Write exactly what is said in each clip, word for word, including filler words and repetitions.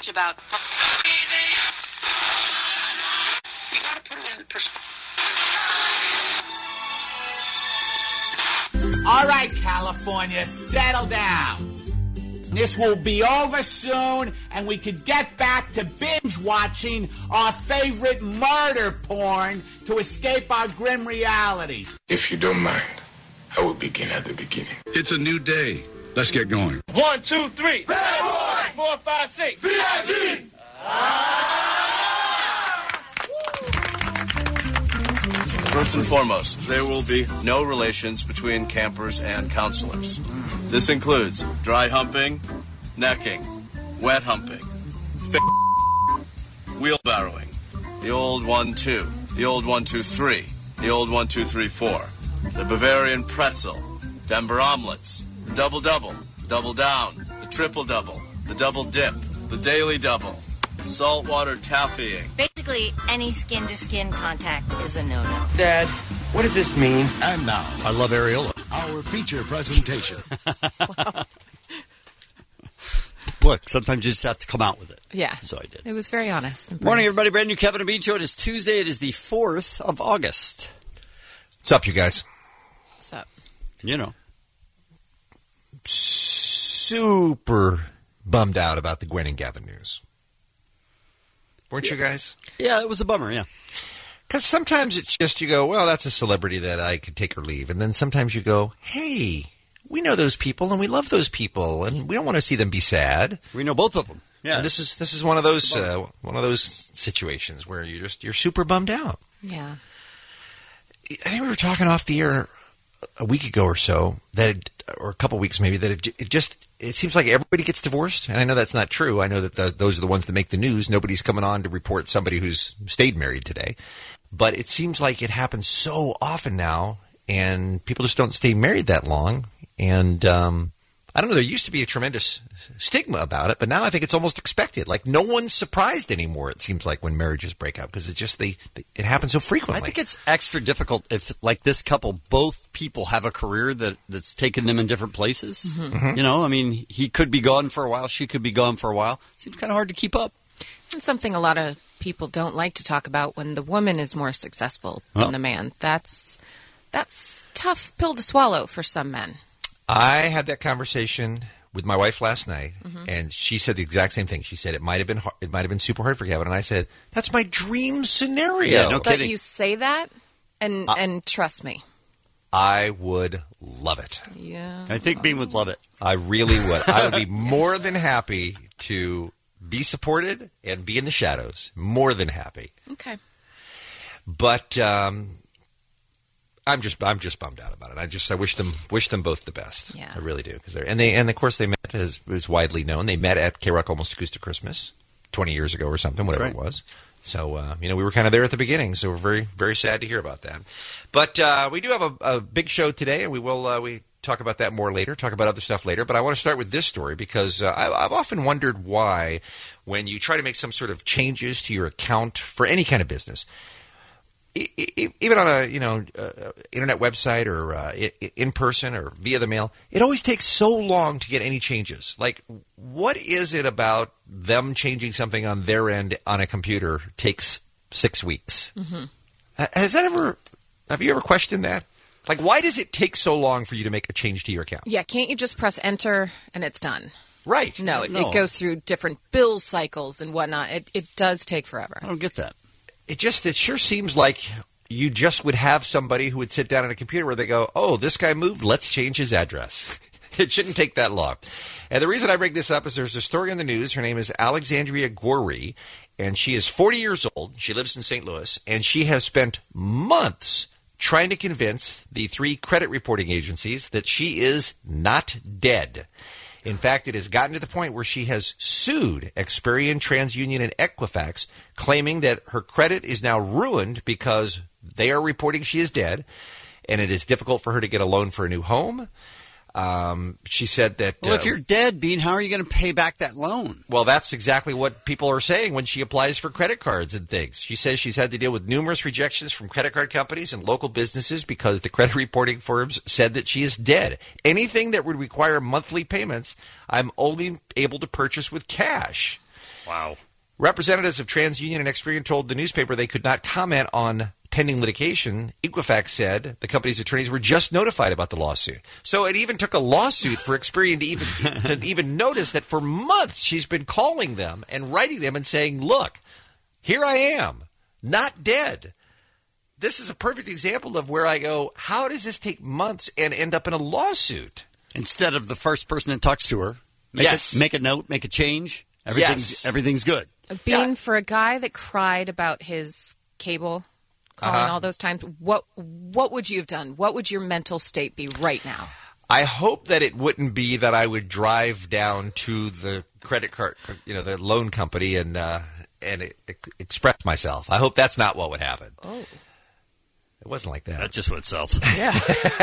much about... You gotta put it in perspective. All right, California, settle down. This will be over soon, and we could get back to binge-watching our favorite murder porn to escape our grim realities. If you don't mind, I will begin at the beginning. It's a new day. Let's get going. One, two, three. Bad boy. Four, five, six. V I G. First and foremost, there will be no relations between campers and counselors. This includes dry humping, necking, wet humping, f- wheelbarrowing, the old one two, the old one two three, the old one two three four, the Bavarian pretzel, Denver omelets, the double double, the double down, the triple double, the double dip, the daily double, saltwater taffying. Basically, any skin-to-skin contact is a no-no. Dad, what does this mean? And now, I love areola. our feature presentation. Look, sometimes you just have to come out with it. Yeah. So I did. It was very honest. Morning, everybody. Brand new Kevin and Bean Show. It is Tuesday. It is the fourth of August. What's up, you guys? What's up? You know. Super bummed out about the Gwen and Gavin news. Weren't yeah. you guys? Yeah, it was a bummer, yeah. Because sometimes it's just you go, well, that's a celebrity that I could take or leave. And then sometimes you go, hey, we know those people and we love those people and we don't want to see them be sad. We know both of them. Yeah. And this is this is one of those uh, one of those situations where you're just you're super bummed out. Yeah. I think we were talking off the air a week ago or so that, it, or a couple weeks maybe, that it, it just it seems like everybody gets divorced, and I know that's not true. I know that the, those are the ones that make the news. Nobody's coming on to report somebody who's stayed married today, but it seems like it happens so often now, and people just don't stay married that long. And um, I don't know. There used to be a tremendous stigma about it, but now I think it's almost expected. Like no one's surprised anymore. It seems like when marriages break up because it just they, they it happens so frequently. I think it's extra difficult if, like this couple, both people have a career that that's taken them in different places. Mm-hmm. Mm-hmm. You know, I mean, he could be gone for a while, she could be gone for a while. Seems kind of hard to keep up. And something a lot of people don't like to talk about when the woman is more successful than oh. the man. That's that's tough pill to swallow for some men. I had that conversation with my wife last night, mm-hmm. and she said the exact same thing. She said it might have been hard, it might have been super hard for Kevin, and I said that's my dream scenario. Yeah, no but kidding. You say that, and uh, and trust me, I would love it. Yeah, I think Bean would love it. I really would. I would be more than happy to be supported and be in the shadows. More than happy. Okay, but. Um, I'm just I'm just bummed out about it. I just I wish them wish them both the best. Yeah. I really do because they're and they and of course they met as is widely known. They met at K-Rock Almost Acoustic Christmas twenty years ago or something, whatever right. it was. So uh, you know we were kind of there at the beginning. So we're very very sad to hear about that. But uh, we do have a, a big show today, and we will uh, we talk about that more later. Talk about other stuff later. But I want to start with this story because uh, I, I've often wondered why when you try to make some sort of changes to your account for any kind of business. Even on a you know uh, internet website or uh, in person or via the mail, it always takes so long to get any changes. Like, what is it about them changing something on their end on a computer takes six weeks? Mm-hmm. Has that ever? Have you ever questioned that? Like, why does it take so long for you to make a change to your account? Yeah, can't you just press enter and it's done? Right. No, it, no. it goes through different bill cycles and whatnot. It it does take forever. I don't get that. It just, it sure seems like you just would have somebody who would sit down at a computer where they go, oh, this guy moved, let's change his address. It shouldn't take that long. And the reason I bring this up is there's a story in the news. Her name is Alexandria Gorey, and she is forty years old. She lives in Saint Louis, and she has spent months trying to convince the three credit reporting agencies that she is not dead. In fact, it has gotten to the point where she has sued Experian, TransUnion, and Equifax, claiming that her credit is now ruined because they are reporting she is dead, and it is difficult for her to get a loan for a new home. Um, she said that... Well, uh, if you're dead, Bean, how are you going to pay back that loan? Well, that's exactly what people are saying when she applies for credit cards and things. She says she's had to deal with numerous rejections from credit card companies and local businesses because the credit reporting firms said that she is dead. Anything that would require monthly payments, I'm only able to purchase with cash. Wow. Representatives of TransUnion and Experian told the newspaper they could not comment on pending litigation. Equifax said the company's attorneys were just notified about the lawsuit. So it even took a lawsuit for Experian to even to even notice that for months she's been calling them and writing them and saying, look, here I am, not dead. This is a perfect example of where I go, how does this take months and end up in a lawsuit? Instead of the first person that talks to her, make, yes. a, make a note, make a change, everything's, yes. everything's good. Being Yeah. for a guy that cried about his cable calling Uh-huh. all those times, what what would you have done? What would your mental state be right now? I hope that it wouldn't be that I would drive down to the credit card, you know, the loan company and uh, and e- express myself. I hope that's not what would happen. Oh. It wasn't like that. That just went south. Yeah.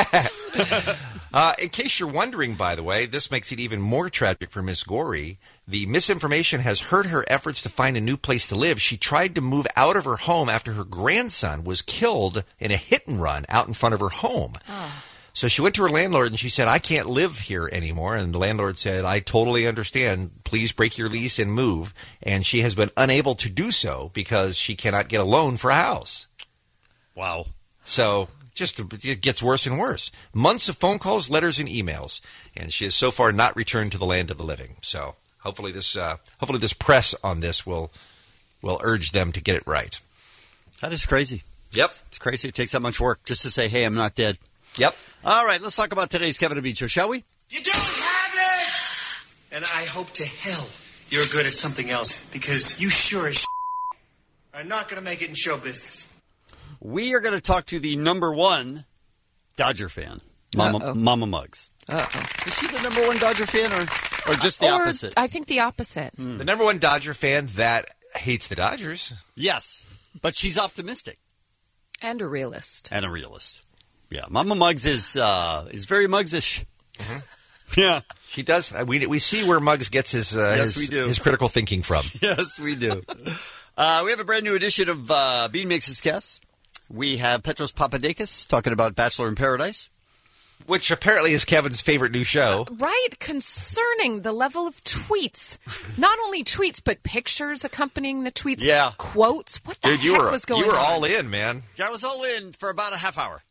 uh, in case you're wondering, by the way, this makes it even more tragic for Miss Gorey. The misinformation has hurt her efforts to find a new place to live. She tried to move out of her home after her grandson was killed in a hit and run out in front of her home. Oh. So she went to her landlord and she said, I can't live here anymore. And the landlord said, I totally understand. Please break your lease and move. And she has been unable to do so because she cannot get a loan for a house. Wow. So just it gets worse and worse. Months of phone calls, letters, and emails, and she has so far not returned to the land of the living. So hopefully this, uh, hopefully this press on this will will urge them to get it right. That is crazy. Yep, it's crazy. It takes that much work just to say, "Hey, I'm not dead." Yep. All right, let's talk about today's Kevin and Bean Show, shall we? You don't have it! And I hope to hell you're good at something else, because you sure as are not going to make it in show business. We are going to talk to the number one Dodger fan, Mama, Uh-oh. Mama Muggs. Uh-oh. Is she the number one Dodger fan, or, or just the or, opposite? I think the opposite. Hmm. The number one Dodger fan that hates the Dodgers. Yes, but she's optimistic. And a realist. And a realist. Yeah, Mama Muggs is uh, is very Muggsish. Mm-hmm. Yeah. She does. Uh, we we see where Muggs gets his, uh, Yes, his, we do. his critical thinking from. Yes, we do. uh, we have a brand new edition of uh, Bean Makes His Guess. We have Petros Papadakis talking about Bachelor in Paradise. Which apparently is Kevin's favorite new show. Right, concerning the level of tweets. Not only tweets, but pictures accompanying the tweets. Yeah. Quotes. What the Dude, you heck were, was going on? you were all in, man. Yeah, I was all in for about a half hour.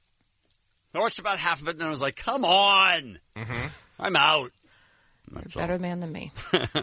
I watched about half of it, and then I was like, come on. Mm-hmm. I'm out. You're a better man than me.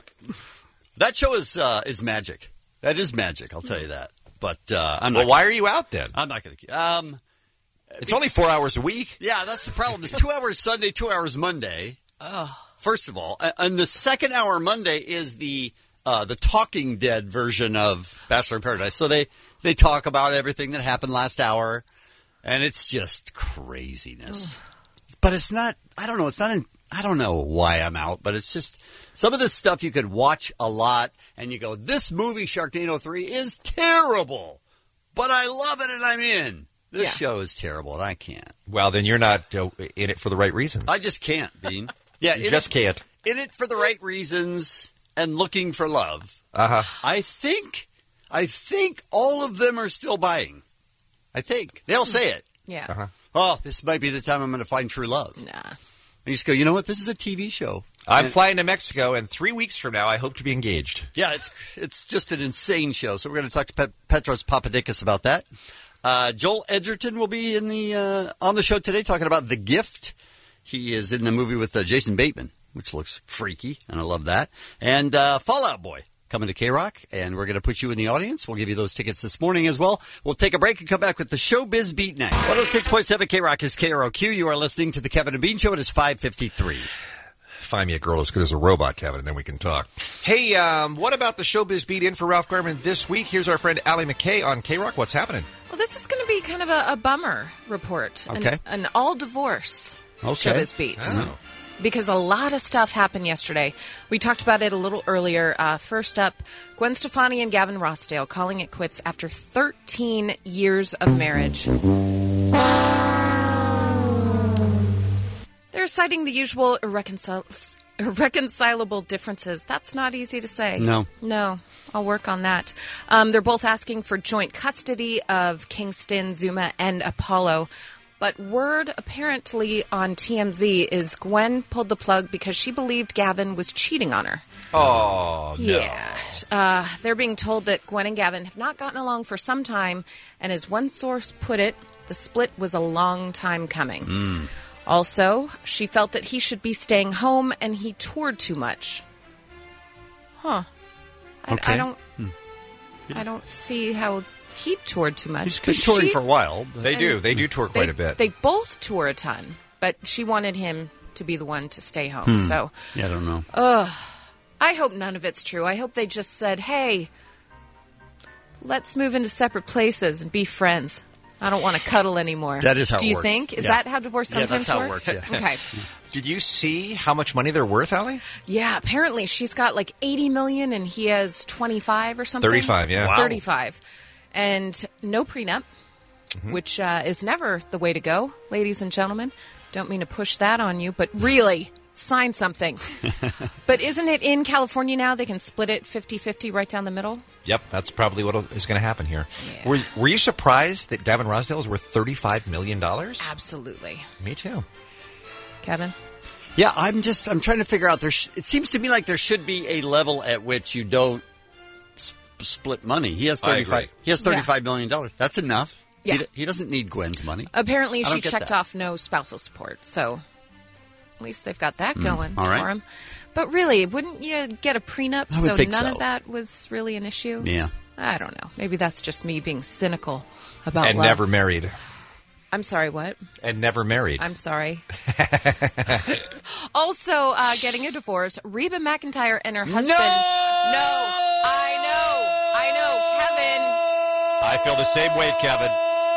That show is uh, is magic. That is magic, I'll tell you that. But uh, I'm not. Well, why are you out then? I'm not going to. Um, It's only four hours a week. Yeah, that's the problem. It's two hours Sunday, two hours Monday. Oh. First of all, and the second hour Monday is the uh, the Talking Dead version of Bachelor in Paradise. So they they talk about everything that happened last hour, and it's just craziness. But it's not. I don't know. It's not. In, I don't know why I'm out, but it's just some of this stuff you could watch a lot, and you go, "This movie Sharknado three is terrible," but I love it and I'm in. This yeah. show is terrible, and I can't. Well, then you're not uh, in it for the right reasons. I just can't, Bean. Yeah, you just it, can't. In it for the right reasons and looking for love. Uh-huh. I think, I think all of them are still buying. I think. They'll say it. Yeah. Uh-huh. Oh, this might be the time I'm going to find true love. Nah. And you just go, you know what? This is a T V show. I'm and, flying to Mexico, and three weeks from now, I hope to be engaged. Yeah, it's it's just an insane show. So we're going to talk to Pet- Petros Papadakis about that. Uh, Joel Edgerton will be in the uh, on the show today talking about The Gift. He is in the movie with uh, Jason Bateman, which looks freaky, and I love that. And uh, Fallout Boy coming to K-Rock, and we're going to put you in the audience. We'll give you those tickets this morning as well. We'll take a break and come back with the Showbiz Beat Night. one oh six point seven K-Rock is K R O Q. You are listening to the Kevin and Bean Show. It is five fifty-three. Find me a girl as good as a robot, Kevin, and then we can talk. Hey, um, what about the Showbiz Beat in for Ralph Garman this week? Here's our friend Allie McKay on K-Rock. What's happening? Well, this is going to be kind of a, a bummer report. Okay. An, an all-divorce okay. Showbiz Beat. Oh. Because a lot of stuff happened yesterday. We talked about it a little earlier. Uh, first up, Gwen Stefani and Gavin Rossdale calling it quits after thirteen years of marriage. They're citing the usual irreconcil- irreconcilable differences. That's not easy to say. No. No. I'll work on that. Um, they're both asking for joint custody of Kingston, Zuma, and Apollo. But word apparently on T M Z is Gwen pulled the plug because she believed Gavin was cheating on her. Oh, no. Yeah. Uh, they're being told that Gwen and Gavin have not gotten along for some time, and as one source put it, the split was a long time coming. Mm. Also, she felt that he should be staying home, and he toured too much. Huh. I, Okay. I don't. Hmm. I don't see how he toured too much. He's been But touring she- for a while. They do. They do tour quite they, a bit. They both tour a ton, but she wanted him to be the one to stay home. Hmm. So, Yeah, I don't know. ugh. I hope none of it's true. I hope they just said, "Hey, let's move into separate places and be friends. I don't want to cuddle anymore." That is how Do it you works. think? Is Yeah. that how divorce Yeah, sometimes that's how it works? works, yeah. Okay. Did you see how much money they're worth, Allie? Yeah, apparently she's got like eighty million and he has twenty-five or something. thirty-five, yeah. Wow. thirty-five. And no prenup, Mm-hmm. which uh, is never the way to go, ladies and gentlemen. Don't mean to push that on you, but really, sign something. But isn't it in California now? They can split it fifty-fifty right down the middle? Yep, that's probably what is going to happen here. Were, were you surprised that Gavin Rossdale is worth thirty-five million dollars? Absolutely. Me too. Kevin? Yeah, I'm just I'm trying to figure out there. Sh- it seems to me like there should be a level at which you don't sp- split money. He has I thirty five. agree. He has thirty five million dollars. That's enough. Yeah. He, d- he doesn't need Gwen's money. Apparently I don't she get checked that. off no spousal support, so at least they've got that Mm, going all right. for him. But really, wouldn't you get a prenup I would so think none so. of that was really an issue? Yeah. I don't know. Maybe that's just me being cynical about And love. never married. I'm sorry, what? And never married. I'm sorry. Also, uh, getting a divorce, Reba McEntire and her husband. No! No! I know! I know, Kevin! I feel the same way, Kevin.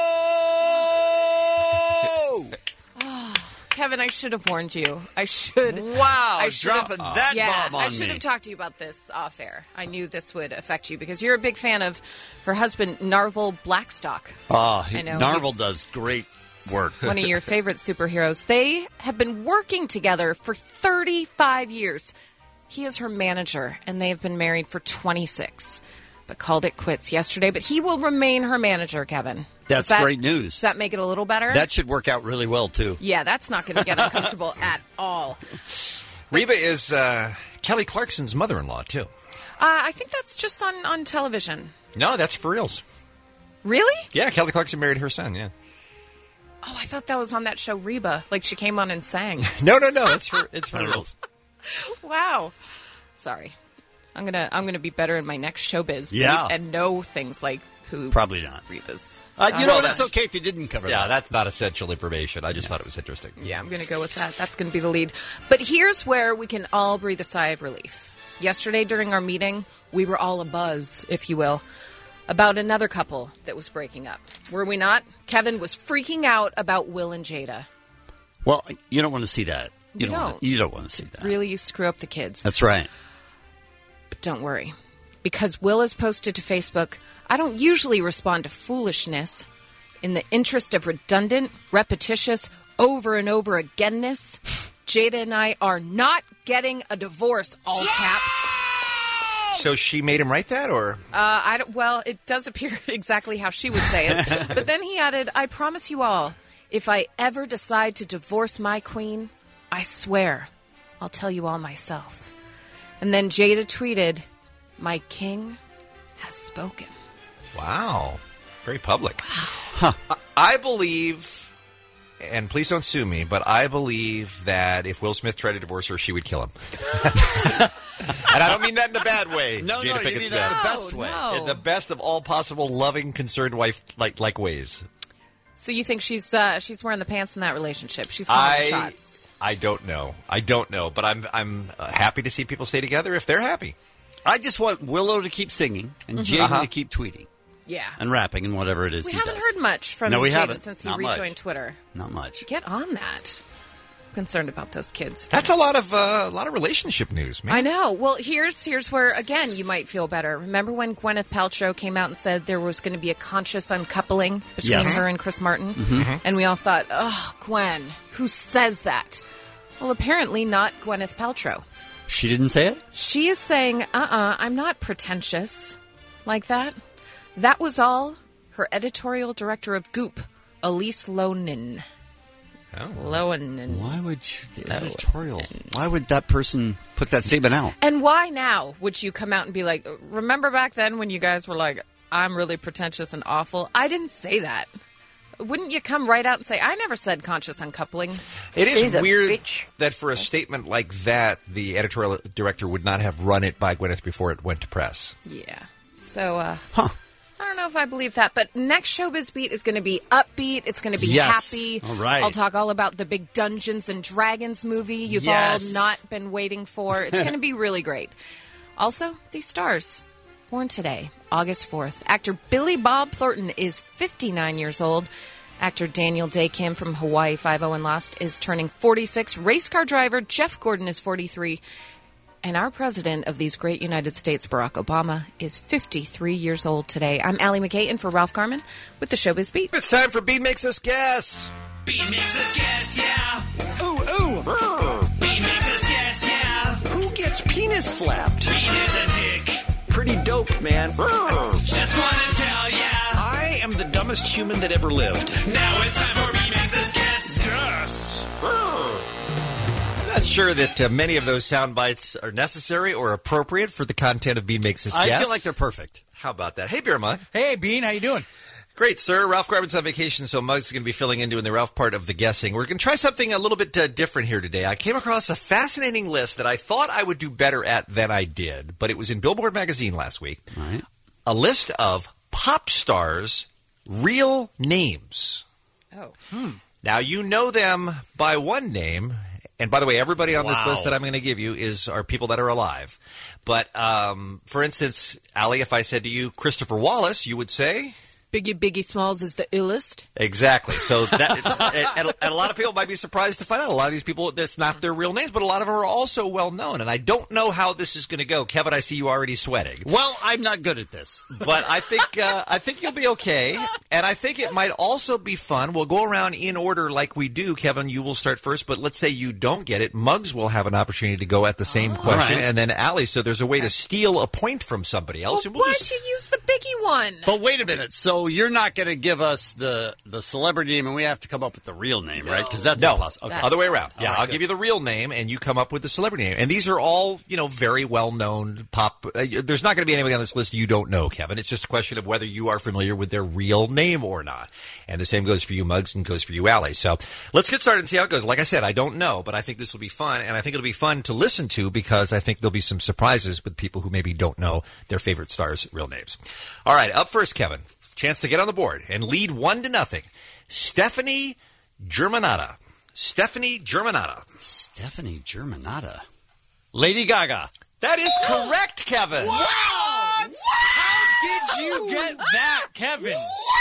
Kevin, I should have warned you. I should. Wow, I should have- dropping that yeah, bomb on I should me. have talked to you about this off air. I knew this would affect you because you're a big fan of her husband, Narvel Blackstock. Oh, I know, Narvel he's- does great work. One of your favorite superheroes. They have been working together for thirty-five years. He is her manager, and they have been married for twenty-six, but called it quits yesterday. But he will remain her manager, Kevin. That's Does that- great news. Does that make it a little better? That should work out really well too. yeah, that's not going to get uncomfortable at all. Reba is uh, Kelly Clarkson's mother-in-law, too. Uh, I think that's just on, on television. No, that's for reals. Really? Yeah, Kelly Clarkson married her son, yeah. Oh, I thought that was on that show Reba. Like she came on and sang. No, no, no, it's for, it's for reals. Wow. Sorry. I'm gonna I'm gonna be better in my next showbiz. Yeah. And know things like who Probably not. Reba's. Uh, you Uh, know, well, that's okay if you didn't cover Yeah, that. that's not essential information. I just thought it was interesting. Yeah, I'm gonna go with that. That's gonna be the lead. But here's where we can all breathe a sigh of relief. Yesterday during our meeting, we were all abuzz, if you will, about another couple that was breaking up. Were we not? Kevin was freaking out about Will and Jada. Well, you don't want to see that. You don't. wanna- don't. you don't want to see that. Really, you screw up the kids. That's right. But don't worry. Because Will has posted to Facebook, I don't usually respond to foolishness. In the interest of redundant, repetitious, over and over againness, Jada and I are not getting a divorce, all caps. So she made him write that, or? Uh, I don't, well, it does appear exactly how she would say it. But then he added, I promise you all, if I ever decide to divorce my queen, I swear I'll tell you all myself. And then Jada tweeted, my king has spoken. Wow. Very public. Huh. I believe, and please don't sue me, but I believe that if Will Smith tried to divorce her, she would kill him. And I don't mean that in a bad way. No, Jada no, you Pinkett mean that in Smith. the best way. no. In the best of all possible loving, concerned wife like like ways. So you think she's uh, she's wearing the pants in that relationship? She's calling I the shots. I don't know. I don't know, but I'm I'm uh, happy to see people stay together if they're happy. I just want Willow to keep singing and Jaden Uh-huh. to keep tweeting Yeah. and rapping and whatever it is We he haven't does. heard much from No, we Jaden haven't. since he Not much. rejoined Twitter. Not much. Get on that. I'm concerned about those kids. That's a lot of uh, a lot of relationship news, man. I know. Well, here's here's where again you might feel better. Remember when Gwyneth Paltrow came out and said there was going to be a conscious uncoupling between Yes. her and Chris Martin, Mhm. and we all thought, "Oh, Gwen, who says that?" Well, apparently not Gwyneth Paltrow. She didn't say it? She is saying, "Uh-uh, I'm not pretentious like that." That was all her editorial director of Goop, Elise Lonin. Oh. Lowen and why would you, the editorial? Why would that person put that statement out? And why now would you come out and be like, remember back then when you guys were like, I'm really pretentious and awful? I didn't say that. Wouldn't you come right out and say, I never said conscious uncoupling? It is weird that for a statement like that, the editorial director would not have run it by Gwyneth before it went to press. Yeah. So, uh, huh. I don't know if I believe that, but next Showbiz Beat is going to be upbeat. It's going to be yes. happy. All right. I'll talk all about the big Dungeons and Dragons movie you've yes. all not been waiting for. It's going to be really great. Also, these stars. Born today, August fourth. Actor Billy Bob Thornton is fifty-nine years old. Actor Daniel Day Kim from Hawaii Five-O and Lost is turning forty-six. Race car driver Jeff Gordon is forty-three. And our president of these great United States, Barack Obama, is fifty-three years old today. I'm Allie McKay, in for Ralph Garman with the Showbiz Beat. It's time for Bean Makes Us Guess. Bean makes us guess, yeah. Ooh, ooh. Bean makes us guess, yeah. Who gets penis slapped? Bean is a dick. Pretty dope, man. Just want to tell ya. I am the dumbest human that ever lived. Now it's time for Bean makes us guess. Yes. I'm not sure that uh, many of those sound bites are necessary or appropriate for the content of Bean Makes Us Guess. I feel like they're perfect. How about that? Hey, Beer Mug. Hey, Bean, how you doing? Great, sir. Ralph Garman's on vacation, so Mug's going to be filling in doing the Ralph part of the guessing. We're going to try something a little bit uh, different here today. I came across a fascinating list that I thought I would do better at than I did, but it was in Billboard magazine last week. All right. A list of pop stars' real names. Oh. Hmm. Now, you know them by one name. And by the way, everybody on wow. this list that I'm going to give you is are people that are alive. But, um, for instance, Allie, if I said to you Christopher Wallace, you would say? Biggie Biggie Smalls is the illest. Exactly. So that and, and a lot of people might be surprised to find out a lot of these people, that's not their real names, but a lot of them are also well known. And I don't know how this is going to go. Kevin, I see you already sweating. Well, I'm not good at this. But I think uh, I think you'll be okay. And I think it might also be fun. We'll go around in order like we do. Kevin, you will start first. But let's say you don't get it. Muggs will have an opportunity to go at the same oh. question. Right. And then Allie. So there's a way to steal a point from somebody else. Well, we'll why'd just... you use the biggie one? But wait a minute. So you're not going to give us the, the celebrity name, and we have to come up with the real name, right? Because that's no, impossible. Okay. Other way around. Yeah, right, I'll good. give you the real name, and you come up with the celebrity name. And these are all, you know, very well-known pop. Uh, there's not going to be anybody on this list you don't know, Kevin. It's just a question of whether you are familiar with their real name or not. And the same goes for you, Muggs, and goes for you, Allie. So let's get started and see how it goes. Like I said, I don't know, but I think this will be fun, and I think it'll be fun to listen to because I think there'll be some surprises with people who maybe don't know their favorite stars' real names. All right, up first, Kevin. Chance to get on the board and lead one to nothing. Stephanie Germanotta. Stephanie Germanotta. Stephanie Germanotta. Lady Gaga. That is correct, Kevin. Wow! What? How did you get that, Kevin?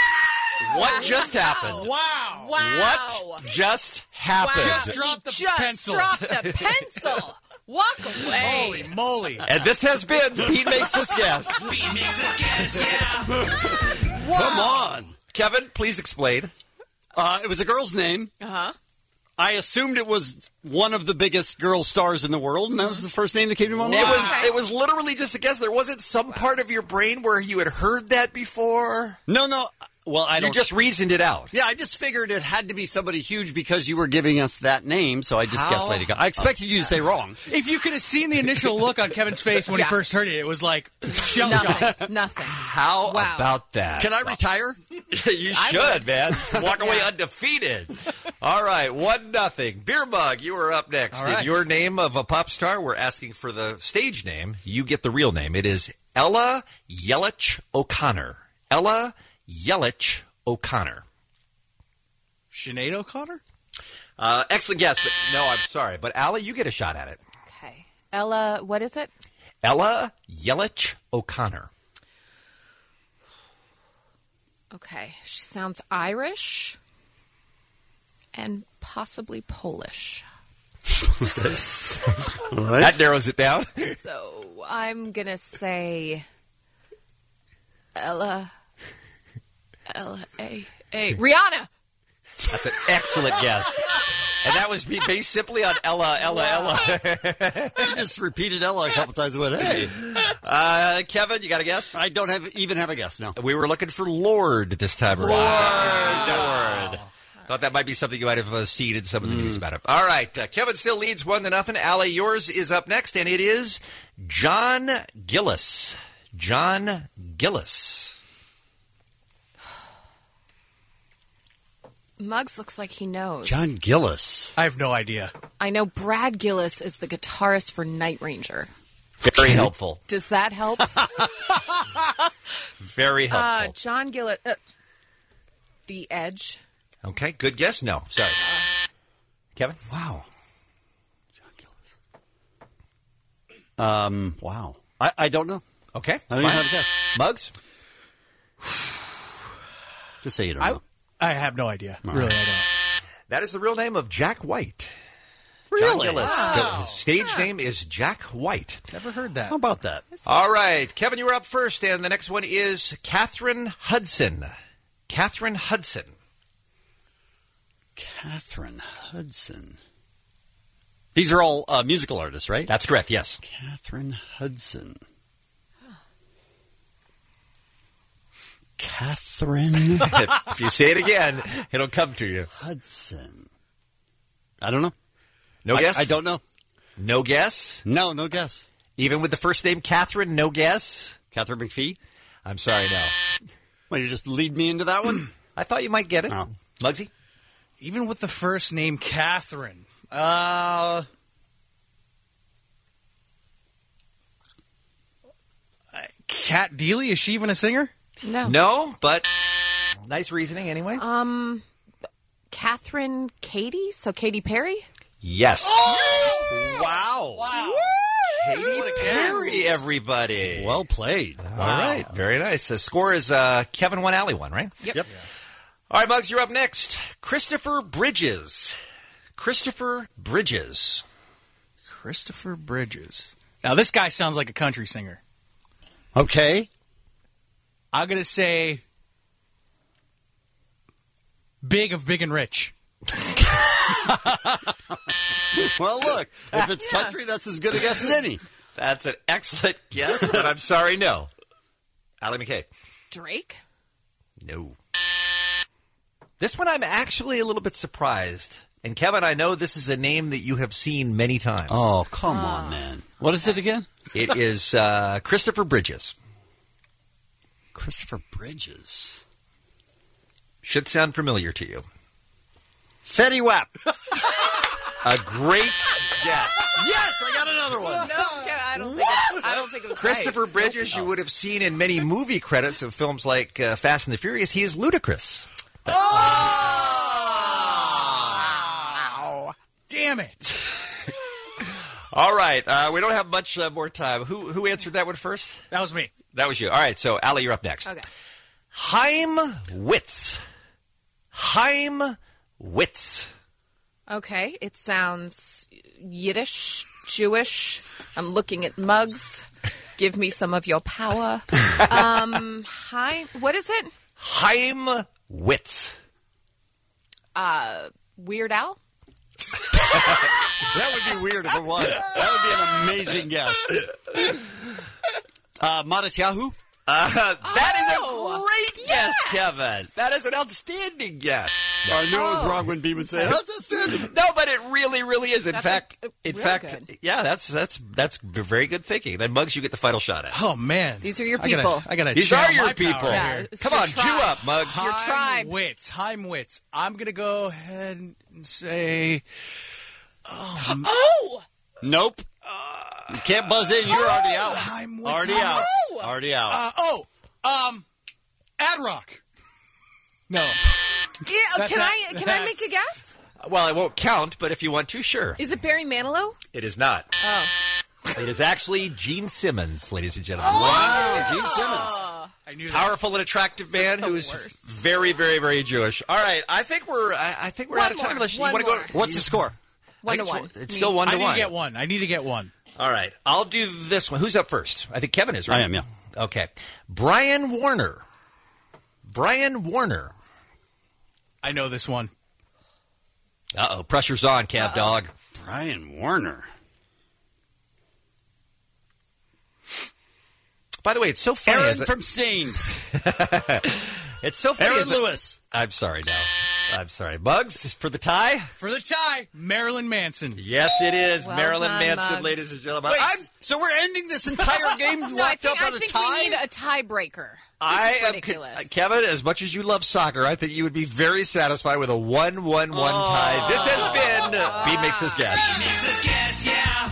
Wow! What just happened? Wow. Wow. What just happened? Wow. Just drop the just pencil. Drop the pencil. Walk away. Holy moly. And this has been Bean Makes Us Guess. Bean makes us guess, yeah. Wow. Come on. Kevin, please explain. Uh, it was a girl's name. Uh-huh. I assumed it was one of the biggest girl stars in the world, and that was the first name that came to my mind. It was it was literally just a guess. There wasn't some wow. part of your brain where you had heard that before? No, no. Well, I you don't... just reasoned it out. Yeah, I just figured it had to be somebody huge because you were giving us that name, so I just How? guessed Lady Gaga. I expected you to say wrong. If you could have seen the initial look on Kevin's face when yeah. he first heard it, it was like shell Nothing. shock. Nothing. How wow. about that? Can I retire? You should, man. Walk away yeah. undefeated. All right, one nothing. Beer Mug, you are up next. All right. In your name of a pop star, we're asking for the stage name. You get the real name. It is Ella Yelich O'Connor. Ella Yelich O'Connor. Sinead O'Connor? Uh, excellent guess. But no, I'm sorry. But Allie, you get a shot at it. Okay. Ella, what is it? Ella Yelich O'Connor. Okay. She sounds Irish and possibly Polish. Right. That narrows it down. So I'm going to say Ella... L A A Rihanna. That's an excellent guess. And that was based simply on Ella, Ella, wow. Ella. You just repeated Ella a couple times and went, hey. Uh, Kevin, you got a guess? I don't have even have a guess, no. We were looking for Lord this time Lord. around. Lord. Thought that might be something you might have uh, seen in some of the mm. news about it. All right. Uh, Kevin still leads one to nothing. Allie, yours is up next, and it is John Gillis. John Gillis. Muggs looks like he knows. John Gillis. I have no idea. I know Brad Gillis is the guitarist for Night Ranger. Very helpful. Does that help? Very helpful. Uh, John Gillis. Uh, the Edge. Okay, good guess. No, sorry. Uh, Kevin? Wow. John Gillis. Um, wow. I, I don't know. Okay. I don't even have a guess. Muggs? Just say you don't I, know. I have no idea. All really, right. I don't. That is the real name of Jack White. Really? John Gillis. Wow. His stage Yeah. name is Jack White. Never heard that. How about that? All right. Kevin, you were up first, and the next one is Catherine Hudson. Catherine Hudson. Catherine Hudson. These are all uh, musical artists, right? That's correct, yes. Catherine Hudson. Catherine If you say it again, it'll come to you. Hudson. I don't know. No I, guess? I don't know. No guess? No, no guess. Even with the first name Catherine, no guess? Catherine McPhee? I'm sorry, no. Well, you just lead me into that one? I thought you might get it. Oh. Muggsy? Even with the first name Catherine. Uh, Kat Deely, is she even a singer? No. No, but nice reasoning anyway. Um, Catherine Katie? So Katy Perry? Yes. Oh! Wow. Wow. Katy Perry, everybody. Well played. All right. Very nice. The score is uh, Kevin one, Allie one, right? Yep. Yep. All right, Muggs, you're up next. Christopher Bridges. Christopher Bridges. Christopher Bridges. Now, this guy sounds like a country singer. Okay. I'm going to say Big of Big and Rich. Well, look, if it's Yeah. country, that's as good a guess as any. That's an excellent guess, but I'm sorry, no. Allie McKay. Drake? No. This one I'm actually a little bit surprised. And Kevin, I know this is a name that you have seen many times. Oh, come on, man. What is it again? It is uh, Christopher Bridges. Christopher Bridges. Should sound familiar to you. Fetty Wap. A great guess. Yes, I got another one. No, I don't think it, I don't think it was Christopher right. Bridges, you would have seen in many movie credits of films like uh, Fast and the Furious. He is Ludacris. Oh! Damn it. All right. Uh, we don't have much uh, more time. Who who answered that one first? That was me. That was you. All right. So, Allie, you're up next. Okay. Chaim Witz. Chaim Witz. Okay, it sounds Yiddish, Jewish. I'm looking at Muggs. Give me some of your power. Um, hi, what is it? Chaim Witz. Uh, Weird Al? That would be weird if it was. That would be an amazing guess. Uh, Matisyahu? Uh, that is Oh, a great yes! guess, Kevin. That is an outstanding guess. I knew it was Oh. wrong when B was saying that's outstanding. No, but it really, really is. In That's fact, a- in real fact, good. yeah, that's that's that's very good thinking. Then Muggs, you get the final shot at. Oh, man. These are your I gotta- people. I got to These are your people. Yeah, it's Come your on, tribe. chew up, Muggs. Your tribe. Heim Witz. Heim Witz. I'm going to go ahead and say... Oh! Nope. You can't buzz in. You're already out. Heim Witz. Already Heim out. Witz. Already out. Uh, oh, um, Ad Rock. No. Yeah, That's can not- I can I make a that's- guess? Well, it won't count, but if you want to, sure. Is it Barry Manilow? It is not. Oh. It is actually Gene Simmons, ladies and gentlemen. Wow, Gene Simmons. I knew that. Powerful and attractive man the who's worst. very, very, very Jewish. All right, I think we're I, I think we're One out of time. more, Unless you one want to go. more. What's the score? One I to think one. It's, it's Me. still one I to need one. to get one. I need to get one. All right, I'll do this one. Who's up first? I think Kevin is, right? I am, yeah. Okay. Brian Warner. Brian Warner. I know this one. Uh-oh, pressure's on, Cav Dog. Brian Warner. By the way, it's so funny. Aaron as it- from Stain. it's so funny. Aaron as it- Lewis. I'm sorry, no. I'm sorry. Bugs, for the tie? For the tie, Marilyn Manson. Yes, it is. Well Marilyn done, Manson, Bugs. ladies and gentlemen. Wait, I'm, so we're ending this entire game No, I locked think, up I on a think tie? we need a tiebreaker. I This is am, ridiculous. uh, Kevin, as much as you love soccer, I think you would be very satisfied with a one one one Oh. tie. This has been uh, B Makes Us Guess. Makes us guess, yeah.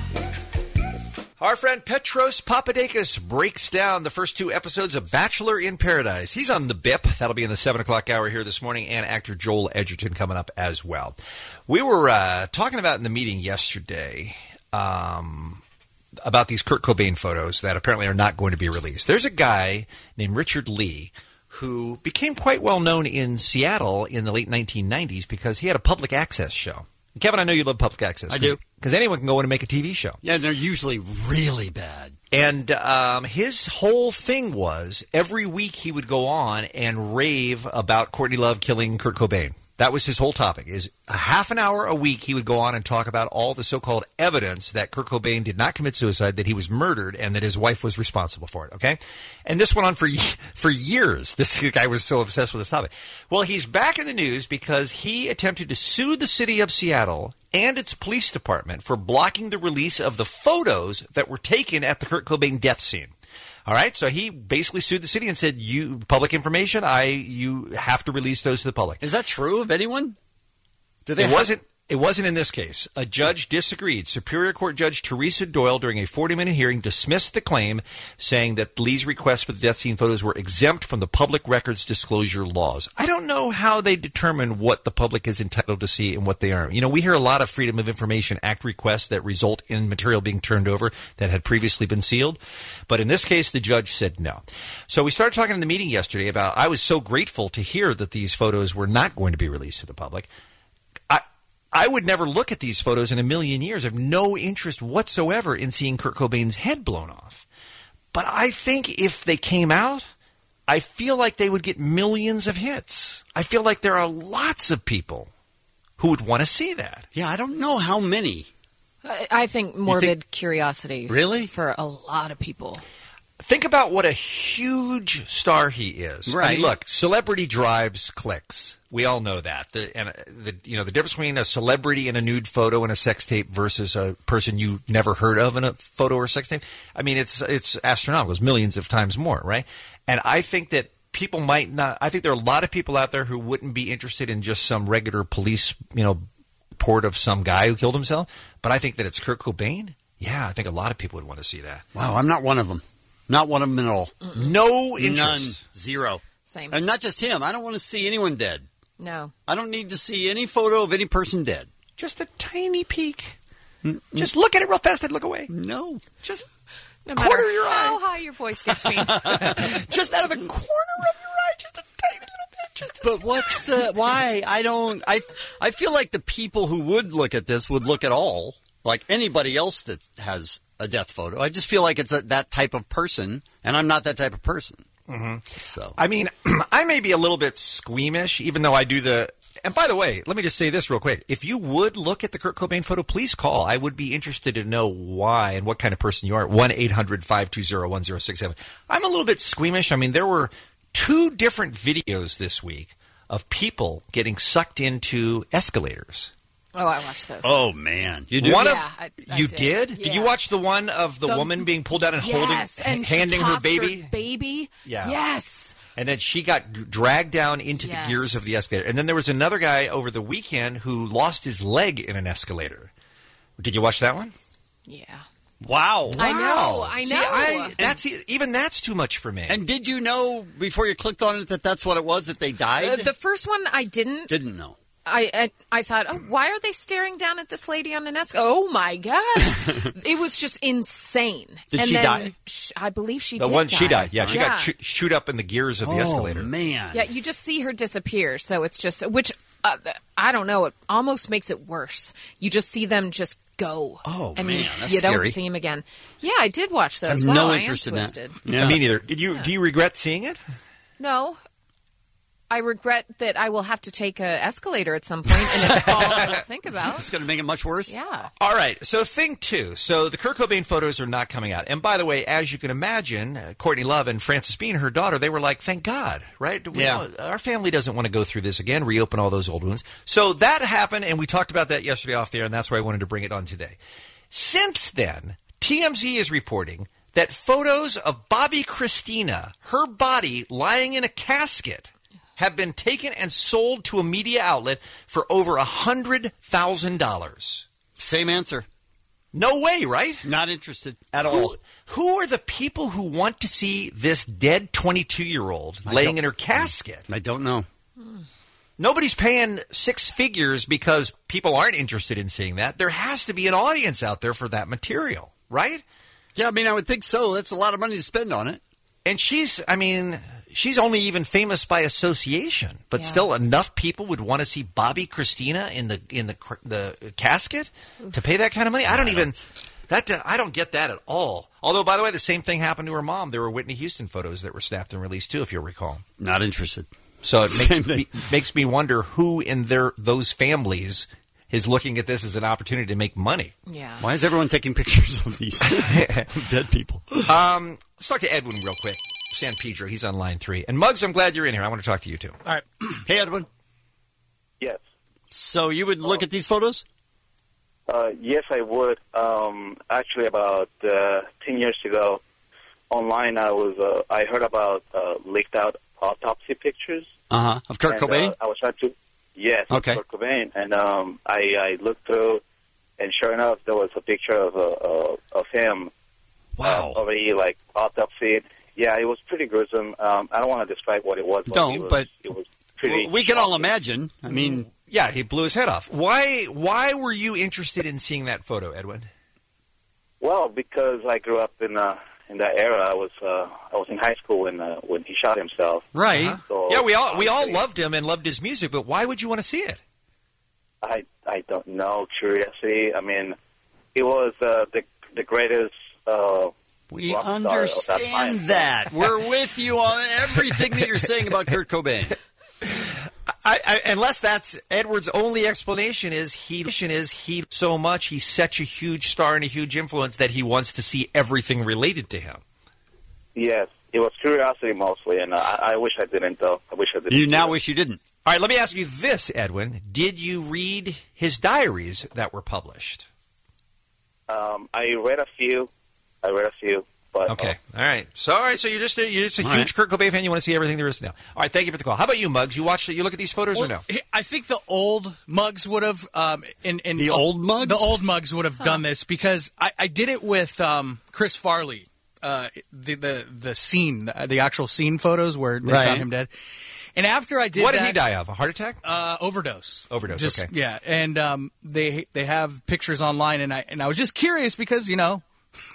Our friend Petros Papadakis breaks down the first two episodes of Bachelor in Paradise. He's on the B I P. That'll be in the seven o'clock hour here this morning, and actor Joel Edgerton coming up as well. We were uh, talking about in the meeting yesterday um, about these Kurt Cobain photos that apparently are not going to be released. There's a guy named Richard Lee who became quite well known in Seattle in the late nineteen nineties because he had a public access show. Kevin, I know you love public access. I do. Because anyone can go in and make a T V show. Yeah, they're usually really bad. And um, his whole thing was every week he would go on and rave about Courtney Love killing Kurt Cobain. That was his whole topic. Is a half an hour a week he would go on and talk about all the so-called evidence that Kurt Cobain did not commit suicide, that he was murdered, and that his wife was responsible for it. Okay, and this went on for for years. This guy was so obsessed with this topic. Well, he's back in the news because he attempted to sue the city of Seattle and its police department for blocking the release of the photos that were taken at the Kurt Cobain death scene. All right, so he basically sued the city and said, "You public information, I you have to release those to the public." Is that true of anyone? Do they It have- wasn't. It wasn't in this case. A judge disagreed. Superior Court Judge Teresa Doyle, during a forty-minute hearing, dismissed the claim, saying that Lee's requests for the death scene photos were exempt from the public records disclosure laws. I don't know how they determine what the public is entitled to see and what they aren't. You know, we hear a lot of Freedom of Information Act requests that result in material being turned over that had previously been sealed. But in this case, the judge said no. So we started talking in the meeting yesterday about, I was so grateful to hear that these photos were not going to be released to the public. I, I would never look at these photos in a million years. I have no interest whatsoever in seeing Kurt Cobain's head blown off. But I think if they came out, I feel like they would get millions of hits. I feel like there are lots of people who would want to see that. Yeah, I don't know how many. I, I think morbid curiosity. Really? For a lot of people. Think about what a huge star he is. I Right. mean, look, celebrity drives clicks. We all know that. The, and uh, the you know the difference between a celebrity in a nude photo and a sex tape versus a person you never heard of in a photo or sex tape. I mean, it's it's astronomical. It's millions of times more, right? And I think that people might not. I think there are a lot of people out there who wouldn't be interested in just some regular police, you know, report of some guy who killed himself. But I think that it's Kurt Cobain. Yeah, I think a lot of people would want to see that. Wow, I'm not one of them. Not one of them at all. Mm-mm. No interest. None. Zero. Same. And not just him. I don't want to see anyone dead. No. I don't need to see any photo of any person dead. Just a tiny peek. Just look at it real fast and look away. No. Just No corner matter of your how eye. high your voice gets me. Just out of the corner of your eye. Just a tiny little bit. Just a But what's the why? I don't. I I feel like the people who would look at this would look at all, like anybody else that has a death photo. I just feel like it's a, that type of person, and I'm not that type of person. Mm-hmm. So I mean, I may be a little bit squeamish, even though I do the. And by the way, let me just say this real quick. If you would look at the Kurt Cobain photo, please call. I would be interested to know why and what kind of person you are. one eight hundred five two zero one zero six seven. I'm a little bit squeamish. I mean, there were two different videos this week of people getting sucked into escalators. Oh, I watched those. Oh man, You did? One Yeah, of I- I you did. did? Did you Yeah. watch the one of the, The- woman being pulled out and yes, holding, and she handing her tossed baby? baby. Yeah. Yes. And then she got d- dragged down into Yes. the gears of the escalator. And then there was another guy over the weekend who lost his leg in an escalator. Did you watch that one? Yeah. wow. I know. I know. See, I, that's even that's too much for me. And did you know before you clicked on it that that's what it was, that they died? Uh, the first one I didn't. Didn't know. I, I I thought, oh, why are they staring down at this lady on an escalator? Oh my god, it was just insane. Did and she then die? sh- I believe she the did. one die. she died. Yeah, she yeah. got sh- shoot up in the gears of the oh escalator. man. Yeah, you just see her disappear. So it's just, which uh, I don't know. It almost makes it worse. You just see them just go. Oh, and man, you, that's you scary. don't see him again. Yeah, I did watch those. I have wow, no I am interest in that. twisted. Yeah. Me neither. Did you? Do you regret seeing it? No. I regret that I will have to take an escalator at some point, and it's all I will think about. It's going to make it much worse? Yeah. All right, so thing two. So the Kurt Cobain photos are not coming out. And by the way, as you can imagine, uh, Courtney Love and Frances Bean, her daughter, they were like, thank God, right? We Yeah. don't- our family doesn't want to go through this again, reopen all those old wounds. So that happened, and we talked about that yesterday off the air, and that's why I wanted to bring it on today. Since then, T M Z is reporting that photos of Bobby Christina, her body lying in a casket, have been taken and sold to a media outlet for over one hundred thousand dollars. Same answer. No way, right? Not interested at Who, all. who are the people who want to see this dead twenty-two-year-old I laying don't- in her casket? I don't know. Nobody's paying six figures because people aren't interested in seeing that. There has to be an audience out there for that material, right? Yeah, I mean, I would think so. That's a lot of money to spend on it. And she's, I mean, she's only even famous by association, but Yeah. still enough people would want to see Bobby Christina in the in the cr- the casket to pay that kind of money. I don't even that I don't get that at all. Although, by the way, the same thing happened to her mom. There were Whitney Houston photos that were snapped and released too, if you'll recall. Not interested. So it Same makes me, makes me wonder who in their those families is looking at this as an opportunity to make money. Yeah. Why is everyone taking pictures of these dead people? Um, let's talk to Edwin real quick. San Pedro, he's on line three. And Muggs, I'm glad you're in here. I want to talk to you too. All right. Hey, Edwin. Yes. So you would look at these photos? Uh, yes, I would. Um, actually, about uh, ten years ago, online, I was uh, I heard about uh, leaked out autopsy pictures. Uh huh. Of Kurt and, Cobain? Uh, I was trying to, yes, of Okay. Kurt Cobain, and um, I, I looked through, and sure enough, there was a picture of uh, uh, of him. Wow. Uh, already like autopsied. Yeah, it was pretty gruesome. Um, I don't want to describe what it was. but Don't, it was, but it was pretty. we can all imagine. I mean, Yeah, he blew his head off. Why Why were you interested in seeing that photo, Edwin? Well, because I grew up in uh, in that era. I was uh, I was in high school when uh, when he shot himself. right. Uh-huh. So Yeah, we all we all honestly, loved him and loved his music, but why would you want to see it? I I don't know. Curiosity. I mean, it was uh, the the greatest. Uh, We rock star of that time. understand that. We're with you on everything that you're saying about Kurt Cobain. I, I, unless that's Edward's only explanation is he is he so much he's such a huge star and a huge influence that he wants to see everything related to him. Yes, it was curiosity mostly, and uh, I, I wish I didn't. Though I wish I didn't. You now wish you didn't. All right, let me ask you this, Edwin: did you read his diaries that were published? Um, I read a few. I read a few. But, Okay, all right. So, all right, so you're just a, you're just a All huge right. Kurt Cobain fan. You want to see everything there is now. All right, thank you for the call. How about you, Muggs? You watch, you look at these photos or no? Well, I think the old Mugs would have, um, in, in The old Muggs? the old Mugs would have done this because I, I did it with um, Chris Farley, uh, the the the scene, the, the actual scene photos where they Right. found him dead. And after I did, What did that, he die of? A heart attack? Uh, overdose. Overdose, Just, okay. Yeah, and um, they they have pictures online, and I and I was just curious because you know.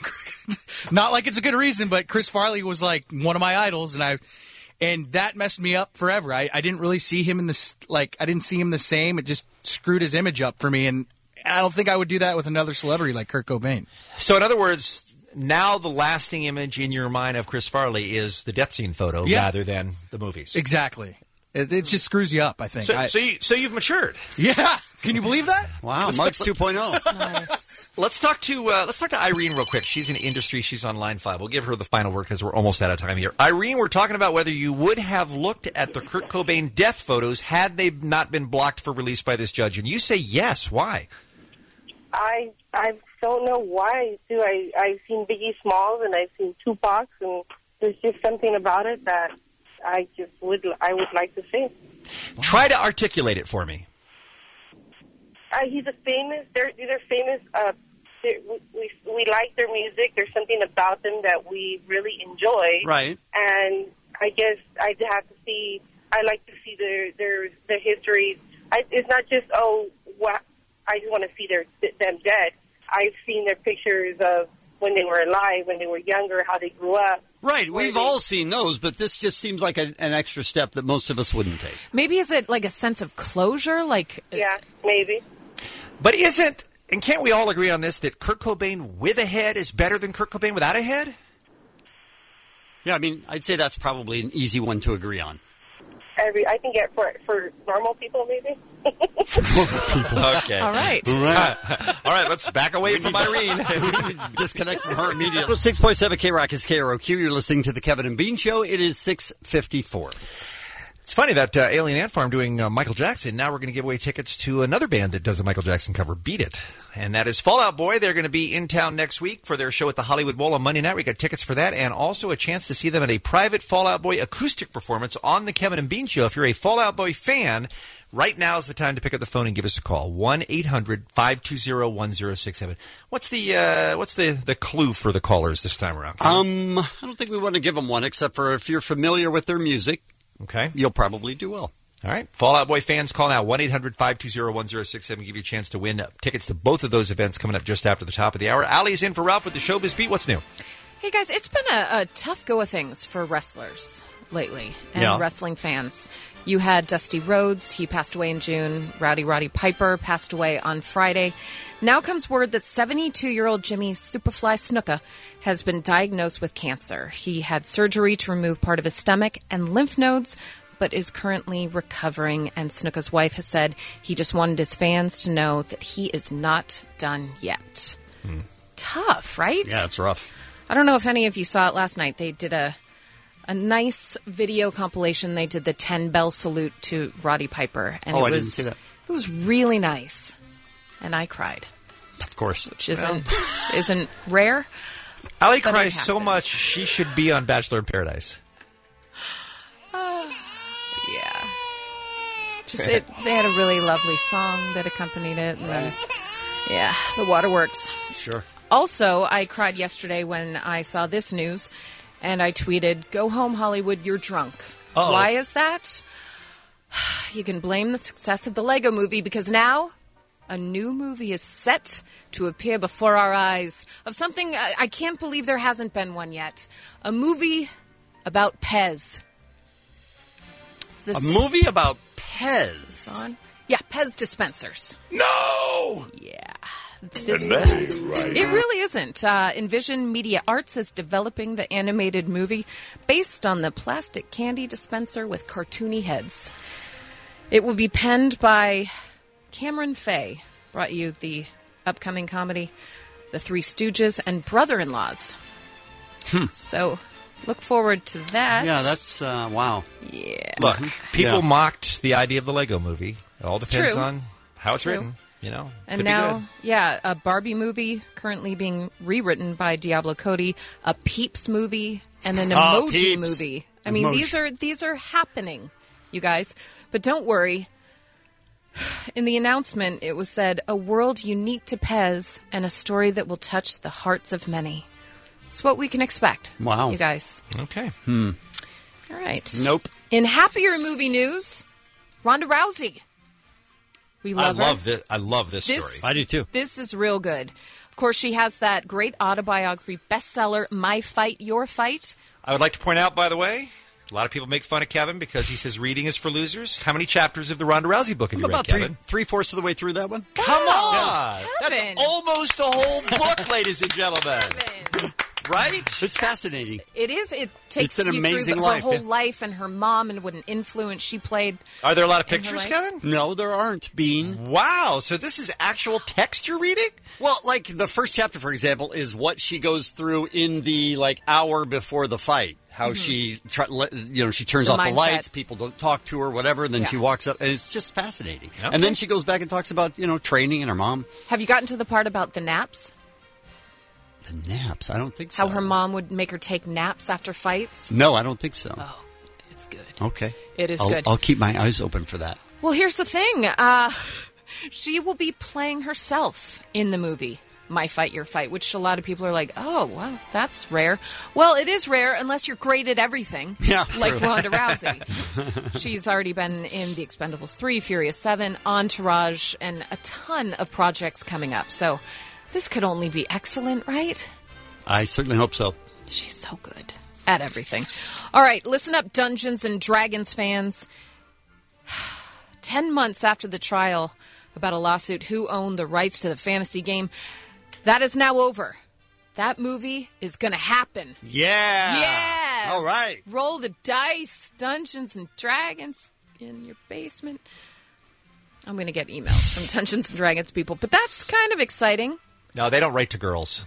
Not like it's a good reason, but Chris Farley was like one of my idols, and I, and that messed me up forever. I, I didn't really see him in this, like I didn't see him the same. It just screwed his image up for me, and I don't think I would do that with another celebrity like Kurt Cobain. So, in other words, now the lasting image in your mind of Chris Farley is the death scene photo Yeah. rather than the movies. Exactly. It, it just screws you up. I think. So, I, so, you, so you've matured. yeah. Can you believe that? Wow, Muggs two point oh. Let's talk to uh, let's talk to Irene real quick. She's in industry. She's on line five. We'll give her the final word because we're almost out of time here. Irene, we're talking about whether you would have looked at the Kurt Cobain death photos had they not been blocked for release by this judge, and you say yes. Why? I I don't know why. Too. I I've seen Biggie Smalls and I've seen Tupac, and there's just something about it that I just would I would like to see. Try to articulate it for me. Uh, he's a famous. They're these are famous. Uh, they're- we, we we like their music. There's something about them that we really enjoy. Right. And I guess I'd have to see. I like to see their their their history. I, it's not just oh, what I just want to see their them dead. I've seen their pictures of when they were alive, when they were younger, how they grew up. Right, we've all seen those, but this just seems like a, an extra step that most of us wouldn't take. Maybe is it like a sense of closure? Like, yeah, maybe. But isn't, and can't we all agree on this, that Kurt Cobain with a head is better than Kurt Cobain without a head? Yeah, I mean, I'd say that's probably an easy one to agree on. every. I think it for for normal people maybe. Okay. All right. All right. All right, let's back away from Irene. Disconnect from her immediately. six point seven K Rock is K R O Q. You're listening to the Kevin and Bean Show. It is six fifty-four. It's funny that uh, Alien Ant Farm doing uh, Michael Jackson. Now we're going to give away tickets to another band that does a Michael Jackson cover, Beat It. And that is Fall Out Boy. They're going to be in town next week for their show at the Hollywood Bowl on Monday night. We got tickets for that and also a chance to see them at a private Fall Out Boy acoustic performance on the Kevin and Bean Show. If you're a Fall Out Boy fan, right now is the time to pick up the phone and give us a call. one eight hundred five two zero one zero six seven. What's the uh, what's the, the clue for the callers this time around? Um, I don't think we want to give them one, except for if you're familiar with their music, okay, you'll probably do well. All right. Fall Out Boy fans, call now. one eight hundred five two zero one zero six seven. Give you a chance to win tickets to both of those events coming up just after the top of the hour. Allie's in for Ralph with the Showbiz Beat. What's new? Hey, guys, it's been a, a tough go of things for wrestlers lately and Yeah. wrestling fans. You had Dusty Rhodes. He passed away in June. Rowdy Roddy Piper passed away on Friday. Now comes word that seventy-two-year-old Jimmy Superfly Snuka has been diagnosed with cancer. He had surgery to remove part of his stomach and lymph nodes, but is currently recovering. And Snuka's wife has said he just wanted his fans to know that he is not done yet. Hmm. Tough, right? Yeah, it's rough. I don't know if any of you saw it last night. They did a a nice video compilation. They did the ten bell salute to Roddy Piper, and Oh, it I didn't was see that. it was really nice, and I cried, Of course. which isn't isn't rare. Allie But it cries so happened. much she should be on Bachelor in Paradise. Yeah, just it. They had a really lovely song that accompanied it, and then, yeah, the waterworks. Sure. Also, I cried yesterday when I saw this news, and I tweeted, "Go home, Hollywood, you're drunk." Uh-oh. Why is that? You can blame the success of the Lego movie, because now a new movie is set to appear before our eyes of something I, I can't believe there hasn't been one yet. A movie about Pez. Is A this movie about Pez. on? Yeah, Pez dispensers. No! Yeah. And that ain't right. It really isn't. Uh, Envision Media Arts is developing the animated movie based on the plastic candy dispenser with cartoony heads. It will be penned by Cameron Fay. Brought you the upcoming comedy, The Three Stooges, and Brother-in-Laws. Hmm. So look forward to that. Yeah, that's, uh, wow. Yeah. Look, people Yeah. mocked the idea of the Lego movie. It all It's depends true. on how it's True. written. You know, And could be now, good. yeah, a Barbie movie currently being rewritten by Diablo Cody, a Peeps movie, and an Oh, emoji Peeps. movie. I mean, Emoji. these are these are happening, you guys. But don't worry. In the announcement, it was said, "A world unique to Pez and a story that will touch the hearts of many." It's what we can expect. Wow. You guys. Okay. Hmm. All right. Nope. In happier movie news, Ronda Rousey. We I love her. love this. I love this, This- story. I do too. This is real good. Of course, she has that great autobiography bestseller, My Fight, Your Fight. I would like to point out, by the way, a lot of people make fun of Kevin because he says reading is for losers. How many chapters of the Ronda Rousey book have I'm you read, about three, Kevin? three-fourths of the way through that one. Come on! Kevin. That's almost a whole book, ladies and gentlemen. Right? It's fascinating. It is. It takes It's an you amazing through the, life, her whole yeah. life and her mom and what an influence she played. Are there a lot of in her pictures, life. Kevin? No, there aren't, Bean. Wow, so this is actual text you're reading? Well, like the first chapter, for example, is what she goes through in the like hour before the fight. How she, try, le- you know, she turns Mm-hmm. The off the mindset. lights. People don't talk to her, whatever. And then Yeah. she walks up, and it's just fascinating. Okay. And then she goes back and talks about you know training and her mom. Have you gotten to the part about the naps? The naps? I don't think so. How her mom would make her take naps after fights? No, I don't think so. Oh, it's good. Okay, It is I'll, good. I'll keep my eyes open for that. Well, here's the thing. Uh, she will be playing herself in the movie My Fight, Your Fight, which a lot of people are like, oh, wow, that's rare. Well, it is rare unless you're great at everything, Yeah, like true. Ronda Rousey. She's already been in The Expendables three, Furious seven, Entourage, and a ton of projects coming up. So this could only be excellent, right? I certainly hope so. She's so good at everything. All right, listen up, Dungeons and Dragons fans. Ten months after the trial about a lawsuit who owned the rights to the fantasy game, that is now over. That movie is going to happen. Yeah. Yeah. All right. Roll the dice, Dungeons and Dragons in your basement. I'm going to get emails from Dungeons and Dragons people, but that's kind of exciting. No, they don't write to girls.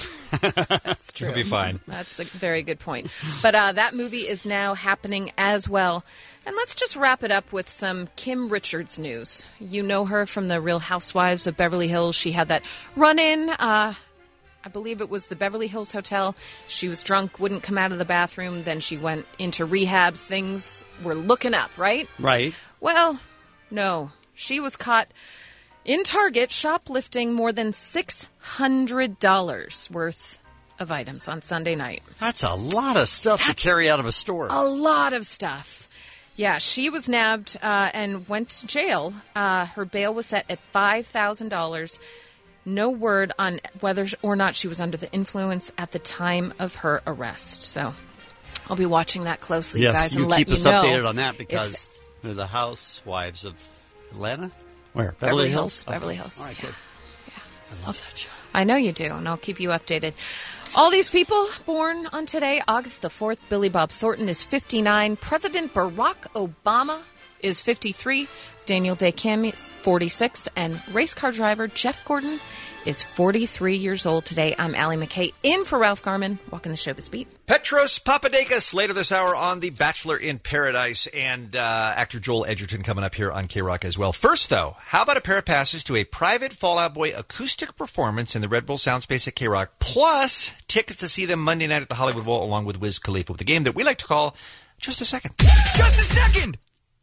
That's true. It'll be fine. That's a very good point. But uh, that movie is now happening as well. And let's just wrap it up with some Kim Richards news. You know her from the Real Housewives of Beverly Hills. She had that run-in. Uh, I believe it was the Beverly Hills Hotel. She was drunk, wouldn't come out of the bathroom. Then she went into rehab. Things were looking up, right? Right. Well, no. She was caught in Target shoplifting more than six hundred dollars worth of items on Sunday night. That's a lot of stuff That's to carry out of a store. A lot of stuff. Yeah, she was nabbed uh, and went to jail. Uh, her bail was set at five thousand dollars. No word on whether or not she was under the influence at the time of her arrest. So I'll be watching that closely, yes, guys, you and let keep you us know updated on that because if, they're the housewives of Atlanta? Where? Beverly, Beverly Hills? Hills. Beverly Hills. All right, yeah. good. Yeah. I love that show. I know you do, and I'll keep you updated. All these people born on today, August the fourth. Billy Bob Thornton is fifty-nine. President Barack Obama is fifty-three. Daniel Day Kim is forty-six. And race car driver Jeff Gordon is forty-three years old today. I'm Allie McKay, in for Ralph Garman, walking the Showbiz Beat. Petros Papadakis later this hour on The Bachelor in Paradise, and uh, actor Joel Edgerton coming up here on K-Rock as well. First, though, how about a pair of passes to a private Fall Out Boy acoustic performance in the Red Bull Sound Space at K-Rock, plus tickets to see them Monday night at the Hollywood Bowl along with Wiz Khalifa with a game that we like to call Just a Second. Just a second!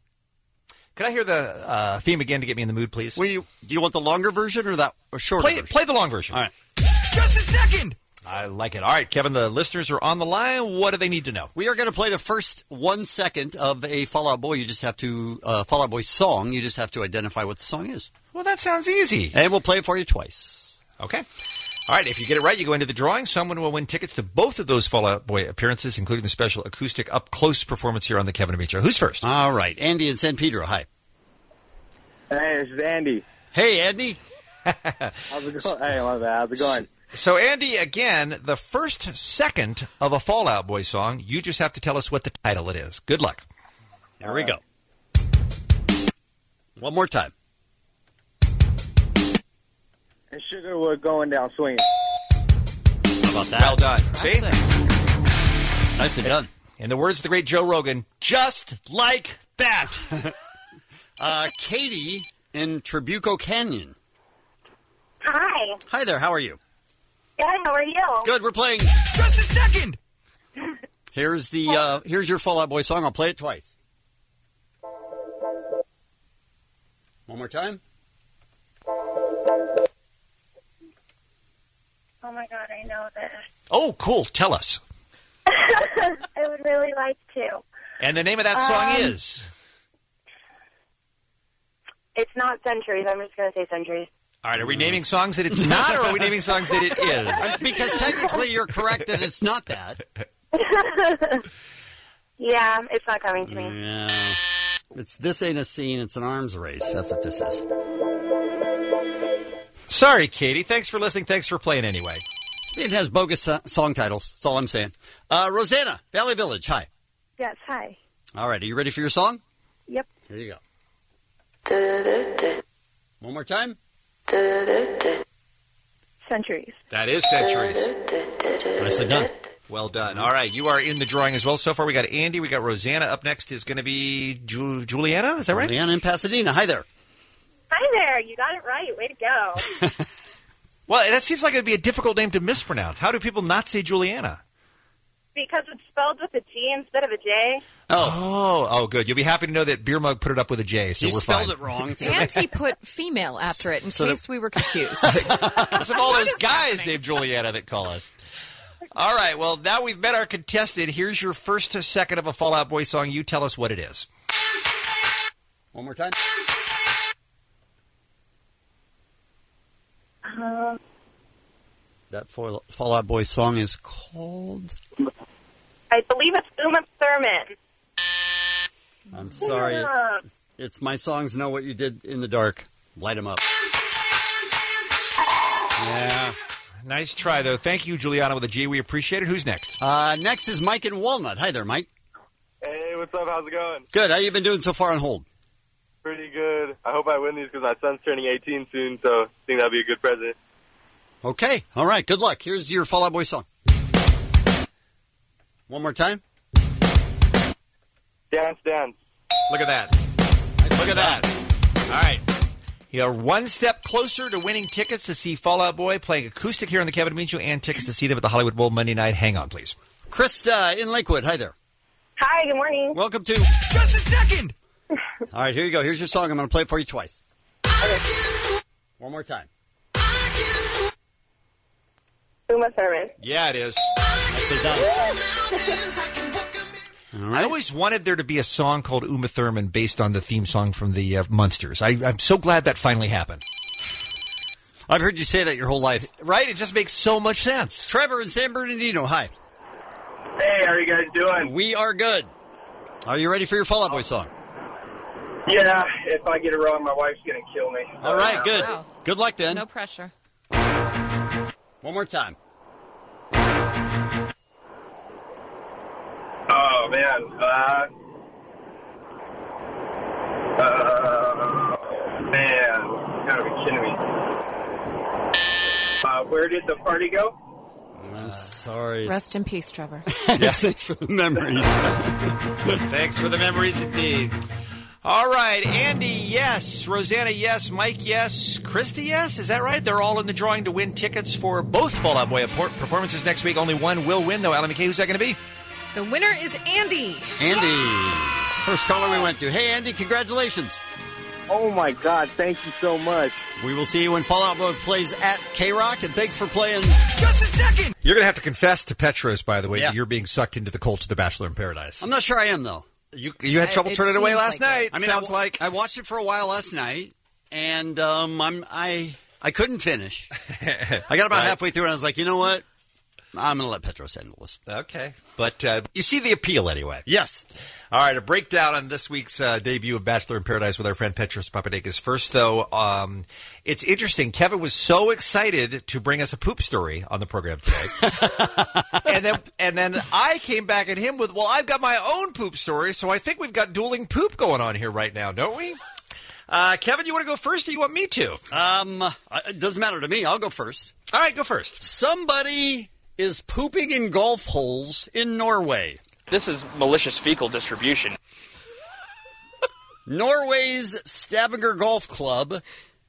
Can I hear the uh, theme again to get me in the mood, please? Well, you, do you want the longer version or that or shorter play, version? Play the long version. All right. Just a second! I like it. All right, Kevin, the listeners are on the line. What do they need to know? We are going to play the first one second of a Fall Out Boy. You just have to, uh, Fall Out Boy song. You just have to identify what the song is. Well, that sounds easy. And we'll play it for you twice. Okay. All right, if you get it right, you go into the drawing. Someone will win tickets to both of those Fall Out Boy appearances, including the special acoustic up-close performance here on the Kevin and Bean Show. Who's first? All right, Andy in San Pedro. Hi. Hey, this is Andy. Hey, Andy. How's it going? Hey, my bad. How's it going? So, Andy, again, the first second of a Fall Out Boy song, you just have to tell us what the title it is. Good luck. Here we go. One more time. And Sugarwood going down swinging. How about that? Well done. That's See? it. Nicely done. In the words of the great Joe Rogan, just like that. uh, Katie in Trabuco Canyon. Hi. Hi there. How are you? Good. How are you? Good. We're playing Just a second. Here's the uh, here's your Fall Out Boy song. I'll play it twice. One more time. Oh my God, I know this. Oh, cool. Tell us. I would really like to. And the name of that song Um, is? It's not Centuries. I'm just going to say Centuries. All right, are we naming songs that it's not, or are we naming songs that it is? Because technically you're correct that it's not that. Yeah, it's not coming to me. Yeah. It's This Ain't a Scene. It's an arms race. That's what this is. Sorry, Katie. Thanks for listening. Thanks for playing anyway. It has bogus so- song titles. That's all I'm saying. Uh, Rosanna, Valley Village. Hi. Yes, hi. All right. Are you ready for your song? Yep. Here you go. One more time. Centuries. That is Centuries. Nicely done. Well done. All right, you are in the drawing as well. So far, we got Andy. We got Rosanna. Up next is going to be Ju- Juliana. Is that right? Juliana in Pasadena. Hi there. Hi there. You got it right. Way to go. Well, that seems like it would be a difficult name to mispronounce. How do people not say Juliana? Because it's spelled with a G instead of a J. Oh. oh, oh, good. You'll be happy to know that Beer Mug put it up with a J, so he we're spelled fine. it wrong. And he put female after it in So case that- we were confused. Because of all those guys named Juliana that call us. All right, well, now we've met our contestant. Here's your first second of a Fall Out Boy song. You tell us what it is. One more time. Um, That Fall Fall Out Boy song is called... I believe it's Uma Thurman. I'm sorry. Yeah. It's My Songs Know What You Did in the Dark. Light 'em up. Yeah. Nice try, though. Thank you, Juliana with a G. We appreciate it. Who's next? Uh, next is Mike in Walnut. Hi there, Mike. Hey, what's up? How's it going? Good. How you been doing so far on hold? Pretty good. I hope I win these because my son's turning eighteen soon, so I think that'd be a good present. Okay. All right. Good luck. Here's your Fall Out Boy song. One more time. Dance, dance. Look at that. Look at that. All right. You're one step closer to winning tickets to see Fall Out Boy playing acoustic here on the Kevin Bean Show and tickets to see them at the Hollywood Bowl Monday night. Hang on, please. Krista in Lakewood. Hi there. Hi, good morning. Welcome to... Just a second! All right, here you go. Here's your song. I'm going to play it for you twice. One more time. Uma Thurman. Yeah, it is. I always wanted there to be a song called Uma Thurman based on the theme song from the uh, Munsters. I, I'm so glad that finally happened. I've heard you say that your whole life. Right? It just makes so much sense. Trevor in San Bernardino, hi. Hey, how are you guys doing? We are good. Are you ready for your Fall Out Boy song? Yeah, if I get it wrong, my wife's going to kill me. All right, good. Wow. Good luck then. No pressure. One more time. Oh, man. Uh, uh, man. You gotta be kidding me. Uh, where did the party go? I'm sorry. Rest in peace, Trevor. Yeah, thanks for the memories. Thanks for the memories indeed. All right, Andy, yes. Rosanna, yes. Mike, yes. Krista, yes. Is that right? They're all in the drawing to win tickets for both Fall Out Boy performances next week. Only one will win, though. Alan McKay, who's that going to be? The winner is Andy. Andy. First caller we went to. Hey, Andy, congratulations. Oh, my God. Thank you so much. We will see you when Fall Out Boy plays at K-Rock, and thanks for playing. Just a second! You're going to have to confess to Petros, by the way, Yeah. that you're being sucked into the cult of The Bachelor in Paradise. I'm not sure I am, though. You you had I- trouble it turning away seems last like night. I mean, sounds I, like I watched it for a while last night, and um, I'm I I couldn't finish. I got about Right. halfway through, and I was like, you know what? I'm going to let Petros handle this. Okay. But uh, you see the appeal anyway. Yes. All right, a breakdown on this week's uh, debut of Bachelor in Paradise with our friend Petros Papadakis. First, though, um, it's interesting. Kevin was so excited to bring us a poop story on the program today. and then and then I came back at him with, well, I've got my own poop story, so I think we've got dueling poop going on here right now, don't we? Uh, Kevin, you want to go first or you want me to? Um, it doesn't matter to me. I'll go first. All right, go first. Somebody is pooping in golf holes in Norway. This is malicious fecal distribution. Norway's Stavanger Golf Club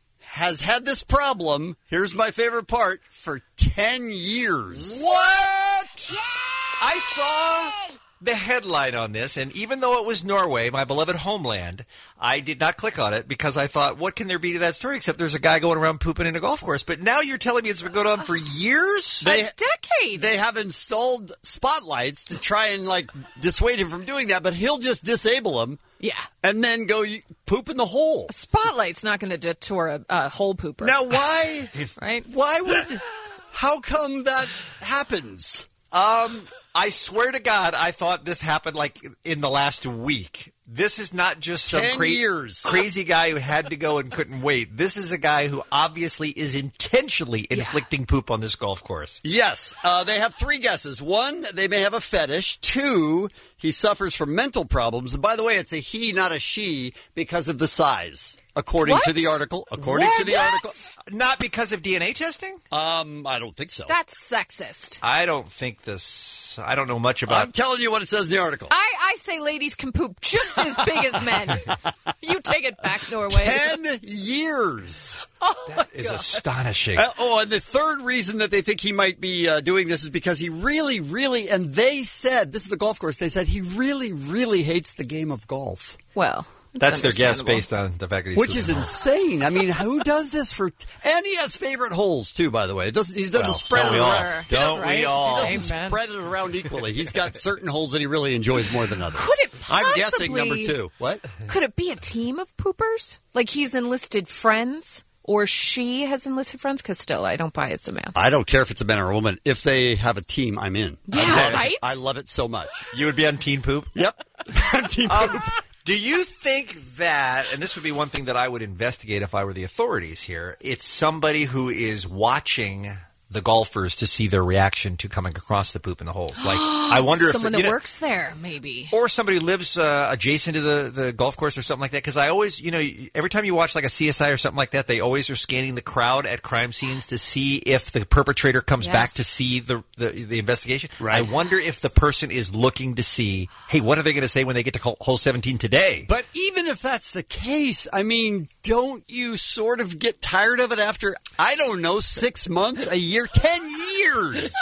has had this problem, here's my favorite part, for ten years. What? I saw the headline on this, and even though it was Norway, my beloved homeland, I did not click on it because I thought, what can there be to that story except there's a guy going around pooping in a golf course? But now you're telling me it's been going on for years? They, a decade. They have installed spotlights to try and, like, dissuade him from doing that, but he'll just disable them. Yeah. And then go y- poop in the hole. A spotlight's not going to detour a, a hole pooper. Now, why? Right? Why would? How come that happens? Um, I swear to God, I thought this happened like in the last week. This is not just some Ten cra- years. crazy guy who had to go and couldn't wait. This is a guy who obviously is intentionally inflicting poop on this golf course. Yes. Uh, they have three guesses. One, they may have a fetish. Two, he suffers from mental problems. And by the way, it's a he, not a she, because of the size, according What? to the article. According What? to the article. Not because of D N A testing? Um, I don't think so. That's sexist. I don't think this. I don't know much about. I'm telling you what it says in the article. I, I say ladies can poop just as big as men. You take it back, Norway. Ten years. Oh, That is astonishing. Uh, oh, and the third reason that they think he might be uh, doing this is because he really, really, and they said, this is the golf course, they said he really, really hates the game of golf. Well, That's their guess understandable. based on the fact that he's Which is pooping. insane. I mean, who does this for? And he has favorite holes too, by the way. It doesn't he doesn't Well, spread don't it we all? around? He Don't doesn't- we right? all? He doesn't Amen. spread it around equally. He's got certain holes that he really enjoys more than others. Could it I'm guessing possibly- number two. What? Could it be a team of poopers? Like he's enlisted friends, or she has enlisted friends? Because still, I don't buy it, Samantha. I don't care if it's a man or a woman. If they have a team, I'm in. Yeah, I love right? It. I love it so much. You would be on teen poop? Yep. team Um, poop. do you think that, and this would be one thing that I would investigate if I were the authorities here, it's somebody who is watching the golfers to see their reaction to coming across the poop in the holes. Like, I wonder someone if that you know, works there, maybe, or somebody who lives uh, adjacent to the, the golf course or something like that. Because I always, you know, every time you watch like a C S I or something like that, they always are scanning the crowd at crime scenes to see if the perpetrator comes Yes. back to see the, the the investigation. Right. I wonder if the person is looking to see, hey, what are they going to say when they get to hole- hole seventeen today? But even if that's the case, I mean, don't you sort of get tired of it after, I don't know, six months, a year, ten years?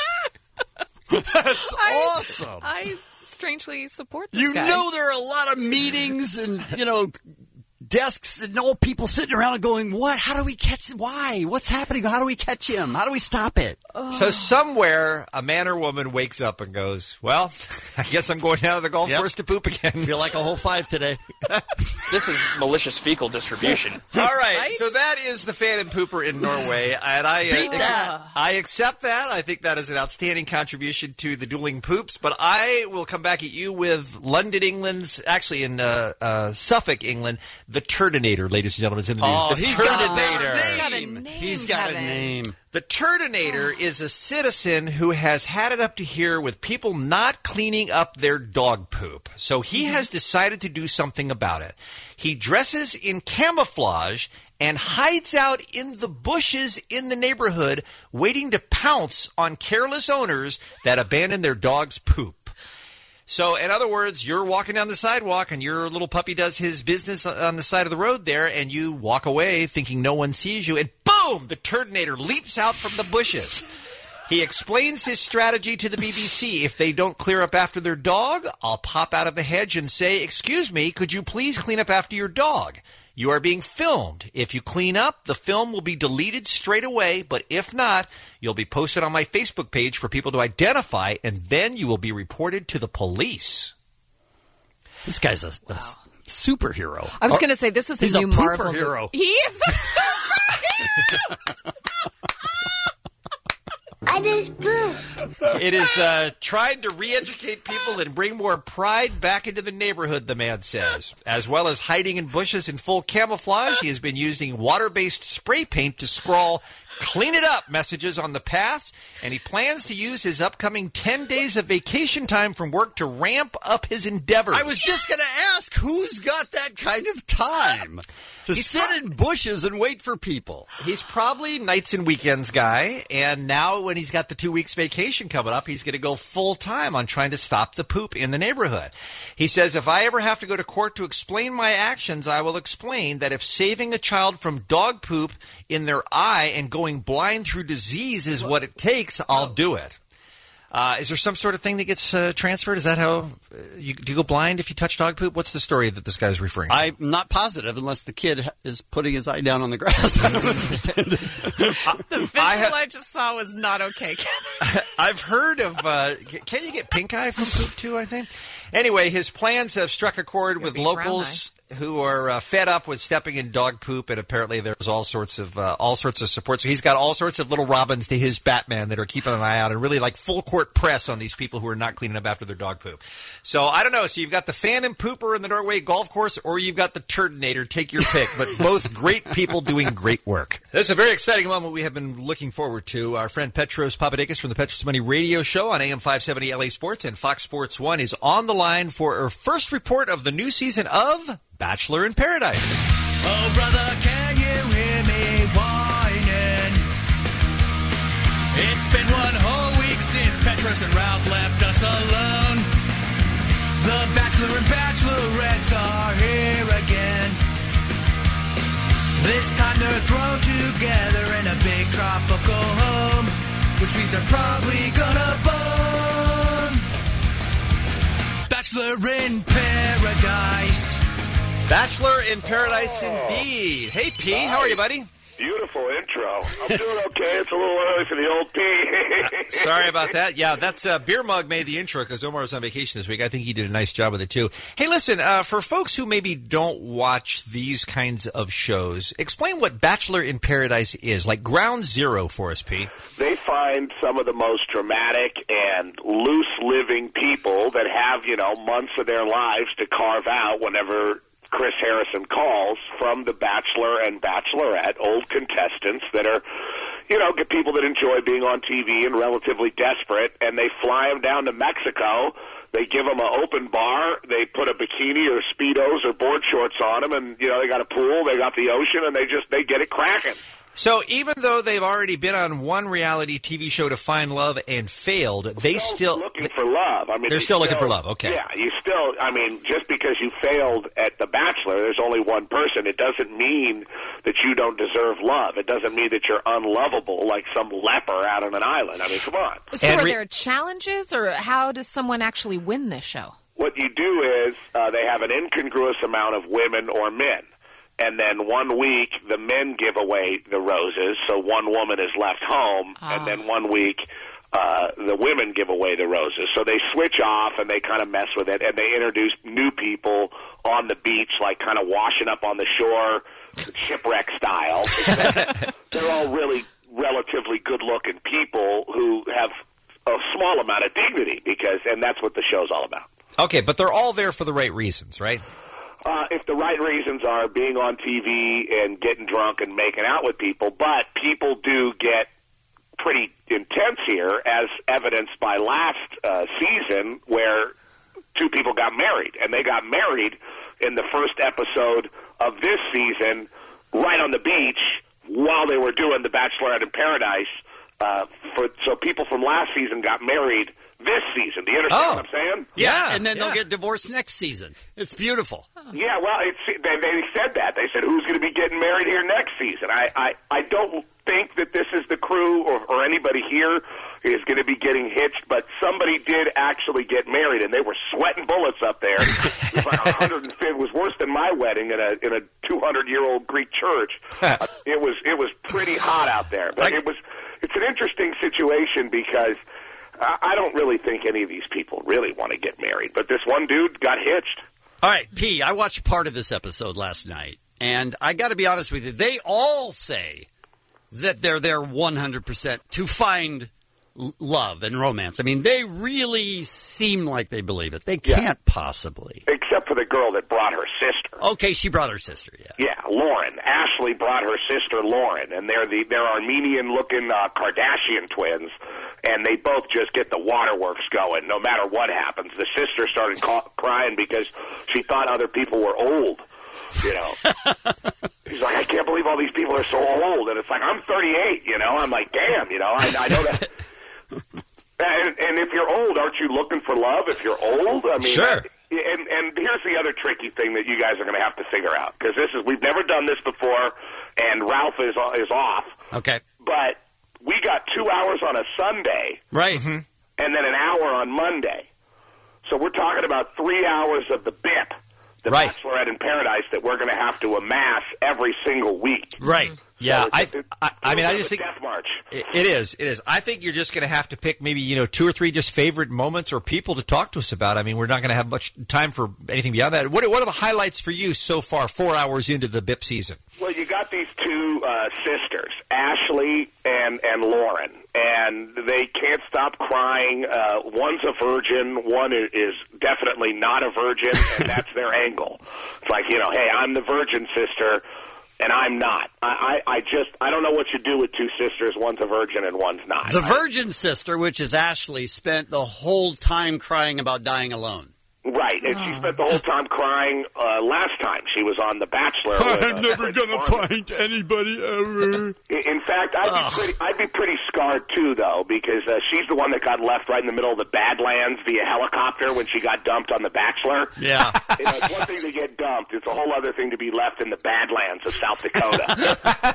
That's I- awesome. I strangely support this You guy. know there are a lot of meetings and, you know, desks and old people sitting around and going, what? How do we catch Why? What's happening? How do we catch him? How do we stop it? So somewhere, a man or woman wakes up and goes, well, I guess I'm going down to the golf Yep. course to poop again. Feel like a hole five today. This is malicious fecal distribution. All right, Right? so that is the fan and pooper in Norway, and I uh, Beat that. I accept that. I think that is an outstanding contribution to the dueling poops. But I will come back at you with London, England's, actually in uh, uh, Suffolk, England, the Turdinator, ladies and gentlemen, is in the news. Oh, the he's got a Turdinator. He's got a name. name, He's got a Kevin. name. The Turdinator is a citizen who has had it up to here with people not cleaning up their dog poop. So he has decided to do something about it. He dresses in camouflage and hides out in the bushes in the neighborhood, waiting to pounce on careless owners that abandon their dog's poop. So, in other words, you're walking down the sidewalk and your little puppy does his business on the side of the road there, and you walk away thinking no one sees you, and boom, the Turdinator leaps out from the bushes. He explains his strategy to the B B C. If they don't clear up after their dog, I'll pop out of the hedge and say, excuse me, could you please clean up after your dog? You are being filmed. If you clean up, the film will be deleted straight away, but if not, you'll be posted on my Facebook page for people to identify, and then you will be reported to the police. This guy's a, a superhero. I was Or- going to say this is he's a a new pooper Marvel hero. movie. He is a superhero. I just pooped. It is uh, trying to re-educate people and bring more pride back into the neighborhood, the man says. As well as hiding in bushes in full camouflage, he has been using water-based spray paint to scrawl clean it up messages on the paths, and he plans to use his upcoming ten days of vacation time from work to ramp up his endeavors. I was just going to ask, who's got that kind of time to He's sit in bushes and wait for people? He's probably nights and weekends guy, and now when he's got the two weeks vacation coming up, he's going to go full time on trying to stop the poop in the neighborhood. He says, if I ever have to go to court to explain my actions, I will explain that if saving a child from dog poop in their eye and going blind through disease is what it takes, I'll do it. Uh, is there some sort of thing that gets uh, transferred? Is that how uh, you, do you go blind if you touch dog poop? What's the story that this guy's referring to? I'm not positive unless the kid is putting his eye down on the grass. I don't understand it. The visual I I, have- just saw was not okay. I've heard of, uh, can you get pink eye from poop too, I think? Anyway, his plans have struck a chord with be brown locals who are uh, fed up with stepping in dog poop, and apparently there's all sorts of uh, all sorts of support. So he's got all sorts of little Robins to his Batman that are keeping an eye out and really like full court press on these people who are not cleaning up after their dog poop. So I don't know. So you've got the fan and pooper in the Norway golf course, or you've got the Turdinator. Take your pick. But both great people doing great work. This is a very exciting moment we have been looking forward to. Our friend Petros Papadakis from the Petros Money Radio Show on A M five seventy L A Sports and Fox Sports one is on the line for her first report of the new season of Bachelor in Paradise. Oh, brother, can you hear me whining? It's been one whole week since Petros and Ralph left us alone. The Bachelor and Bachelorettes are here again. This time they're thrown together in a big tropical home, which means they're probably gonna bone. Bachelor in Paradise. Bachelor in Paradise indeed. Hey, P, how are you, buddy? Beautiful intro. I'm doing okay. It's a little early for the old P. Sorry about that. Yeah, that's uh, Beer Mug made the intro because Omar was on vacation this week. I think he did a nice job with it, too. Hey, listen, uh, for folks who maybe don't watch these kinds of shows, explain what Bachelor in Paradise is, like ground zero for us, P. They find some of the most dramatic and loose-living people that have, you know, months of their lives to carve out whenever Chris Harrison calls from The Bachelor and Bachelorette, old contestants that are, you know, get people that enjoy being on T V and relatively desperate, and they fly them down to Mexico. They give them an open bar. They put a bikini or Speedos or board shorts on them, and, you know, they got a pool, they got the ocean, and they just, they get it cracking. So even though they've already been on one reality T V show to find love and failed, they still looking for love. I mean, they're they still looking for love. Okay. Yeah, you still. I mean, just because you failed at The Bachelor, there's only one person. It doesn't mean that you don't deserve love. It doesn't mean that you're unlovable like some leper out on an island. I mean, come on. So are there challenges, or how does someone actually win this show? What you do is uh, they have an incongruous amount of women or men. And then one week, the men give away the roses, so one woman is left home. Oh. And then one week, uh, the women give away the roses. So they switch off, and they kind of mess with it, and they introduce new people on the beach, like kind of washing up on the shore, shipwreck style. They're all really relatively good-looking people who have a small amount of dignity, because, and that's what the show's all about. Okay, but they're all there for the right reasons, right? Uh, if the right reasons are being on T V and getting drunk and making out with people, but people do get pretty intense here, as evidenced by last uh, season where two people got married, and they got married in the first episode of this season right on the beach while they were doing The Bachelorette in Paradise. Uh, for, so people from last season got married this season. Do you understand oh. what I'm saying? Yeah, and then yeah. they'll get divorced next season. It's beautiful. Yeah, well, it's, they, they said that. They said, who's going to be getting married here next season? I, I, I don't think that this is the crew or, or anybody here is going to be getting hitched, but somebody did actually get married, and they were sweating bullets up there. It was like one hundred fifty. It was worse than my wedding in a in a two hundred year old Greek church. uh, it was it was pretty hot out there, but it was it's an interesting situation because I don't really think any of these people really want to get married, but this one dude got hitched. All right, P, I watched part of this episode last night, and I got to be honest with you. They all say that they're there one hundred percent to find l- love and romance. I mean, they really seem like they believe it. They can't yeah. possibly. Except for the girl that brought her sister. Okay, she brought her sister, yeah. Yeah, Lauren. Ashley brought her sister, Lauren, and they're the they're Armenian-looking uh, Kardashian twins. And they both just get the waterworks going no matter what happens. The sister started ca- crying because she thought other people were old, you know. She's like, I can't believe all these people are so old. And it's like, I'm thirty-eight, you know. I'm like, damn, you know, I, I know that. and, and if you're old, aren't you looking for love if you're old? I mean, sure. And, and here's the other tricky thing that you guys are going to have to figure out. Because this is, we've never done this before, and Ralph is is off. Okay. But we got two hours on a Sunday. Right. Mm-hmm. And then an hour on Monday. So we're talking about three hours of the B I P, the right. Bachelorette in Paradise, that we're going to have to amass every single week. Right. Yeah, so I, it's, it's, I, I mean, I just think death march. It, it is. It is. I think you're just going to have to pick maybe you know two or three just favorite moments or people to talk to us about. I mean, we're not going to have much time for anything beyond that. What, what are the highlights for you so far? Four hours into the B I P season. Well, you got these two uh, sisters, Ashley and and Lauren, and they can't stop crying. Uh, one's a virgin, one is, is definitely not a virgin, and that's their angle. It's like, you know, hey, I'm the virgin sister. And I'm not. I, I, I just, I don't know what you do with two sisters. One's a virgin and one's not. The virgin sister, which is Ashley, spent the whole time crying about dying alone. Right, and oh. she spent the whole time crying uh, last time she was on The Bachelor. I'm with, uh, never going to find anybody ever. In fact, I'd be, pretty, I'd be pretty scarred, too, though, because uh, she's the one that got left right in the middle of the Badlands via helicopter when she got dumped on The Bachelor. Yeah. You know, it's one thing to get dumped. It's a whole other thing to be left in the Badlands of South Dakota.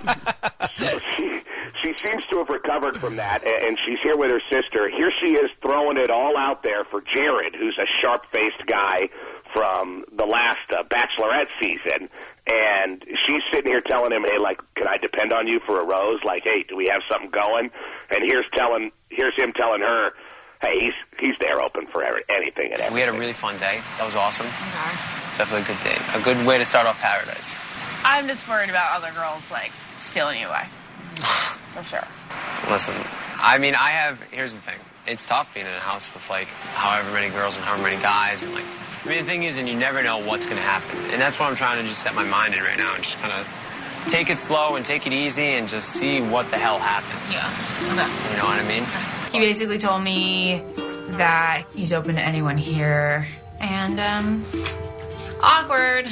So she, she seems to have recovered from that, and she's here with her sister. Here she is throwing it all out there for Jared, who's a sharp-faced guy from the last uh, Bachelorette season, and she's sitting here telling him, hey, like, can I depend on you for a rose? Like, hey, do we have something going? And here's telling, here's him telling her, hey, he's he's there open for every, anything and everything. We had a really fun day. That was awesome. Okay. Definitely a good day. A good way to start off Paradise. I'm just worried about other girls, like, stealing you away. For sure. Listen, I mean, I have, here's the thing. It's tough being in a house with, like, however many girls and however many guys. And, like, I mean, the thing is, and you never know what's going to happen. And that's what I'm trying to just set my mind in right now and just kind of take it slow and take it easy and just see what the hell happens. Yeah. Okay. You know what I mean? He basically told me that he's open to anyone here. And, um, awkward.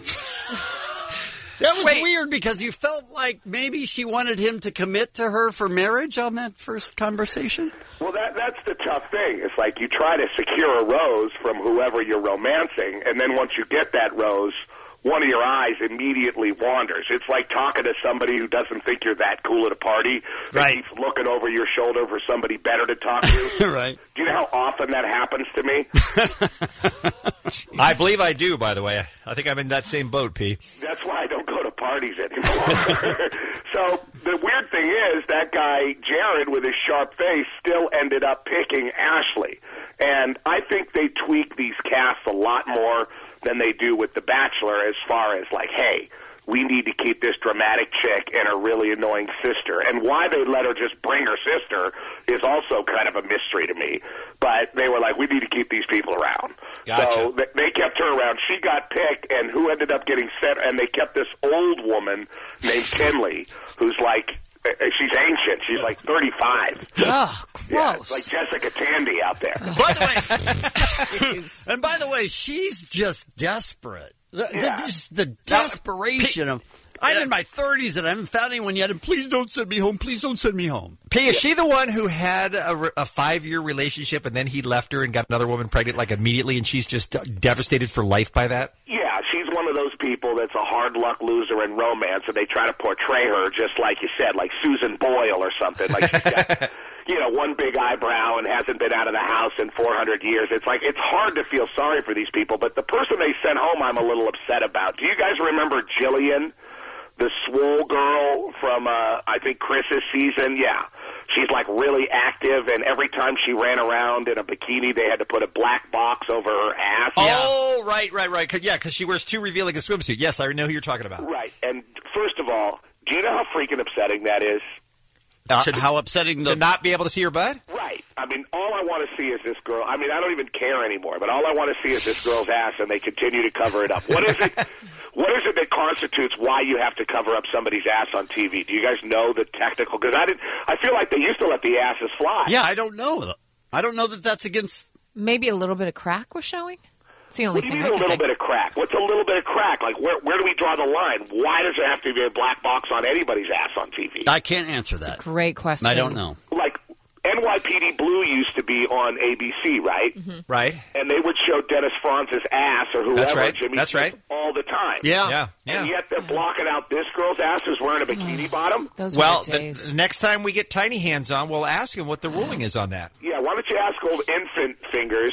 That was weird because you felt like maybe she wanted him to commit to her for marriage on that first conversation. Well, that that's the tough thing. It's like you try to secure a rose from whoever you're romancing, and then once you get that rose, one of your eyes immediately wanders. It's like talking to somebody who doesn't think you're that cool at a party. Right. Keeps looking over your shoulder for somebody better to talk to. Right. Do you know how often that happens to me? I believe I do, by the way. I think I'm in that same boat, P. That's why I don't go to parties anymore. So the weird thing is that guy, Jared, with his sharp face, still ended up picking Ashley. And I think they tweak these casts a lot more than they do with The Bachelor as far as like, hey, we need to keep this dramatic chick and her really annoying sister. And why they let her just bring her sister is also kind of a mystery to me. But they were like, we need to keep these people around. Gotcha. So th- they kept her around. She got picked, and who ended up getting sent? And they kept this old woman named Kinley, who's like, she's ancient. She's like thirty-five. Oh, gross. Yeah, it's like Jessica Tandy out there. By the way, and by the way, she's just desperate. The, Yeah. the, just the desperation of, I'm in my thirties and I haven't found anyone yet, and please don't send me home. Please don't send me home. P, is she the one who had a, re- a five-year relationship and then he left her and got another woman pregnant like immediately, and she's just devastated for life by that? Yeah, she's one of those people that's a hard luck loser in romance, and they try to portray her just like you said, like Susan Boyle or something. Like she's got, you know, one big eyebrow and hasn't been out of the house in four hundred years. It's like it's hard to feel sorry for these people, but the person they sent home I'm a little upset about. Do you guys remember Jillian, the swole girl from, uh, I think, Chris's season? Yeah. She's, like, really active, and every time she ran around in a bikini, they had to put a black box over her ass. Oh, right, right, right. 'Cause, yeah, because she wears too revealing a swimsuit. Yes, I know who you're talking about. Right. And first of all, do you know how freaking upsetting that is? Uh, Should- how upsetting the To not be able to see her butt? Right. I mean, all I want to see is this girl. I mean, I don't even care anymore, but all I want to see is this girl's ass, and they continue to cover it up. What is it? What is it that constitutes why you have to cover up somebody's ass on T V? Do you guys know the technical? Because I didn't. I feel like they used to let the asses fly. Yeah, I don't know. I don't know that that's against. Maybe a little bit of crack was showing? It's the only What do you thing mean I a can little think. bit of crack? What's a little bit of crack? Like, where where do we draw the line? Why does there have to be a black box on anybody's ass on T V? I can't answer that. Great question. I don't know. Like, N Y P D Blue used to be on A B C, right? Mm-hmm. Right. And they would show Dennis Franz's ass or whoever, That's right. Jimmy That's Smith, right. all the time. Yeah. Yeah, yeah. And yet they're blocking out this girl's ass who's wearing a bikini bottom? Those Well, were the the, days. the next time we get Tiny Hands on, we'll ask him what the ruling is on that. Yeah, why don't you ask old infant fingers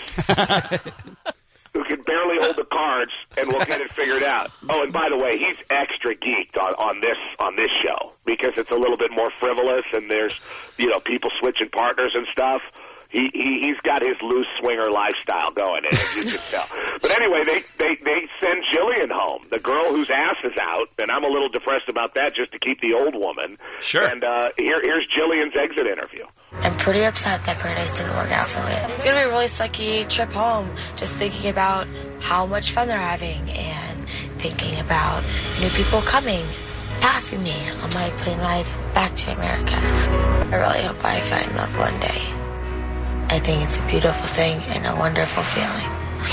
who can barely hold the cards, and we'll get it figured out. Oh, and by the way, he's extra geeked on, on this on this show because it's a little bit more frivolous, and there's, you know, people switching partners and stuff. He, he he's got his loose swinger lifestyle going, and you can tell. But anyway, they, they they send Jillian home, the girl whose ass is out, and I'm a little depressed about that just to keep the old woman. Sure. And uh, here here's Jillian's exit interview. I'm pretty upset that Paradise didn't work out for me. It's gonna be a really sucky trip home, just thinking about how much fun they're having and thinking about new people coming, passing me on my plane ride back to America. I really hope I find love one day. I think it's a beautiful thing and a wonderful feeling.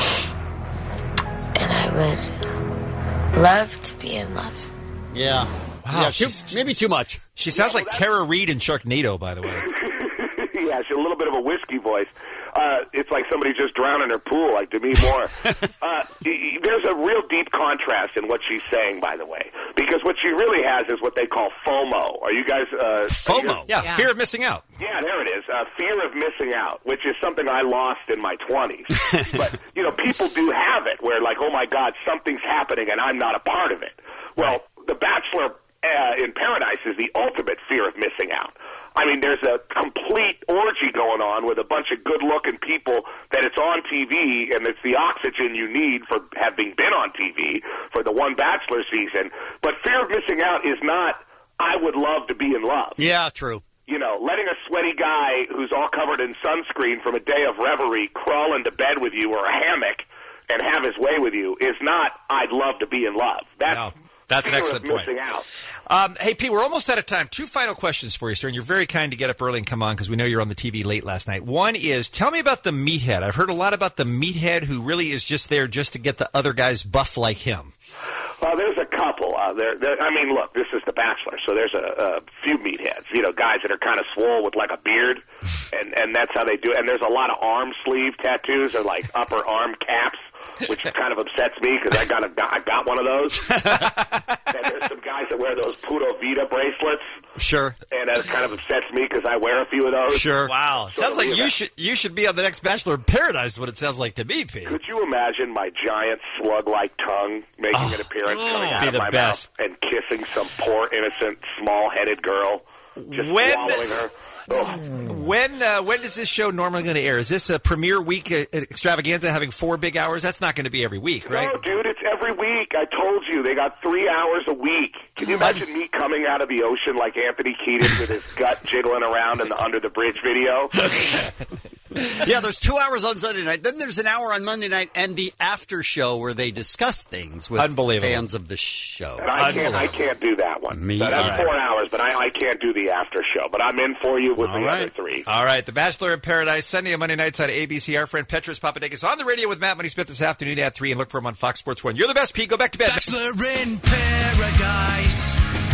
And I would love to be in love. Yeah. Wow, Yeah, too, she's- maybe too much. She sounds like Tara Reid in Sharknado, by the way. Yeah, she's a little bit of a whiskey voice. Uh, it's like somebody just drowned in her pool, like Demi Moore. uh, y- y- there's a real deep contrast in what she's saying, by the way, because what she really has is what they call FOMO. Are you guys? Uh, FOMO? Are you guys- Yeah, yeah, fear of missing out. Yeah, there it is. Uh, fear of missing out, which is something I lost in my twenties. But, you know, people do have it where, like, oh, my God, something's happening and I'm not a part of it. Well, The Bachelor uh, in Paradise is the ultimate fear of missing out. I mean, there's a complete orgy going on with a bunch of good-looking people that it's on T V, and it's the oxygen you need for having been on T V for the one Bachelor season. But fear of missing out is not, I would love to be in love. Yeah, true. You know, letting a sweaty guy who's all covered in sunscreen from a day of reverie crawl into bed with you or a hammock and have his way with you is not, I'd love to be in love. That's, no, that's an fear excellent of point. missing out. Um, hey, Pete, we're almost out of time. Two final questions for you, sir, and you're very kind to get up early and come on because we know you're on the T V late last night. One is, tell me about the meathead. I've heard a lot about the meathead who really is just there just to get the other guys buff like him. Well, there's a couple. Uh, there, there, I mean, look, this is The Bachelor, so there's a, a few meatheads. You know, guys that are kind of swole with like a beard, and and that's how they do it. And there's a lot of arm sleeve tattoos or like upper arm caps, which kind of upsets me because I got a, I got one of those. And there's some guys that wear those Puro Vida bracelets. Sure. And that kind of upsets me because I wear a few of those. Sure. Wow. So sounds like you that. should you should be on the next Bachelor in Paradise, is what it sounds like to me, Pete. Could you imagine my giant slug-like tongue making Oh, an appearance oh, coming out be of the my best. mouth and kissing some poor, innocent, small-headed girl, just When- swallowing her? Ugh. When uh, when is this show normally going to air? Is this a premiere week uh, extravaganza having four big hours? That's not going to be every week, right? No, dude, it's every week. I told you. They got three hours a week. Can you imagine me coming out of the ocean like Anthony Keaton with his gut jiggling around in the Under the Bridge video? Yeah, there's two hours on Sunday night. Then there's an hour on Monday night and the after show where they discuss things with Unbelievable. fans of the show. And I can't, I can't do that one. Me So that's either. four hours, but I, I can't do the after show. But I'm in for you with All the right. other three. All right, The Bachelor in Paradise, Sunday and Monday nights on A B C. Our friend Petros Papadakis on the radio with Matt Money Smith this afternoon at three, and look for him on Fox Sports one. You're the best, Pete. Go back to bed. Bachelor in Paradise.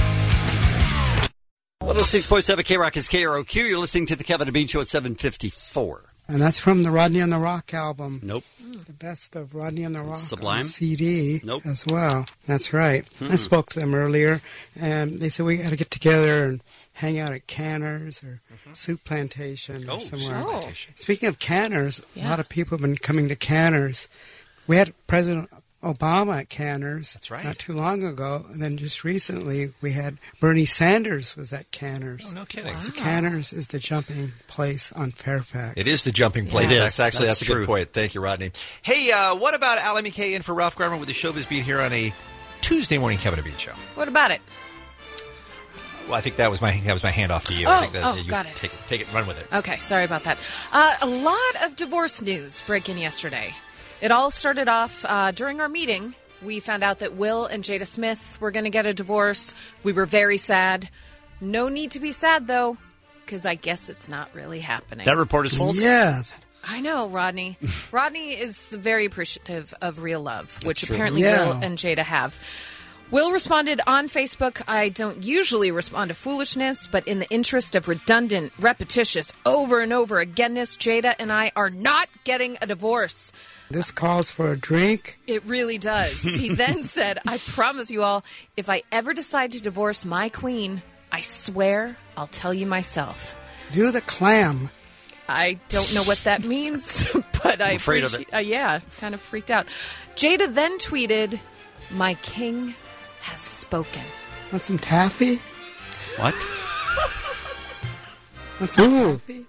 one oh six point seven K-Rock is K R O Q. You're listening to the Kevin and Bean Show at seven fifty-four. And that's from the Rodney on the Rock album. Nope. The best of Rodney on the Rock Sublime? on C D Nope. as well. That's right. I Mm-mm. spoke to them earlier, and they said we got to get together and hang out at Canner's or Soup Plantation Oh, or Soup somewhere. Plantation. Speaking of Canner's, Yeah. a lot of people have been coming to Canner's. We had President Obama at Canner's That's right. not too long ago, and then just recently we had Bernie Sanders was at Canner's. Oh, no kidding. So Canner's is the jumping place on Fairfax. It is the jumping place. It is. That's actually That's that's, a true. good point. Thank you, Rodney. Hey, uh, what about Ally McKay in for Ralph Garman with the Showbiz Beat here on a Tuesday morning Kevin and Bean show? What about it? Well, I think that was my that was my handoff to you. Oh, I think that, oh, you got it. Take it, take it, and run with it. Okay, sorry about that. Uh, a lot of divorce news breaking yesterday. It all started off uh, during our meeting. We found out that Will and Jada Smith were going to get a divorce. We were very sad. No need to be sad, though, because I guess it's not really happening. That report is false? Yes. I know, Rodney. Rodney is very appreciative of real love, which true. apparently Yeah. Will and Jada have. Will responded on Facebook, I don't usually respond to foolishness, but in the interest of redundant, repetitious, over and over againness, Jada and I are not getting a divorce. This calls for a drink. It really does. He then said, I promise you all, if I ever decide to divorce my queen, I swear I'll tell you myself. Do the clam. I don't know what that means, but I I'm afraid of appreciate- Uh, yeah, kind of freaked out. Jada then tweeted, "My king has spoken." Want some taffy? What? Want some Ooh. taffy?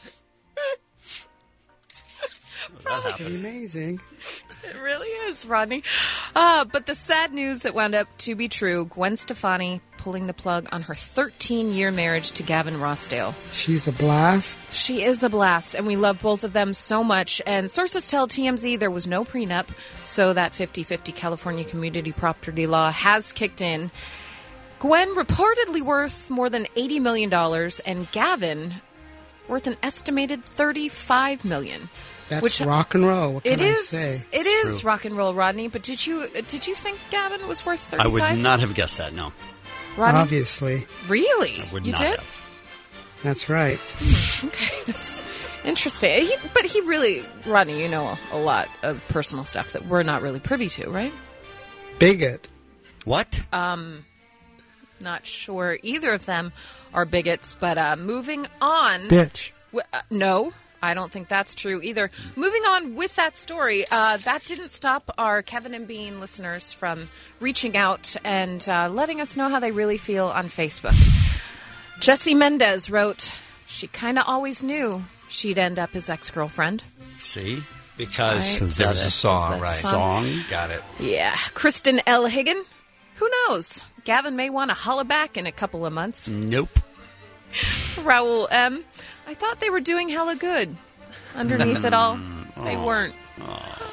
Probably. Amazing. It really is, Rodney. Uh, but the sad news that wound up to be true, Gwen Stefani pulling the plug on her thirteen-year marriage to Gavin Rossdale. She's a blast. She is a blast, and we love both of them so much. And sources tell T M Z there was no prenup, so that fifty-fifty California community property law has kicked in. Gwen reportedly worth more than eighty million dollars, and Gavin worth an estimated thirty-five million dollars. That's Which- rock and roll. What can It I is. say? It is rock and roll, Rodney. But did you did you think Gavin was worth I thirty-five? would not have guessed that, no. Rodney? Obviously. Really? I would you not did? have. That's right. Okay, that's interesting. He, but he really, Rodney, you know a, a lot of personal stuff that we're not really privy to, right? Bigot. What? Um, not sure either of them are bigots. But uh, moving on. Bitch. W- uh, no. I don't think that's true either. Moving on with that story, uh, that didn't stop our Kevin and Bean listeners from reaching out and uh, letting us know how they really feel on Facebook. Jessie Mendez wrote, she kind of always knew she'd end up as ex-girlfriend. See? Because Right. there was a song, Is that right? song? Got it. Yeah. Kristen L. Higgin, who knows? Gavin may want to holla back in a couple of months. Nope. Raul M., I thought they were doing hella good. Underneath it all, they Aw. weren't.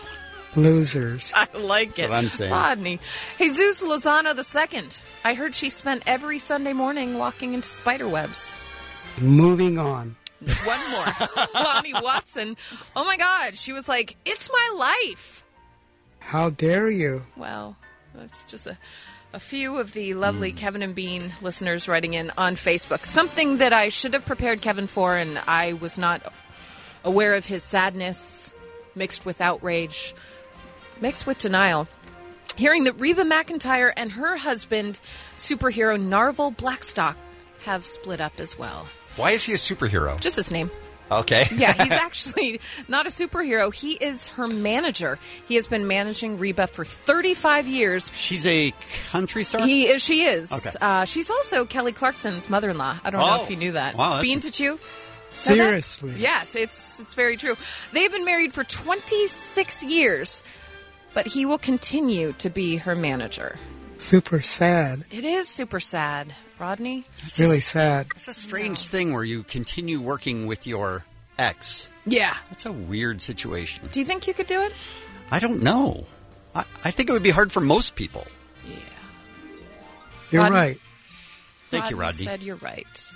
Losers. I like it. That's what I'm saying. Rodney. Jesus Lozano the second. I heard she spent every Sunday morning walking into spider webs. Moving on. One more. Lonnie Watson. Oh, my God. She was like, it's my life. How dare you? Well, that's just a, a few of the lovely mm. Kevin and Bean listeners writing in on Facebook. Something that I should have prepared Kevin for, and I was not aware of his sadness mixed with outrage, mixed with denial. Hearing that Reba McEntire and her husband, superhero Narvel Blackstock, have split up as well. Why is he a superhero? Just his name. Okay. Yeah, he's actually not a superhero. He is her manager. He has been managing Reba for thirty-five years. She's a country star? He is. She is. Okay. Uh, she's also Kelly Clarkson's mother-in-law. I don't oh. know if you knew that. Wow, that's Bean, a- did you? Seriously. Yes, it's it's very true. They've been married for twenty-six years, but he will continue to be her manager. Super sad. It is super sad, Rodney. It's really sad. It's a strange thing where you continue working with your ex. Yeah. That's a weird situation. Do you think you could do it? I don't know. I, I think it would be hard for most people. Yeah. You're Rodney, right. Thank Rodney you, Rodney. said you're right.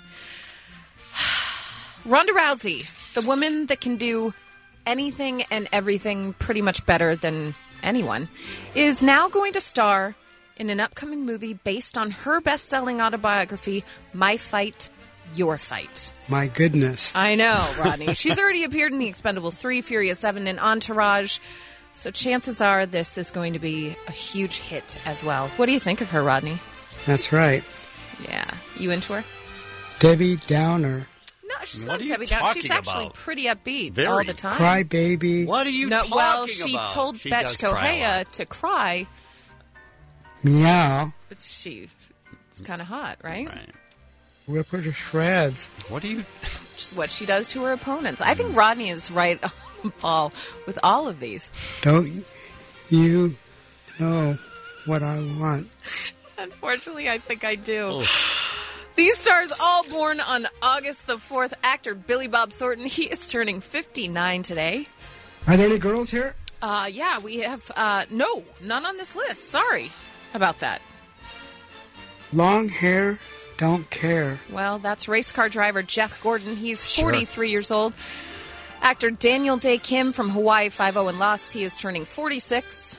Ronda Rousey, the woman that can do anything and everything pretty much better than anyone, is now going to star in an upcoming movie based on her best-selling autobiography, My Fight, Your Fight. My goodness. I know, Rodney. She's already appeared in The Expendables three, Furious seven, and Entourage, so chances are this is going to be a huge hit as well. What do you think of her, Rodney? That's right. Yeah. You into her? Debbie Downer. No, she's What not are you Debbie Downer. She's talking actually about? pretty upbeat Very. all the time. Cry baby. What are you no, talking well, she about? told She Betch does cry a Kohea lot. to cry. Meow. But she, it's kind of hot, right? Right. Rip her to shreds. What do you... Which is what she does to her opponents. I think Rodney is right on Paul with all of these. Don't you know what I want? Unfortunately, I think I do. These stars all born on August the fourth. Actor Billy Bob Thornton, he is turning fifty-nine today. Are there any girls here? Uh, yeah, we have, uh, no, none on this list. Sorry about that. Long hair, don't care. Well, that's race car driver Jeff Gordon. He's Sure. forty-three years old. Actor Daniel Day Kim from Hawaii Five-O and Lost. He is turning forty-six.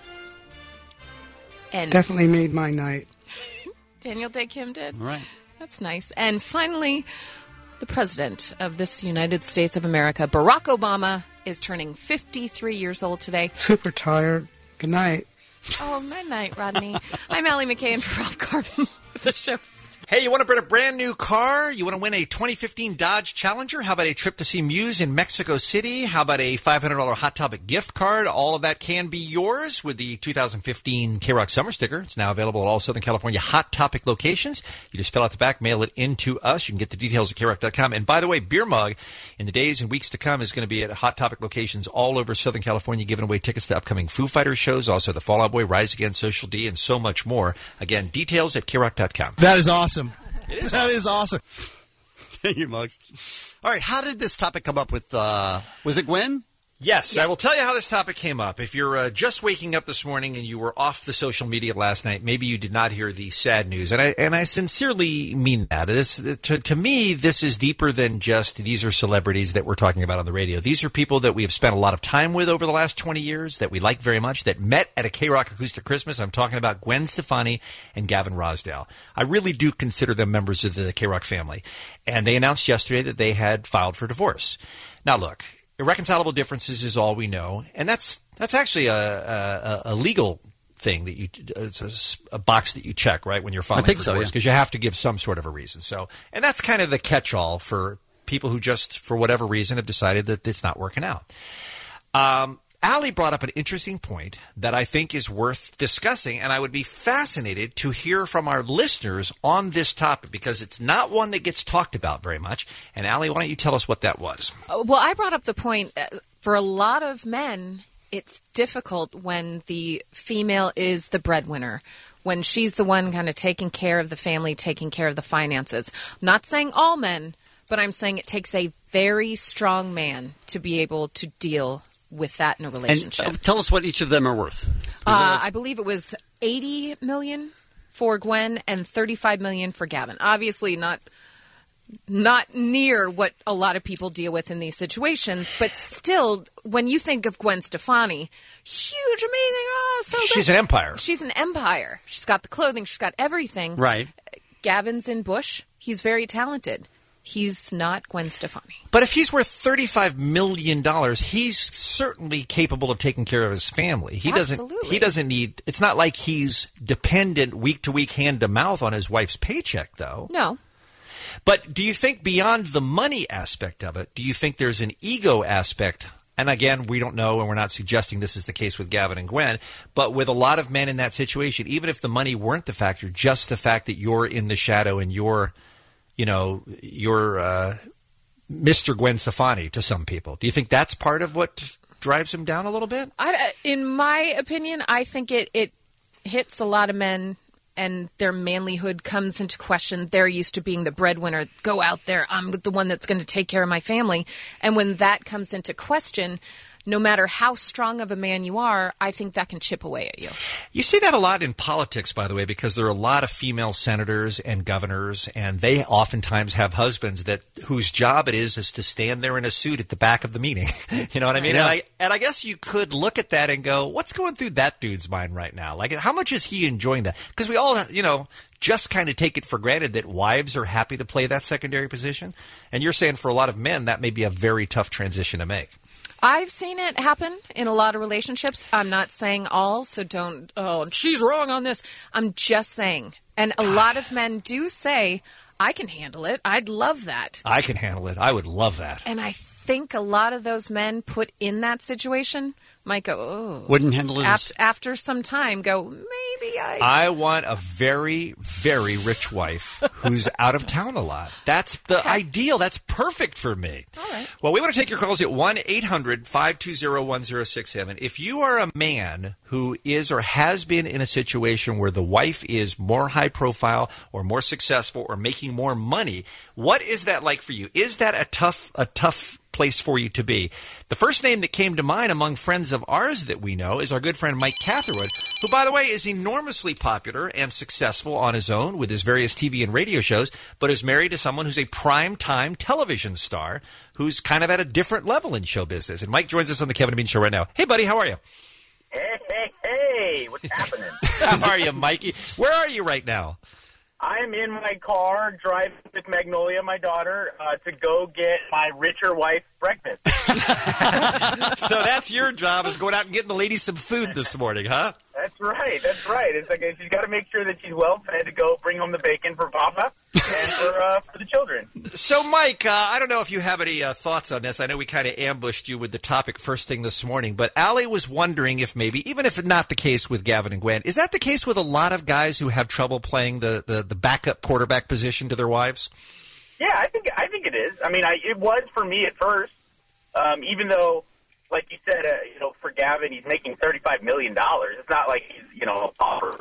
And Definitely made my night. Daniel Day Kim did? Right. That's nice. And finally, the president of this United States of America, Barack Obama, is turning fifty-three years old today. Super tired. Good night. Oh, night-night, Rodney. I'm Allie McKay and for Ralph Garman. The show is... Hey, you want to win a brand new car? You want to win a twenty fifteen Dodge Challenger? How about a trip to see Muse in Mexico City? How about a five hundred dollars Hot Topic gift card? All of that can be yours with the two thousand fifteen K-Rock Summer Sticker. It's now available at all Southern California Hot Topic locations. You just fill out the back, mail it in to us. You can get the details at K Rock dot com. And by the way, Beer Mug, in the days and weeks to come, is going to be at Hot Topic locations all over Southern California, giving away tickets to upcoming Foo Fighters shows, also the Fall Out Boy, Rise Against, Social D, and so much more. Again, details at K Rock dot com. That is awesome. It is that awesome. is awesome. Thank you, Mugs. All right, how did this topic come up with, uh, was it Gwen? Yes, I will tell you how this topic came up. If you're uh, just waking up this morning and you were off the social media last night, maybe you did not hear the sad news, and I and I sincerely mean that. This, to, to me, this is deeper than just these are celebrities that we're talking about on the radio. These are people that we have spent a lot of time with over the last twenty years, that we like very much, that met at a K-Rock Acoustic Christmas. I'm talking about Gwen Stefani and Gavin Rosdale. I really do consider them members of the K-Rock family, and they announced yesterday that they had filed for divorce. Now, look. Irreconcilable differences is all we know, and that's that's actually a, a, a legal thing that you it's a, a box that you check right when you're filing I think for so, divorce yeah. because you have to give some sort of a reason. So, and that's kind of the catch-all for people who just for whatever reason have decided that it's not working out. Um, Allie brought up an interesting point that I think is worth discussing, and I would be fascinated to hear from our listeners on this topic because it's not one that gets talked about very much. And Allie, why don't you tell us what that was? Uh, Well, I brought up the point, uh, for a lot of men, it's difficult when the female is the breadwinner, when she's the one kind of taking care of the family, taking care of the finances. I'm not saying all men, but I'm saying it takes a very strong man to be able to deal with that in a relationship. And uh, tell us what each of them are worth. Uh, I believe it was eighty million dollars for Gwen and thirty-five million dollars for Gavin. Obviously not not near what a lot of people deal with in these situations, but still, when you think of Gwen Stefani, huge, amazing, oh, so She's good. an empire. She's an empire. She's got the clothing. She's got everything. Right. Gavin's in Bush. He's very talented. He's not Gwen Stefani. But if he's worth thirty-five million dollars, he's certainly capable of taking care of his family. He Absolutely. doesn't he doesn't need it's not like he's dependent week to week, hand to mouth on his wife's paycheck, though. No. But do you think beyond the money aspect of it, do you think there's an ego aspect? And again, we don't know, and we're not suggesting this is the case with Gavin and Gwen, but with a lot of men in that situation, even if the money weren't the factor, just the fact that you're in the shadow and you're, you know, you're uh, Mister Gwen Stefani to some people. Do you think that's part of what drives him down a little bit? I, in my opinion, I think it, it hits a lot of men and their manlyhood comes into question. They're used to being the breadwinner. Go out there. I'm the one that's going to take care of my family. And when that comes into question, no matter how strong of a man you are, I think that can chip away at you. You see that a lot in politics, by the way, because there are a lot of female senators and governors, and they oftentimes have husbands that whose job it is is to stand there in a suit at the back of the meeting. You know what I mean? Yeah. And I and I guess you could look at that and go, what's going through that dude's mind right now? Like, how much is he enjoying that? Because we all, you know, just kind of take it for granted that wives are happy to play that secondary position. And you're saying for a lot of men that may be a very tough transition to make. I've seen it happen in a lot of relationships. I'm not saying all, so don't, oh, she's wrong on this. I'm just saying. And a lot of men do say, I can handle it. I'd love that. I can handle it. I would love that. And I think a lot of those men put in that situation might go, oh. Wouldn't handle it as- after, after some time, go, maybe I... I want a very, very rich wife who's out of town a lot. That's the okay. ideal. That's perfect for me. All right. Well, we want to take your calls at one eight hundred five two zero one zero six seven. If you are a man who is or has been in a situation where the wife is more high profile or more successful or making more money, what is that like for you? Is that a tough, a tough place for you to be? The first name that came to mind among friends of ours that we know is our good friend Mike Catherwood, who, by the way, is enormously popular and successful on his own with his various T V and radio shows, but is married to someone who's a prime-time television star who's kind of at a different level in show business. And Mike joins us on the Kevin and Bean Show right now. Hey, buddy, how are you? Hey, hey, hey, what's happening? How are you, Mikey? Where are you right now? I'm in my car driving with Magnolia, my daughter, uh, to go get my richer wife breakfast. So that's your job, is going out and getting the ladies some food this morning, huh? That's right. That's right. It's like she's got to make sure that she's well fed to go bring home the bacon for Papa and for uh, for the children. So, Mike, uh, I don't know if you have any uh, thoughts on this. I know we kind of ambushed you with the topic first thing this morning, but Allie was wondering if maybe, even if it's not the case with Gavin and Gwen, is that the case with a lot of guys who have trouble playing the, the, the backup quarterback position to their wives? Yeah, I think I think it is. I mean, I, it was for me at first, um, even though. Like you said, uh, you know, for Gavin, he's making thirty-five million dollars. It's not like he's, you know, a pauper.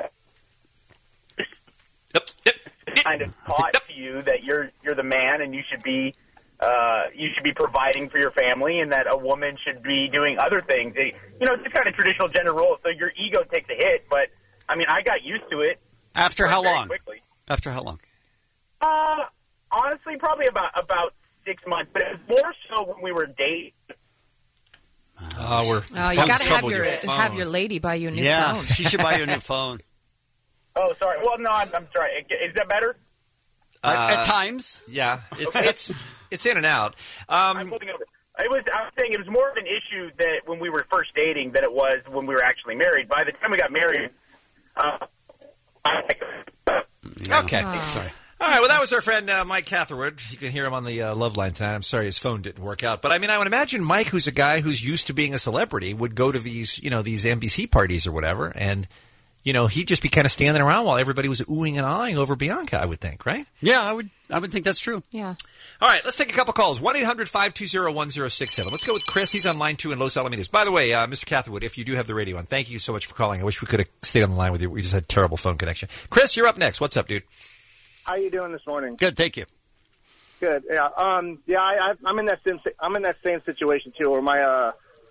Yep. Yep. Kind of taught yep. to you that you're you're the man and you should be uh, you should be providing for your family, and that a woman should be doing other things. They, you know, it's just kind of traditional gender roles. So your ego takes a hit, but I mean, I got used to it. After how long? Quickly. After how long? Uh, honestly, probably about about six months. But it was more so when we were dating. Uh, we're oh, you got to have your, your have your lady buy you a new yeah, phone. Yeah, she should buy you a new phone. Oh, sorry. Well, no, I'm, I'm sorry. Is that better? Uh, At times, yeah. It's okay. it's it's in and out. Um, I'm holding over. It was. I was saying it was more of an issue that when we were first dating than it was when we were actually married. By the time we got married, uh, I, yeah. okay. Oh. Sorry. All right, well, that was our friend uh, Mike Catherwood. You can hear him on the uh, Love Line tonight. I'm sorry his phone didn't work out. But, I mean, I would imagine Mike, who's a guy who's used to being a celebrity, would go to these, you know, these N B C parties or whatever, and, you know, he'd just be kind of standing around while everybody was oohing and ahhing over Bianca, I would think, right? Yeah, I would I would think that's true. Yeah. All right, let's take a couple calls. one eight hundred five two zero one zero six seven. Let's go with Chris. He's on line two in Los Alamitos. By the way, uh, Mister Catherwood, if you do have the radio on, thank you so much for calling. I wish we could have stayed on the line with you. We just had terrible phone connection. Chris, you're up next. What's up, dude? How you doing this morning? Good, thank you. Good. Yeah. Um. Yeah. I, I, I'm in that same. I'm in that same situation too, where my uh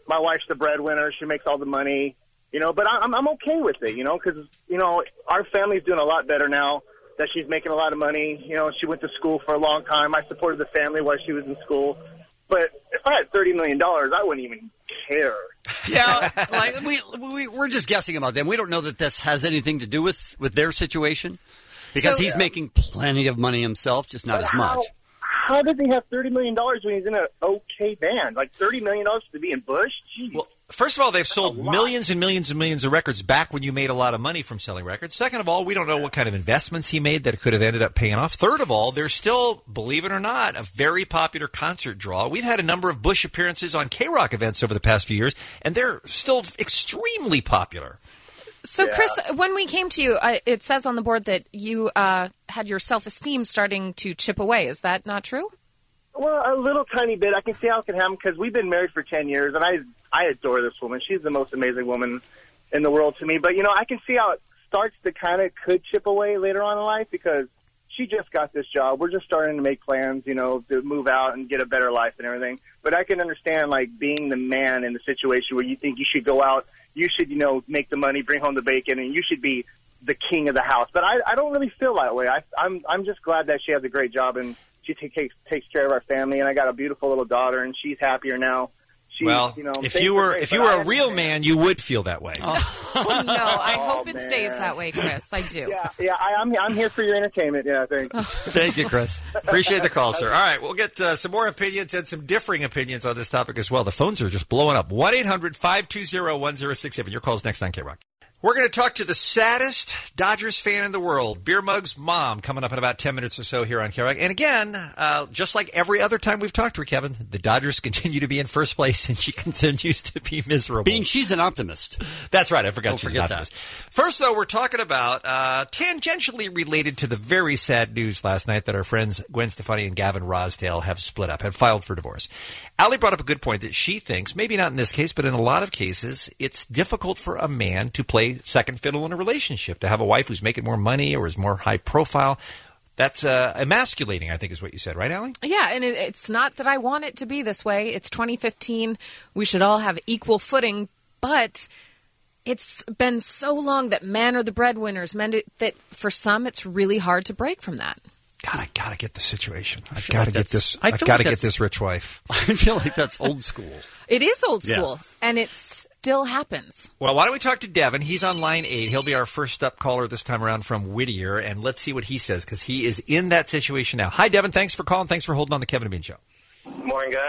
my wife's the breadwinner. She makes all the money, you know, but I'm, I'm okay with it, you know, because, you know, our family's doing a lot better now that she's making a lot of money. You know, she went to school for a long time. I supported the family while she was in school. But if I had thirty million dollars, I wouldn't even care. Yeah, like we, we, we're just guessing about them. We don't know that this has anything to do with, with their situation because So- he's making plenty of money himself, just not But as how- much. How does he have thirty million dollars when he's in an okay band? Like thirty million dollars to be in Bush? Jeez. Well, first of all, they've sold millions and millions and millions of records back when you made a lot of money from selling records. Second of all, we don't know what kind of investments he made that could have ended up paying off. Third of all, they're still, believe it or not, a very popular concert draw. We've had a number of Bush appearances on K-Rock events over the past few years, and they're still extremely popular. So, Chris, when we came to you, I, it says on the board that you uh, had your self-esteem starting to chip away. Is that not true? Well, a little tiny bit. I can see how it can happen because we've been married for ten years, and I I adore this woman. She's the most amazing woman in the world to me. But, you know, I can see how it starts to kind of could chip away later on in life because she just got this job. We're just starting to make plans, you know, to move out and get a better life and everything. But I can understand, like, being the man in the situation where you think you should go out, you should, you know, make the money, bring home the bacon, and you should be the king of the house. But I, I don't really feel that way. I, I'm I'm just glad that she has a great job and she t- takes takes care of our family. And I got a beautiful little daughter, and she's happier now. She's, Well, you know, if things you are were great, if you but were I a real man, you would feel that way. Oh, no, I hope it man. stays that way, Chris. I do. Yeah, yeah. I, I'm I'm here for your entertainment. Yeah, I think. Thank you, Chris. Appreciate the call, sir. All right, we'll get uh, some more opinions and some differing opinions on this topic as well. The phones are just blowing up. one eight hundred five two zero one zero six seven. Your call's next on K-Rock. We're going to talk to the saddest Dodgers fan in the world, Beer Mug's mom, coming up in about ten minutes or so here on K-Rock. And again, uh, just like every other time we've talked to her, Kevin, the Dodgers continue to be in first place, and she continues to be miserable. Being she's an optimist. That's right. I forgot Don't she's forget an optimist. First, though, we're talking about uh, tangentially related to the very sad news last night that our friends Gwen Stefani and Gavin Rossdale have split up, have filed for divorce. Allie brought up a good point that she thinks, maybe not in this case, but in a lot of cases, it's difficult for a man to play second fiddle in a relationship, to have a wife who's making more money or is more high profile. That's uh, emasculating, I think is what you said, right, Allie? Yeah, and it, it's not that I want it to be this way. It's twenty fifteen. We should all have equal footing, but it's been so long that men are the breadwinners, men do, that for some it's really hard to break from that. God, I gotta get the situation. I've feel got to like get that's- this. I I've feel got like to get that's- this rich wife. I feel like that's old school. It is old Yeah. school, and it still happens. Well, why don't we talk to Devin? He's on line eight. He'll be our first up caller this time around from Whittier, and let's see what he says because he is in that situation now. Hi, Devin. Thanks for calling. Thanks for holding on the Kevin and Bean Show. Morning, guys.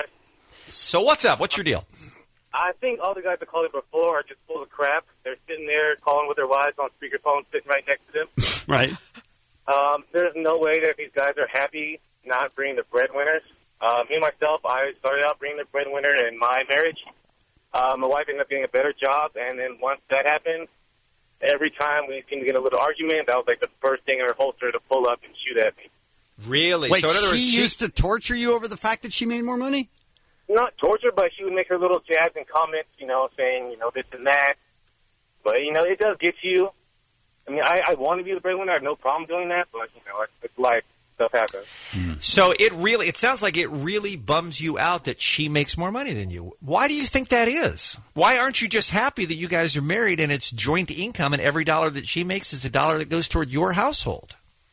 So what's up? What's your deal? I think all the guys that called it before are just full of crap. They're sitting there calling with their wives on speakerphone, sitting right next to them. Right. Um, there's no way that these guys are happy not being the breadwinners. Uh, me, myself, I started out being the breadwinner in my marriage. Uh, my wife ended up getting a better job, and then once that happened, every time we seemed to get a little argument, that was like the first thing in her holster to pull up and shoot at me. Really? Wait, so in other she words, she- used to torture you over the fact that she made more money? Not torture, but she would make her little jabs and comments, you know, saying, you know, this and that. But, you know, it does get you. I mean, I, I want to be the breadwinner. I have no problem doing that, but, you know, it's, it's life. Stuff happens. So it really, it sounds like it really bums you out that she makes more money than you. Why do you think that is? Why aren't you just happy that you guys are married and it's joint income and every dollar that she makes is a dollar that goes toward your household?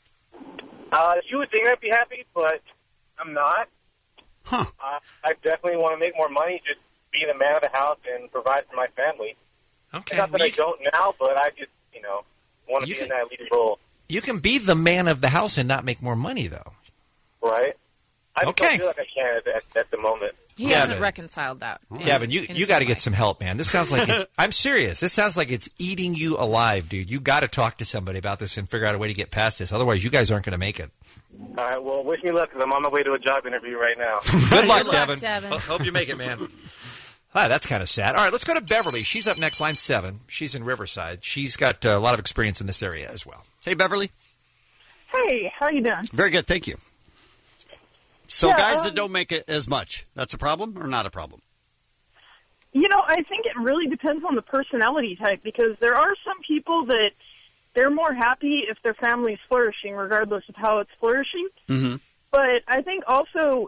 Uh, she would think I'd be happy, but I'm not. Huh. Uh, I definitely want to make more money, just be the man of the house and provide for my family. Okay. Not that I don't now, but I just, you know, want to be in that leading role. You can be the man of the house and not make more money, though. Right? I just Okay. don't feel like I can at, at, at the moment. He Gavin. hasn't reconciled that. Gavin, you, in you his got to own get way. some help, man. This sounds like it's, I'm serious. This sounds like it's eating you alive, dude. You got to talk to somebody about this and figure out a way to get past this. Otherwise, you guys aren't going to make it. All right, well, wish me luck because I'm on my way to a job interview right now. Good luck, Good luck, Devin. Devin. Ho- hope you make it, man. Ah, that's kind of sad. All right, let's go to Beverly. She's up next, line seven. She's in Riverside. She's got uh, a lot of experience in this area as well. Hey, Beverly. Hey, how you doing? Very good, thank you. So Yeah, guys um, that don't make it as much, that's a problem or not a problem? You know, I think it really depends on the personality type because there are some people that they're more happy if their family's flourishing, regardless of how it's flourishing. Mm-hmm. But I think also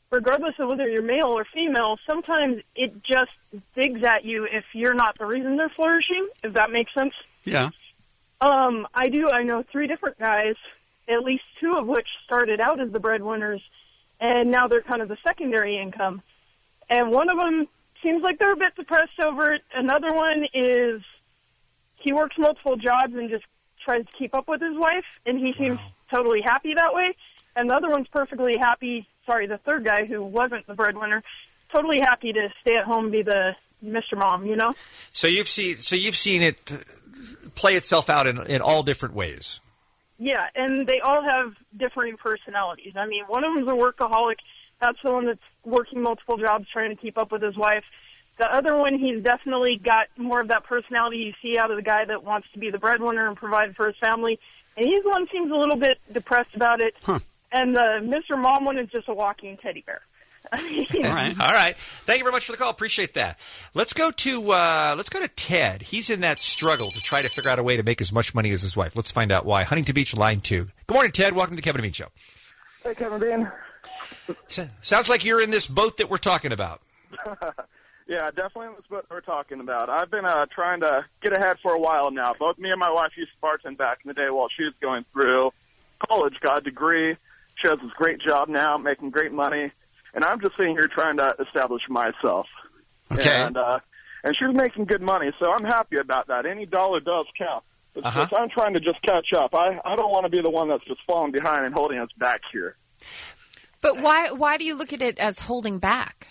regardless of whether you're male or female, sometimes it just digs at you if you're not the reason they're flourishing, if that makes sense. Yeah. Um, I do. I know three different guys, at least two of which started out as the breadwinners, and now they're kind of the secondary income. And one of them seems like they're a bit depressed over it. Another one is he works multiple jobs and just tries to keep up with his wife, and he seems wow. totally happy that way. And the other one's perfectly happy, sorry, the third guy who wasn't the breadwinner, totally happy to stay at home and be the Mister Mom, you know? So you've seen so you've seen it play itself out in, in all different ways. Yeah, and they all have differing personalities. I mean, one of them's a workaholic. That's the one that's working multiple jobs trying to keep up with his wife. The other one, he's definitely got more of that personality you see out of the guy that wants to be the breadwinner and provide for his family. And he's the one who seems a little bit depressed about it. Huh. And the Mister Mom one is just a walking teddy bear. I mean, all right, all right. Thank you very much for the call. Appreciate that. Let's go to uh, let's go to Ted. He's in that struggle to try to figure out a way to make as much money as his wife. Let's find out why. Huntington Beach, line two. Good morning, Ted. Welcome to the Kevin and Bean Show. Hey, Kevin Bean. Sounds like you're in this boat that we're talking about. Yeah, definitely in this boat we're talking about. I've been uh, trying to get ahead for a while now. Both me and my wife used to bartend back in the day while she was going through college, got a degree. She has this great job now, making great money. And I'm just sitting here trying to establish myself. Okay. And, uh, and she's making good money, so I'm happy about that. Any dollar does count. It's Uh-huh. just, I'm trying to just catch up. I, I don't want to be the one that's just falling behind and holding us back here. But why why do you look at it as holding back?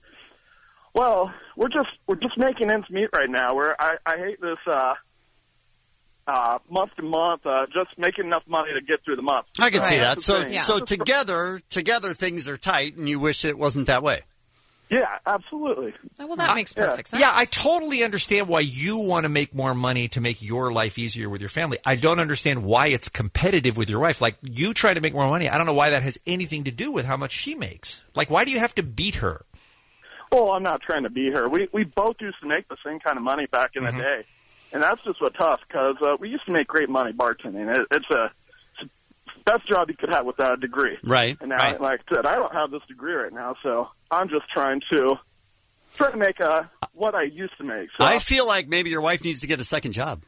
Well, we're just we're just making ends meet right now. We're I, I hate this uh, uh, month to month, uh, just making enough money to get through the month. I can Right. see that. That's So, the thing. so together, together things are tight, and you wish it wasn't that way. Yeah, absolutely. Oh, well, that makes perfect sense. Yeah, I totally understand why you want to make more money to make your life easier with your family. I don't understand why it's competitive with your wife. Like, you try to make more money. I don't know why that has anything to do with how much she makes. Like, why do you have to beat her? Well, I'm not trying to be her. We we both used to make the same kind of money back in Mm-hmm. the day, and that's just what's tough because uh, we used to make great money bartending. It, it's a it's the best job you could have without a degree. Right. And now, right. like I said, I don't have this degree right now, so I'm just trying to try to make uh, what I used to make. So. I feel like maybe your wife needs to get a second job.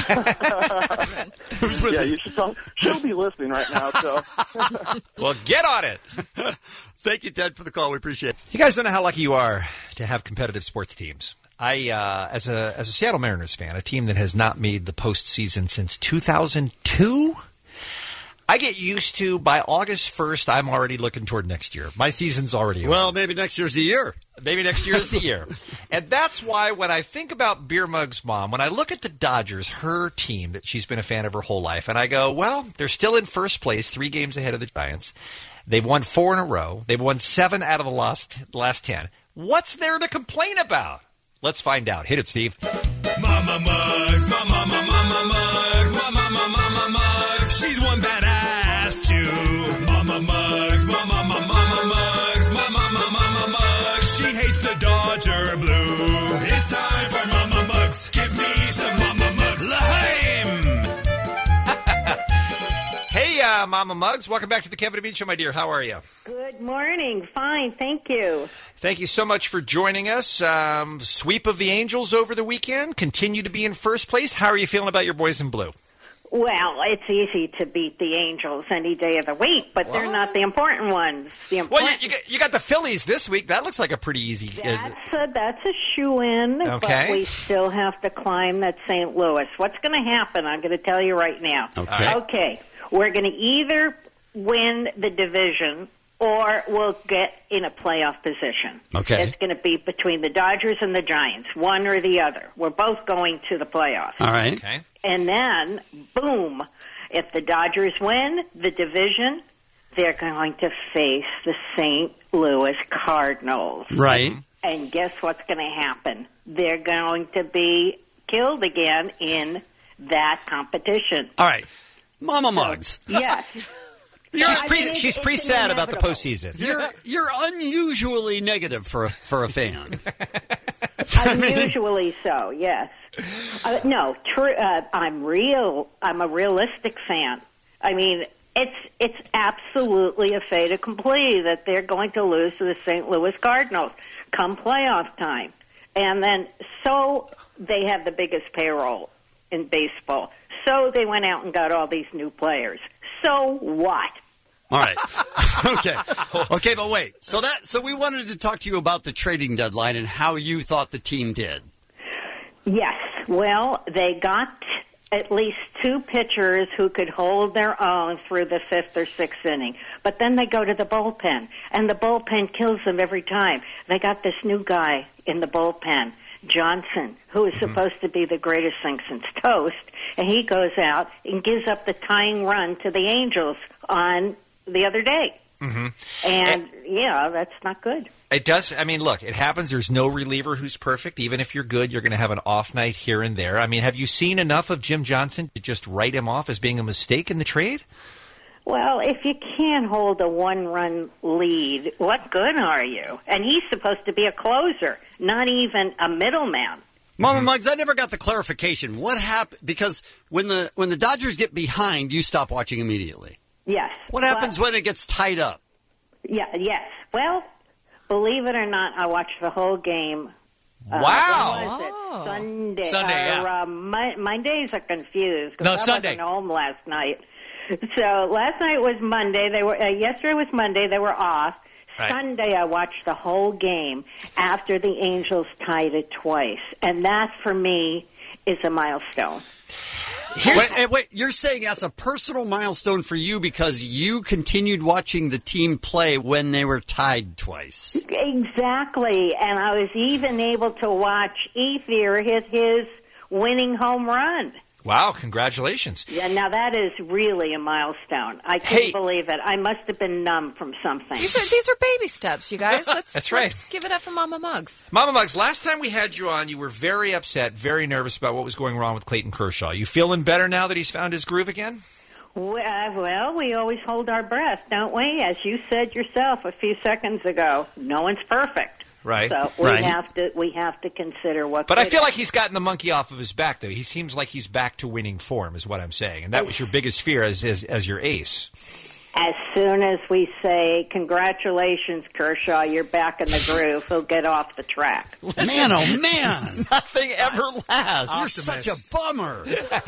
yeah, you should talk. She'll be listening right now. So. Well, get on it. Thank you, Ted, for the call. We appreciate it. You guys don't know how lucky you are to have competitive sports teams. I, uh, as a as a Seattle Mariners fan, a team that has not made the postseason since two thousand two, I get used to, by August first, I'm already looking toward next year. My season's already over. Well, maybe next year's the year. Maybe next year is the year. And that's why when I think about Beer Mug's mom, when I look at the Dodgers, her team that she's been a fan of her whole life, and I go, well, they're still in first place, three games ahead of the Giants. They've won four in a row. They've won seven out of the last, last ten. What's there to complain about? Let's find out. Hit it, Steve. Mama Mugs, Mama, Mama, Mama Mugs, Mama, Mama, Mama Mugs. She's one badass too. Mama Mugs, Mama, Mama, Mama Mugs, Mama, Mama, Mama Mugs. She hates the Dodger blue. It's time for Mama Mugs. Give me some Mama Mugs. L'chaim! Hey, uh, Mama Mugs. Welcome back to the Kevin and Bean Show, my dear. How are you? Good morning. Fine, thank you. Thank you so much for joining us. Um, sweep of the Angels over the weekend. Continue to be in first place. How are you feeling about your boys in blue? Well, it's easy to beat the Angels any day of the week, but they're not the important ones. The important Well, you, you, got, you got the Phillies this week. That looks like a pretty easy. That's a, that's a shoe-in, Okay. but we still have to climb that Saint Louis. What's going to happen? I'm going to tell you right now. Okay. Okay. We're going to either win the division or we'll get in a playoff position. Okay. It's going to be between the Dodgers and the Giants, one or the other. We're both going to the playoffs. All right. Okay. And then, boom, if the Dodgers win the division, they're going to face the Saint Louis Cardinals. Right. And guess what's going to happen? They're going to be killed again in that competition. All right. Mama Mugs. Yes. She's I pretty, mean, she's it's pretty sad about the inevitable. postseason. You're you're unusually negative for a, for a fan. Unusually so, yes. Uh, no, true. Uh, I'm real. I'm a realistic fan. I mean, it's it's absolutely a fait accompli that they're going to lose to the Saint Louis Cardinals come playoff time. And then, so they have the biggest payroll in baseball. So they went out and got all these new players. So what? All right. Okay. Okay, but wait. So that so we wanted to talk to you about the trading deadline and how you thought the team did. Yes. Well, they got at least two pitchers who could hold their own through the fifth or sixth inning. But then they go to the bullpen, and the bullpen kills them every time. They got this new guy in the bullpen, Johnson, who is mm-hmm. supposed to be the greatest thing since toast, and he goes out and gives up the tying run to the Angels on the other day. Mm-hmm. And, and, yeah, that's not good. It does. I mean, look, it happens. There's no reliever who's perfect. Even if you're good, you're going to have an off night here and there. I mean, have you seen enough of Jim Johnson to just write him off as being a mistake in the trade? Well, if you can't hold a one-run lead, what good are you? And he's supposed to be a closer, not even a middleman. Mama Muggs, I never got the clarification. What happened? Because when the when the Dodgers get behind, you stop watching immediately. Yes. What happens well, when it gets tied up? Yeah. Yes. Well, believe it or not, I watched the whole game. Uh, wow. When was it? Oh. Sunday. Sunday, or, yeah. Uh, my, my days are confused. 'Cause No, I Sunday. wasn't home last night. So last night was Monday. They were uh, yesterday was Monday. They were off. Right. Sunday, I watched the whole game after the Angels tied it twice, and that for me is a milestone. Wait, wait, you're saying that's a personal milestone for you because you continued watching the team play when they were tied twice. Exactly, and I was even able to watch Ethier hit his winning home run. Wow, congratulations. Yeah, now that is really a milestone. I can't Hey. believe it. I must have been numb from something. These are, these are baby steps, you guys. Let's, That's right. Let's give it up for Mama Muggs. Mama Muggs, last time we had you on, you were very upset, very nervous about what was going wrong with Clayton Kershaw. You feeling better now that he's found his groove again? Well, well, we always hold our breath, don't we? As you said yourself a few seconds ago, no one's perfect. Right. So we right. have to we have to consider what. But I could feel like happen. he's gotten the monkey off of his back, though. He seems like he's back to winning form, is what I'm saying, and that was your biggest fear as as, as your ace. As soon as we say, congratulations, Kershaw, you're back in the groove, he'll get off the track. Man, oh man! Nothing ever lasts. You're such a bummer.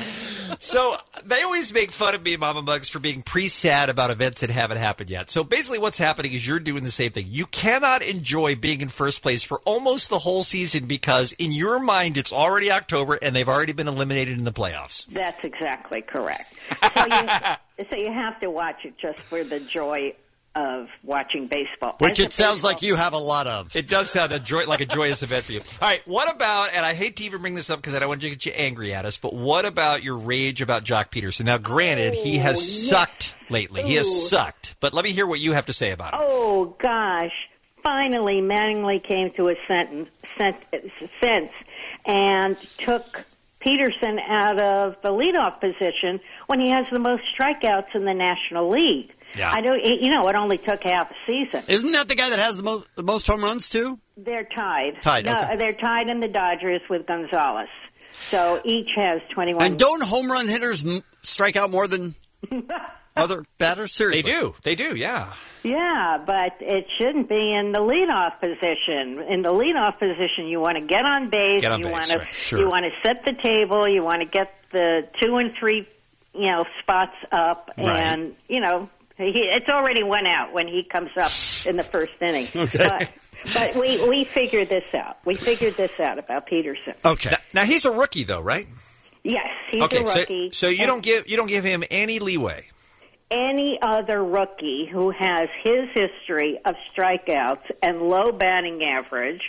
So they always make fun of me, Mama Muggs, for being pre-sad about events that haven't happened yet. So basically what's happening is you're doing the same thing. You cannot enjoy being in first place for almost the whole season because in your mind it's already October and they've already been eliminated in the playoffs. That's exactly correct. So you, so you have to watch it just for the joy of watching baseball. Which As it a sounds baseball- like you have a lot of. It does sound a joy, like a joyous event for you. All right, what about, and I hate to even bring this up because I don't want you to get you angry at us, but what about your rage about Jock Peterson? Now, granted, he has Oh, yes. sucked lately. He has Ooh. sucked. But let me hear what you have to say about him. Oh, gosh. Finally, Mattingly came to a sentence, sent, sense and took Peterson out of the leadoff position when he has the most strikeouts in the National League. Yeah. I know, you know, it only took half a season. Isn't that the guy that has the most the most home runs too? They're tied. Tied, No, okay. they're tied in the Dodgers with Gonzalez. So each has twenty-one. And don't home run hitters m- strike out more than other batters? Seriously, They do. They do, yeah. Yeah, but it shouldn't be in the leadoff position. In the leadoff position, you want to get on base. Get on you base, want to right, sure. you want to set the table. You want to get the two and three, you know, spots up, Right. and you know, he, it's already went out when he comes up in the first inning. Okay. But, but we we figured this out. We figured this out about Peterson. Okay. Now, now he's a rookie, though, right? Yes, he's okay, a rookie. so so you And don't give you don't give him any leeway. any other rookie who has his history of strikeouts and low batting average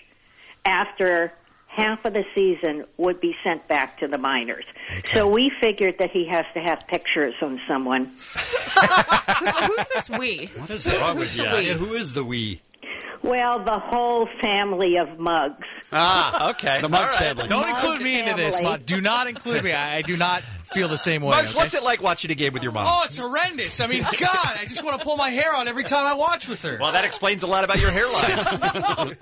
after half of the season would be sent back to the minors. Okay. So we figured that he has to have pictures on someone. Who's this we? What is wrong with Who's you? the we? Yeah, who is the we? Well, the whole family of Muggs. Ah, okay. The Muggs family. Don't Muggs include me into this, family. Mud. Do not include me. I, I do not feel the same way. Muggs, okay? what's it like watching a game with your mom? Oh, it's horrendous. I mean, God, I just want to pull my hair out every time I watch with her. Well, that explains a lot about your hairline.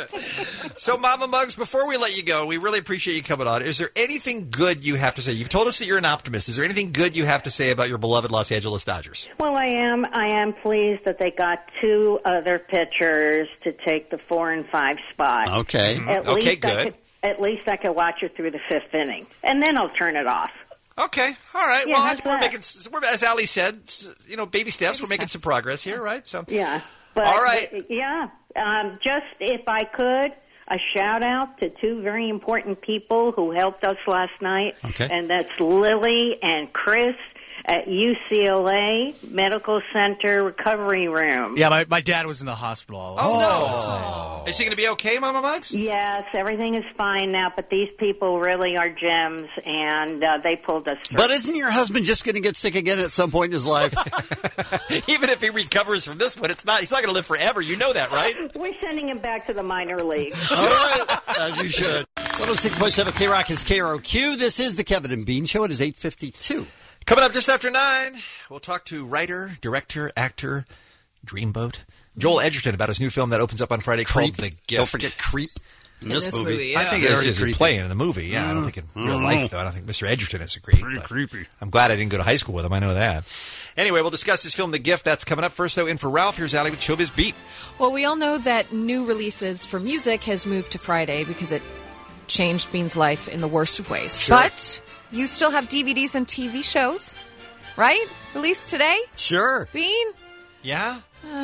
So, Mama Muggs, before we let you go, we really appreciate you coming on. Is there anything good you have to say? You've told us that you're an optimist. Is there anything good you have to say about your beloved Los Angeles Dodgers? Well, I am. I am pleased that they got two other pitchers to take the four and five spot. Okay. At Okay, least I good. could, at least I could watch it through the fifth inning, and then I'll turn it off. Okay, all right. Yeah, well, how's as we're that? making, we're, as Ali said, you know, baby steps. Baby we're making steps. some progress here, right? So, Yeah. But, all right. but, yeah. Um, just if I could, a shout out to two very important people who helped us last night. Okay. And that's Lily and Chris at U C L A Medical Center Recovery Room. Yeah, my, my dad was in the hospital. All Oh, no. Is she going to be okay, Mama Muggs? Yes, everything is fine now, but these people really are gems, and uh, they pulled us through. But isn't your husband just going to get sick again at some point in his life? Even if he recovers from this one, it's not. He's not going to live forever. You know that, right? We're sending him back to the minor leagues. All right, as you should. one oh six point seven K-Rock is K R O Q. This is the Kevin and Bean Show. It is eight fifty-two. Coming up just after nine, we'll talk to writer, director, actor, Dreamboat, Joel Edgerton about his new film that opens up on Friday Creep. called The Gift. Don't forget Creep in, In this, this movie. movie, yeah. I think Very it's just creepy. playing in the movie. Yeah, I don't think in Mm. real life, though. I don't think Mister Edgerton is a creep. Pretty but creepy. I'm glad I didn't go to high school with him. I know that. Anyway, we'll discuss his film, The Gift. That's coming up. First, though, in for Ralph. Here's Ali with Showbiz Beat. Well, we all know that new releases for music has moved to Friday because it changed Bean's life in the worst of ways. Sure. But you still have D V Ds and T V shows, right? Released today? Sure. Bean? Yeah?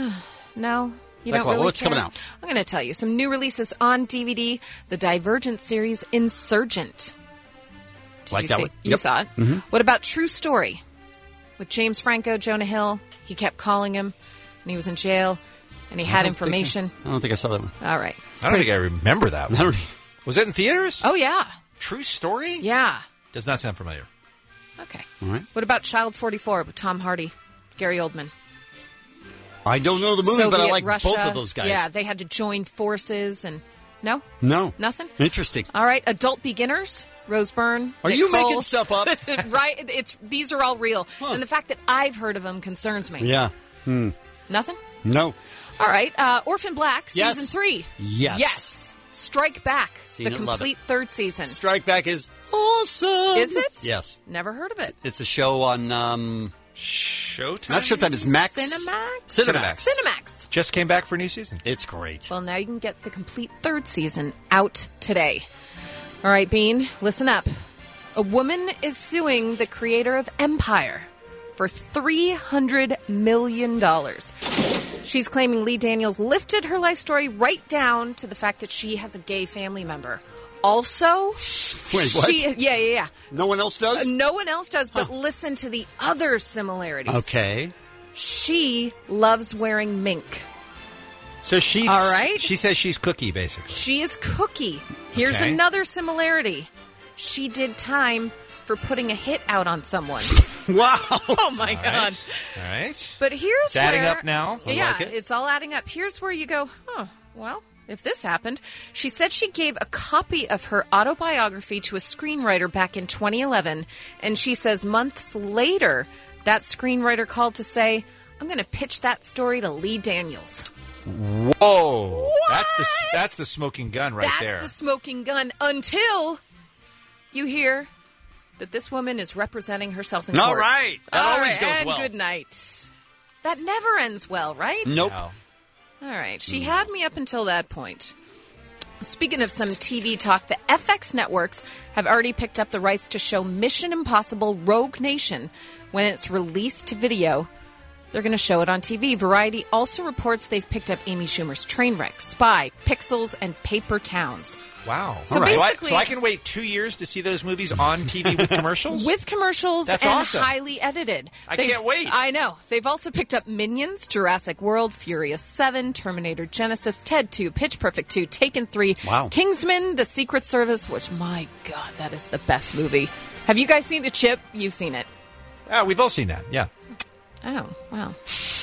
No. You Like don't what? really What's care? coming out? I'm going to tell you some new releases on D V D. The Divergent series Insurgent. Did Like you that see? one? You Yep. saw it. Mhm. What about True Story with James Franco, Jonah Hill? He kept calling him, and he was in jail, and he I had don't information. Think I, I don't think I saw that one. All right. It's I don't pretty- think I remember that one. I don't- Was it in theaters? Oh yeah, True Story? yeah. Does not sound familiar. Okay. All right. What about Child forty-four with Tom Hardy, Gary Oldman? I don't know the movie, but I Soviet like Russia. both of those guys. Yeah, they had to join forces, and no, No. nothing. Interesting. All right, Adult Beginners, Rose Byrne. Are Nick you making Kroll. stuff up? Listen, right? It's these are all real, and the fact that I've heard of them concerns me. Yeah. Hmm. Nothing. No. All right, uh, Orphan Black Yes. season three. Yes. Yes. Strike Back, Seen the it, love complete third season. Strike Back is awesome. Is it? Yes. Never heard of it. It's a show on um, Showtime? not Showtime. It's Max. Cinemax. Cinemax. Cinemax. Just came back for a new season. It's great. Well, now you can get the complete third season out today. All right, Bean, listen up. A woman is suing the creator of Empire for three hundred million dollars. She's claiming Lee Daniels lifted her life story right down to the fact that she has a gay family member. Also, Wait, what? she, yeah, yeah, yeah. No one else does? Uh, no one else does, but listen to the other similarities. Okay. She loves wearing mink. So she's All right. She says she's Cookie, basically. She is Cookie. Here's Okay. another similarity. She did time for putting a hit out on someone. Wow. Oh my All god. right. All right. But here's It's adding where, up now. I yeah, like it. it's all adding up. Here's where you go, huh, well, if this happened. She said she gave a copy of her autobiography to a screenwriter back in twenty eleven, and she says months later, that screenwriter called to say, I'm going to pitch that story to Lee Daniels. Whoa. That's the that's the smoking gun right That's there. the smoking gun until you hear that this woman is representing herself in All court. right. That All always right, goes and well. good night. That never ends well, right? Nope. No. All right. She had me up until that point. Speaking of some T V talk, the F X networks have already picked up the rights to show Mission Impossible Rogue Nation when it's released to video. They're going to show it on T V. Variety also reports they've picked up Amy Schumer's Trainwreck, Spy, Pixels, and Paper Towns. Wow. So All right. basically- so I, so I can wait two years to see those movies on T V with commercials? With commercials That's and awesome. highly edited. I They've- can't wait. I know. They've also picked up Minions, Jurassic World, Furious seven, Terminator Genesis, Ted two, Pitch Perfect two, Taken three, Wow. Kingsman, The Secret Service, which, my God, that is the best movie. Have you guys seen it, Chip? You've seen it. Ah, we've all seen that, yeah. Oh, wow.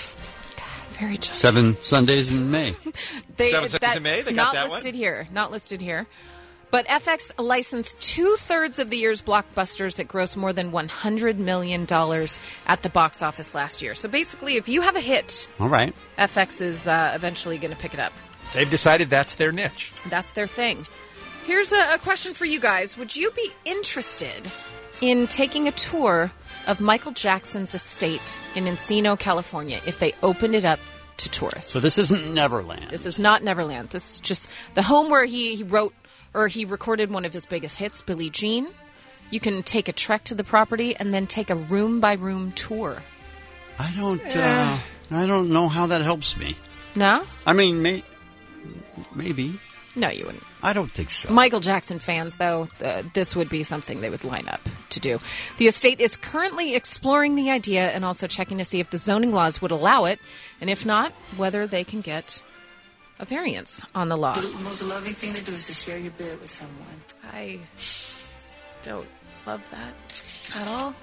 Very just. Seven Sundays in May. They, Seven Sundays in that's May? They got not that one? listed here. Not listed here. But F X licensed two-thirds of the year's blockbusters that grossed more than one hundred million dollars at the box office last year. So basically, if you have a hit, All right. F X is uh, eventually going to pick it up. They've decided that's their niche. That's their thing. Here's a, a question for you guys. Would you be interested in taking a tour of Michael Jackson's estate in Encino, California, if they opened it up to tourists? So this isn't Neverland. This is not Neverland. This is just the home where he, he wrote or he recorded one of his biggest hits, Billie Jean. You can take a trek to the property and then take a room-by-room tour. I don't. Uh, I don't know how that helps me. No? I mean, may, maybe. No, you wouldn't. I don't think so. Michael Jackson fans, though, uh, this would be something they would line up to do. The estate is currently exploring the idea and also checking to see if the zoning laws would allow it, and if not, whether they can get a variance on the law. The most loving thing to do is to share your bed with someone. I don't love that at all.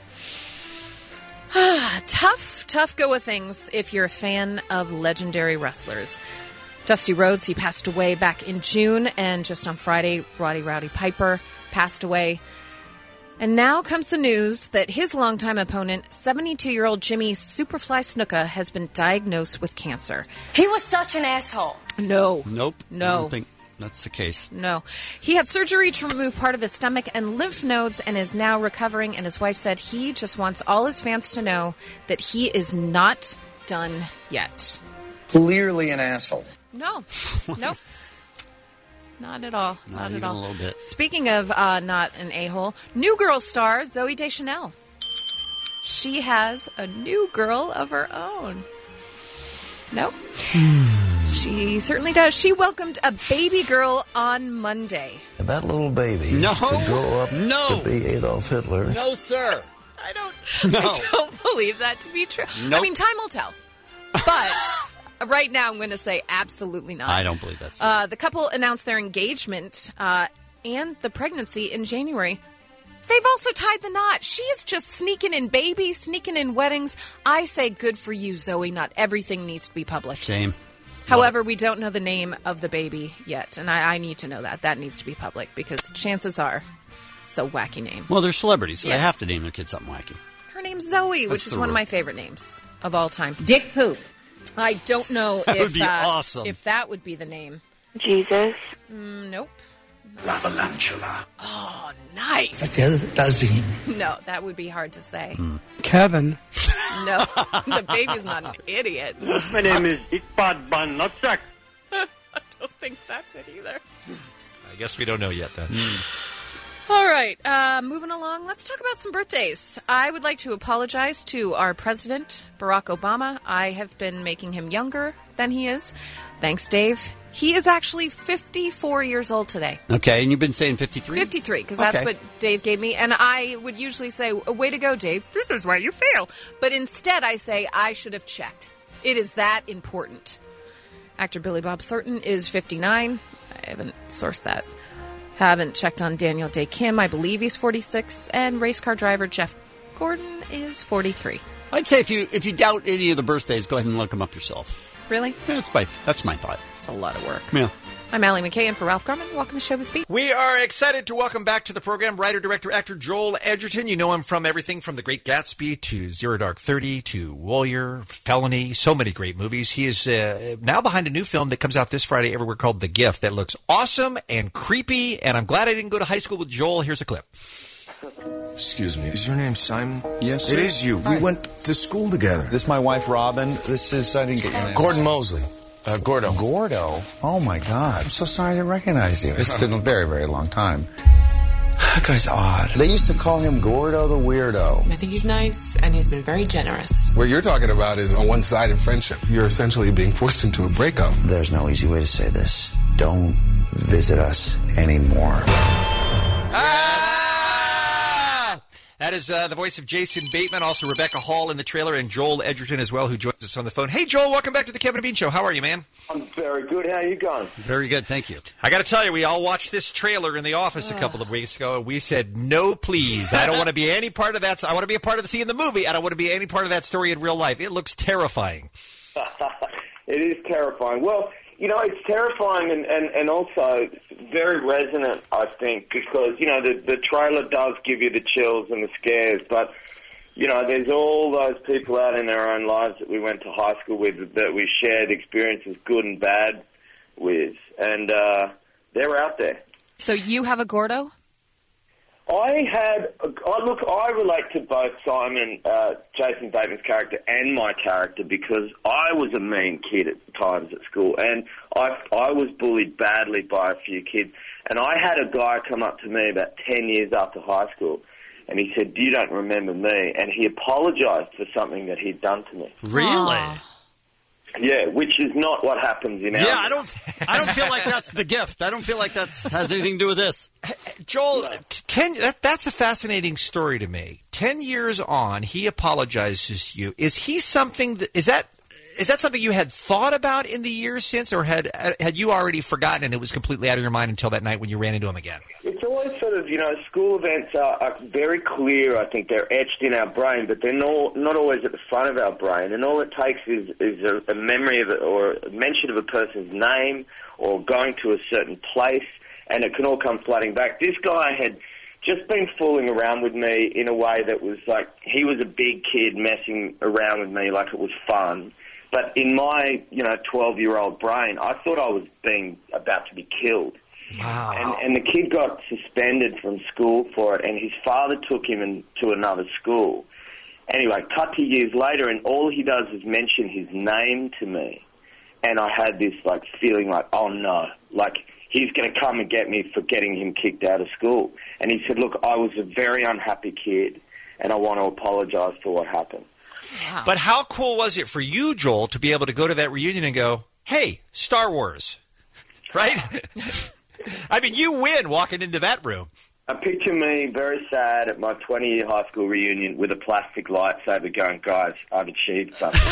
tough, tough go of things if you're a fan of legendary wrestlers. Dusty Rhodes, he passed away back in June, and just on Friday, Roddy Rowdy Piper passed away. And now comes the news that his longtime opponent, seventy-two-year-old Jimmy Superfly Snuka, has been diagnosed with cancer. He was such an asshole. No. Nope. No. I don't think that's the case. No. He had surgery to remove part of his stomach and lymph nodes and is now recovering, and his wife said he just wants all his fans to know that he is not done yet. Clearly an asshole. No. Nope. Not at all. Not, Not even at all. a little bit. Speaking of uh, not an a-hole, New Girl star Zooey Deschanel. She has a new girl of her own. Nope. She certainly does. She welcomed a baby girl on Monday. That little baby No. could grow up No. to be Adolf Hitler. No, sir. I don't. No. I don't believe that to be true. Nope. I mean, time will tell. But right now, I'm going to say absolutely not. I don't believe that's true. Uh, the couple announced their engagement uh, and the pregnancy in January. They've also tied the knot. She is just sneaking in babies, sneaking in weddings. I say good for you, Zoe. Not everything needs to be published. Same. However, we don't know the name of the baby yet, and I, I need to know that. That needs to be public because chances are it's a wacky name. Well, they're celebrities, so Yeah. they have to name their kid something wacky. Her name's Zoe, That's which is the one of rule. my favorite names of all time. Dick Poop. I don't know That if would be uh, awesome. if that would be the name. Jesus. Mm, nope. Lavalantula. Oh, nice. Doesn't. No, that would be hard to say. Kevin. No, the baby's not an idiot. My name is Itpad Ban Nutsack. I don't think that's it either. I guess we don't know yet then. All right, uh, moving along, let's talk about some birthdays. I would like to apologize to our president, Barack Obama. I have been making him younger than he is. Thanks, Dave. He is actually fifty-four years old today. Okay, and you've been saying fifty-three? fifty-three, because that's Okay. what Dave gave me. And I would usually say, way to go, Dave. This is why you fail. But instead, I say, I should have checked. It is that important. Actor Billy Bob Thornton is fifty-nine. I haven't sourced that. Haven't checked on Daniel Day Kim. I believe he's forty-six. And race car driver Jeff Gordon is forty-three. I'd say if you if you doubt any of the birthdays, go ahead and look them up yourself. Really? Yeah, that's my that's my thought. It's a lot of work. Yeah. I'm Allie McKay, and for Ralph Garman, welcome to Showbiz Beat. We are excited to welcome back to the program writer, director, actor Joel Edgerton. You know him from everything from The Great Gatsby to Zero Dark Thirty to Warrior, Felony, so many great movies. He is uh, now behind a new film that comes out this Friday everywhere called The Gift that looks awesome and creepy, and I'm glad I didn't go to high school with Joel. Here's a clip. Excuse me, is your name Simon? Yes, It sir. is you. Hi. We went to school together. This is my wife, Robin. This is, I didn't get your name. Gordon Mosley. Uh, Gordo. Gordo. Oh, my God. I'm so sorry I didn't recognize you. It's been a very, very long time. That guy's odd. They used to call him Gordo the Weirdo. I think he's nice, and he's been very generous. What you're talking about is a one-sided friendship. You're essentially being forced into a breakup. There's no easy way to say this. Don't visit us anymore. Ah! That is uh, the voice of Jason Bateman, also Rebecca Hall in the trailer, and Joel Edgerton as well, who joins us on the phone. Hey, Joel, welcome back to the Kevin and Bean Show. How are you, man? I'm very good. How you going? Very good, thank you. I got to tell you, we all watched this trailer in the office a couple of weeks ago, and we said, no, please. I don't want to be any part of that. I want to be a part of the scene in the movie. I don't want to be any part of that story in real life. It looks terrifying. It is terrifying. Well, you know, it's terrifying and, and, and also very resonant, I think, because, you know, the, the trailer does give you the chills and the scares, but, you know, there's all those people out in their own lives that we went to high school with, that we shared experiences, good and bad, with, and uh, they're out there. So you have a Gordo? I had, I look, I relate to both Simon, uh, Jason Bateman's character and my character because I was a mean kid at times at school, and I, I was bullied badly by a few kids, and I had a guy come up to me about ten years after high school, and he said, "You don't remember me," and he apologized for something that he'd done to me. Really? Yeah, which is not what happens in our... Yeah, I don't I don't feel like that's the gift. I don't feel like that has anything to do with this. Joel, t- ten, that, that's a fascinating story to me. Ten years on, he apologizes to you. Is he something that, is that, is that something you had thought about in the years since, or had had you already forgotten and it was completely out of your mind until that night when you ran into him again? It's always sort of, you know, school events are, are very clear. I think they're etched in our brain, but they're not, not always at the front of our brain. And all it takes is, is a, a memory of it or a mention of a person's name or going to a certain place, and it can all come flooding back. This guy had just been fooling around with me in a way that was like, he was a big kid messing around with me like it was fun. But in my, you know, twelve-year-old brain, I thought I was being about to be killed. Wow. And, and the kid got suspended from school for it, and his father took him in, to another school. Anyway, cut to years later, and all he does is mention his name to me. And I had this, like, feeling like, oh, no, like, he's going to come and get me for getting him kicked out of school. And he said, look, I was a very unhappy kid, and I want to apologize for what happened. Wow. But how cool was it for you, Joel, to be able to go to that reunion and go, hey, Star Wars, right? I mean, you win walking into that room. I picture me very sad at my twenty-year high school reunion with a plastic lightsaber going, guys, I've achieved something.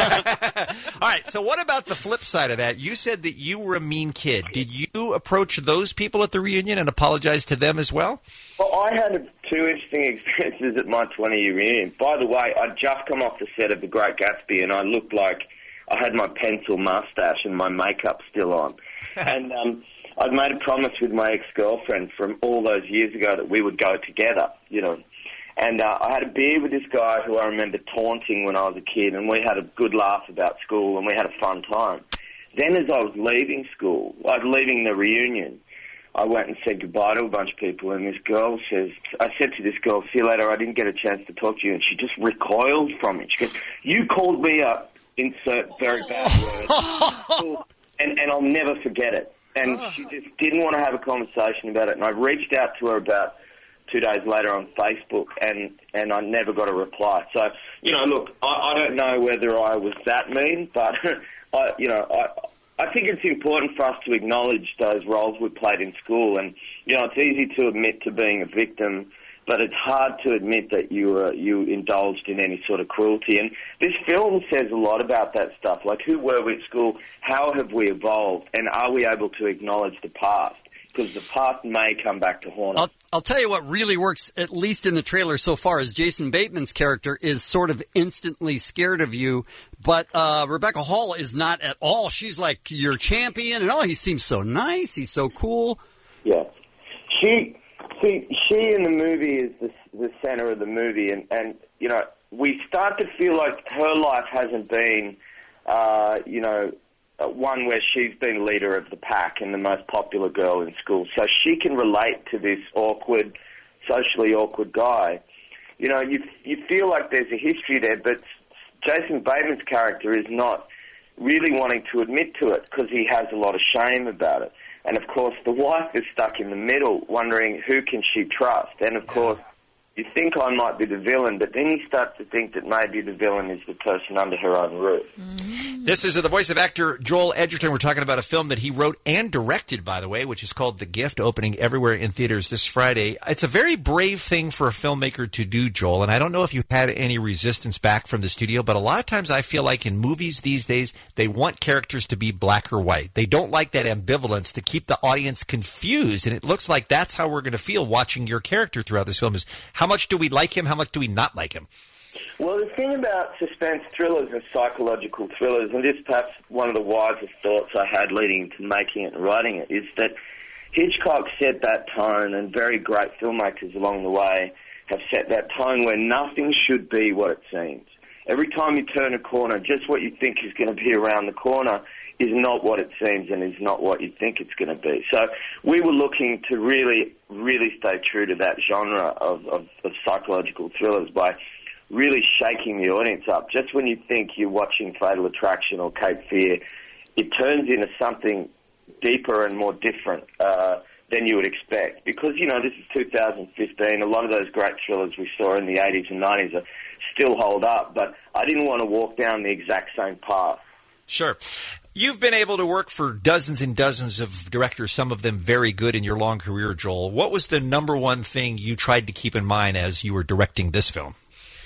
All right, so what about the flip side of that? You said that you were a mean kid. Did you approach those people at the reunion and apologize to them as well? Well, I had two interesting experiences at my twenty-year reunion. By the way, I'd just come off the set of The Great Gatsby, and I looked like I had my pencil mustache and my makeup still on. And um, I'd made a promise with my ex-girlfriend from all those years ago that we would go together, you know. And uh, I had a beer with this guy who I remember taunting when I was a kid, and we had a good laugh about school, and we had a fun time. Then as I was leaving school, I was leaving the reunion, I went and said goodbye to a bunch of people, and this girl says, I said to this girl, see you later, I didn't get a chance to talk to you, and she just recoiled from me. She goes, you called me up, insert very bad word, and, and I'll never forget it. And she just didn't want to have a conversation about it, and I reached out to her about two days later on Facebook, and, and I never got a reply. So, you know, look, I, I don't know whether I was that mean, but, I, you know, I, I think it's important for us to acknowledge those roles we played in school. And, you know, it's easy to admit to being a victim, but it's hard to admit that you uh, you indulged in any sort of cruelty. And this film says a lot about that stuff, like who were we at school, how have we evolved, and are we able to acknowledge the past? Because the past may come back to haunt us. I'll, I'll tell you what really works, at least in the trailer so far, is Jason Bateman's character is sort of instantly scared of you, but uh, Rebecca Hall is not at all. She's like your champion, and oh, he seems so nice, he's so cool. Yeah. She... See, she in the movie is the, the center of the movie, and, and, you know, we start to feel like her life hasn't been, uh, you know, one where she's been leader of the pack and the most popular girl in school. So she can relate to this awkward, socially awkward guy. You know, you you feel like there's a history there, but Jason Bateman's character is not really wanting to admit to it because he has a lot of shame about it. And, of course, the wife is stuck in the middle, wondering who can she trust. And, of course, you think I might be the villain, but then you start to think that maybe the villain is the person under her own roof. This is the voice of actor Joel Edgerton. We're talking about a film that he wrote and directed, by the way, which is called The Gift, opening everywhere in theaters this Friday. It's a very brave thing for a filmmaker to do, Joel, and I don't know if you had any resistance back from the studio, but a lot of times I feel like in movies these days, they want characters to be black or white. They don't like that ambivalence to keep the audience confused, and it looks like that's how we're going to feel watching your character throughout this film is how much do we like him, how much do we not like him? Well, the thing about suspense thrillers and psychological thrillers, and this perhaps one of the wisest thoughts I had leading into making it and writing it, is that Hitchcock set that tone, and very great filmmakers along the way have set that tone where nothing should be what it seems. Every time you turn a corner, just what you think is going to be around the corner is not what it seems and is not what you think it's going to be. So we were looking to really, really stay true to that genre of, of, of psychological thrillers by really shaking the audience up. Just when you think you're watching Fatal Attraction or Cape Fear, it turns into something deeper and more different uh, than you would expect. Because, you know, this is two thousand fifteen. A lot of those great thrillers we saw in the eighties and nineties are still hold up, but I didn't want to walk down the exact same path. Sure. You've been able to work for dozens and dozens of directors, some of them very good in your long career, Joel. What was the number one thing you tried to keep in mind as you were directing this film?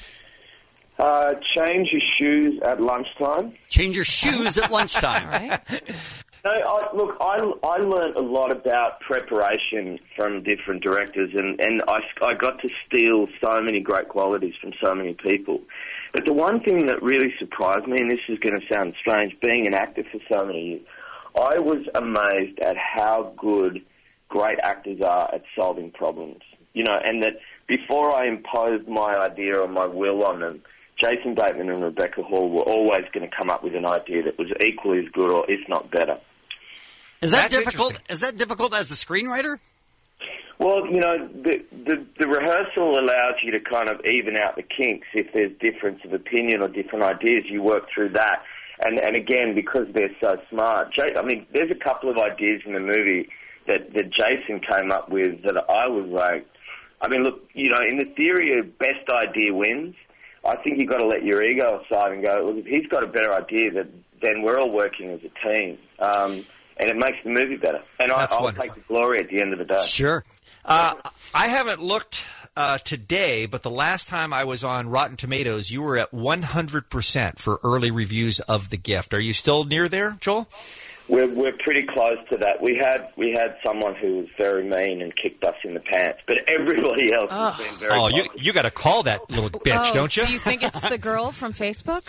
Uh, change your shoes at lunchtime. Change your shoes at lunchtime. Right. No, I, look, I, I learned a lot about preparation from different directors, and, and I, I got to steal so many great qualities from so many people. But the one thing that really surprised me, and this is going to sound strange, being an actor for so many years, I was amazed at how good great actors are at solving problems. You know, and that before I imposed my idea or my will on them, Jason Bateman and Rebecca Hall were always going to come up with an idea that was equally as good or if not better. Is that That's difficult? Is that difficult as the screenwriter? Well, you know, the, the the rehearsal allows you to kind of even out the kinks. If there's difference of opinion or different ideas, you work through that. And and again, because they're so smart, Jay, I mean, there's a couple of ideas in the movie that, that Jason came up with that I was like, I mean, look, you know, in the theory of best idea wins, I think you've got to let your ego aside and go, look, if he's got a better idea, that then we're all working as a team. Um, and it makes the movie better. And I, I'll wonderful. take the glory at the end of the day. Sure. Uh, I haven't looked uh, today, but the last time I was on Rotten Tomatoes, you were at one hundred percent for early reviews of The Gift. Are you still near there, Joel? We're we're pretty close to that. We had we had someone who was very mean and kicked us in the pants, but everybody else oh. has been very. Oh, you you got to call that little bitch, oh, don't you? Do you think it's the girl from Facebook?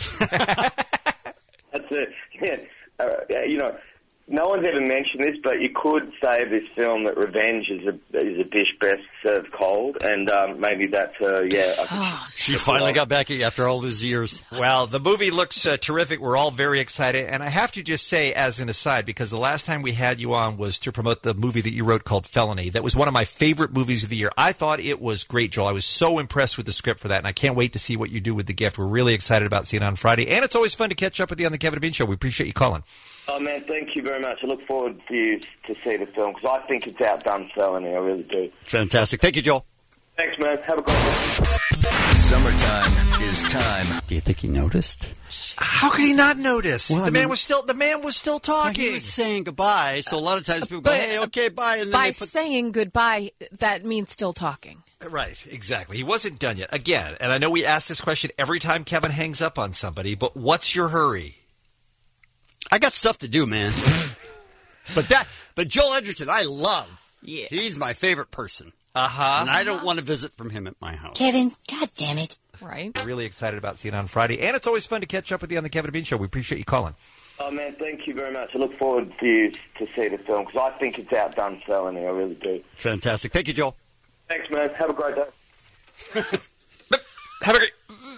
That's it. Yeah, uh, you know. No one's ever mentioned this, but you could say of this film that revenge is a is a dish best served cold, and um, maybe that's uh, yeah. I she finally got back at you after all those years. Well, the movie looks uh, terrific. We're all very excited, and I have to just say, as an aside, because the last time we had you on was to promote the movie that you wrote called Felony. That was one of my favorite movies of the year. I thought it was great, Joel. I was so impressed with the script for that, and I can't wait to see what you do with The Gift. We're really excited about seeing it on Friday, and it's always fun to catch up with you on the Kevin and Bean Show. We appreciate you calling. Oh, man, thank you very much. I look forward to you to see the film, because I think it's outdone Felony. I really do. Fantastic. Thank you, Joel. Thanks, man. Have a great day. Summertime is time. Do you think he noticed? How could he not notice? Well, the I man mean, was still the man was still talking. He was saying goodbye, so a lot of times people go, But- hey, okay, bye. And then By they put... saying goodbye, that means still talking. Right, exactly. He wasn't done yet. Again, and I know we ask this question every time Kevin hangs up on somebody, but what's your hurry? I got stuff to do, man. but that, but Joel Edgerton, I love. Yeah. He's my favorite person. Uh-huh. And I don't want to visit from him at my house. Kevin, God damn it. Right. We're really excited about seeing it on Friday, and it's always fun to catch up with you on the Kevin and Bean Show. We appreciate you calling. Oh, man, thank you very much. I look forward to you to see the film, because I think it's outdone Felony. I really do. Fantastic. Thank you, Joel. Thanks, man. Have a great day. Have a great...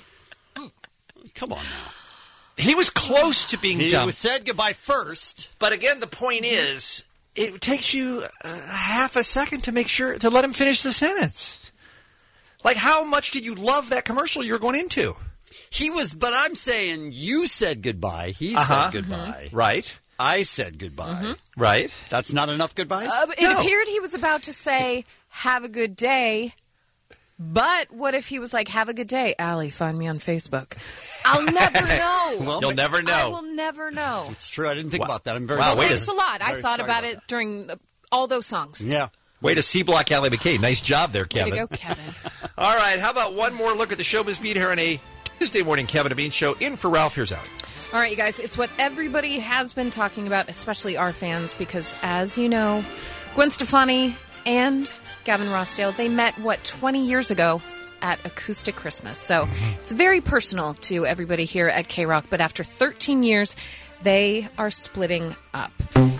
Come on now. He was close to being he done. He said goodbye first. But again, the point is, it takes you uh, half a second to make sure, to let him finish the sentence. Like, how much did you love that commercial you were going into? He was, but I'm saying you said goodbye. He Uh-huh. said goodbye. Mm-hmm. Right. I said goodbye. Mm-hmm. Right. That's not enough goodbyes? Uh, it No. appeared he was about to say, have a good day. But what if he was like, have a good day, Allie, find me on Facebook. I'll never know. Well, You'll never know. I will never know. It's true. I didn't think Wow. about that. I'm very Wow, sorry. wait a Thanks a lot. I Very thought sorry about about it during the, all those songs. Yeah. Way to C-block Allie McKay. Nice job there, Way Kevin. to go, Kevin. All right, how about one more look at the showbiz beat here on a Tuesday morning Kevin and Bean Show. In for Ralph, here's out. All right, you guys, it's what everybody has been talking about, especially our fans, because as you know, Gwen Stefani and Gavin Rossdale, they met, what, twenty years ago at Acoustic Christmas. So it's very personal to everybody here at K-Rock. But after thirteen years, they are splitting up.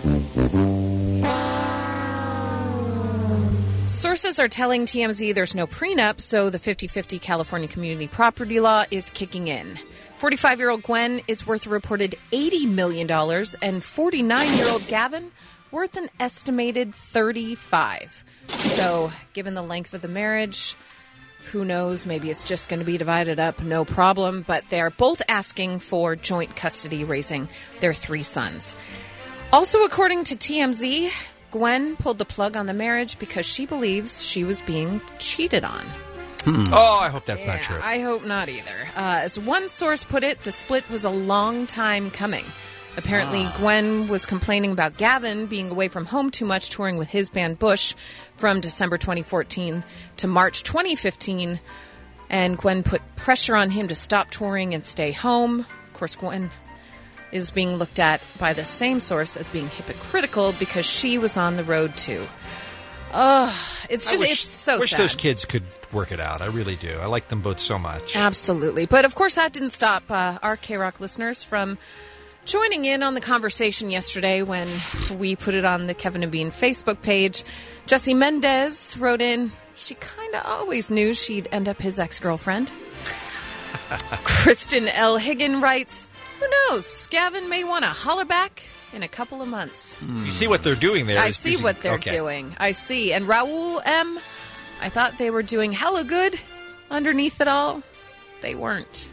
Sources are telling T M Z there's no prenup, so the fifty-fifty California community property law is kicking in. forty-five-year-old Gwen is worth a reported eighty million dollars, and forty-nine-year-old Gavin worth an estimated thirty-five. So, given the length of the marriage, who knows, maybe it's just going to be divided up, no problem. But they are both asking for joint custody, raising their three sons. Also, according to T M Z, Gwen pulled the plug on the marriage because she believes she was being cheated on. Hmm. Oh, I hope that's yeah, not true. I hope not either. Uh, as one source put it, the split was a long time coming. Apparently, ah. Gwen was complaining about Gavin being away from home too much, touring with his band Bush from December twenty fourteen to March twenty fifteen. And Gwen put pressure on him to stop touring and stay home. Of course, Gwen is being looked at by the same source as being hypocritical because she was on the road too. Ugh, it's just, wish, it's so wish sad. those kids could work it out. I really do. I like them both so much. Absolutely. But of course, that didn't stop uh, our K-Rock listeners from joining in on the conversation yesterday when we put it on the Kevin and Bean Facebook page. Jessie Mendez wrote in, she kind of always knew she'd end up his ex-girlfriend. Kristen L. Higgin writes, who knows? Gavin may want to holler back in a couple of months. You see what they're doing there. I is see using, what they're okay. doing. I see. And Raul M., I thought they were doing hella good underneath it all. They weren't.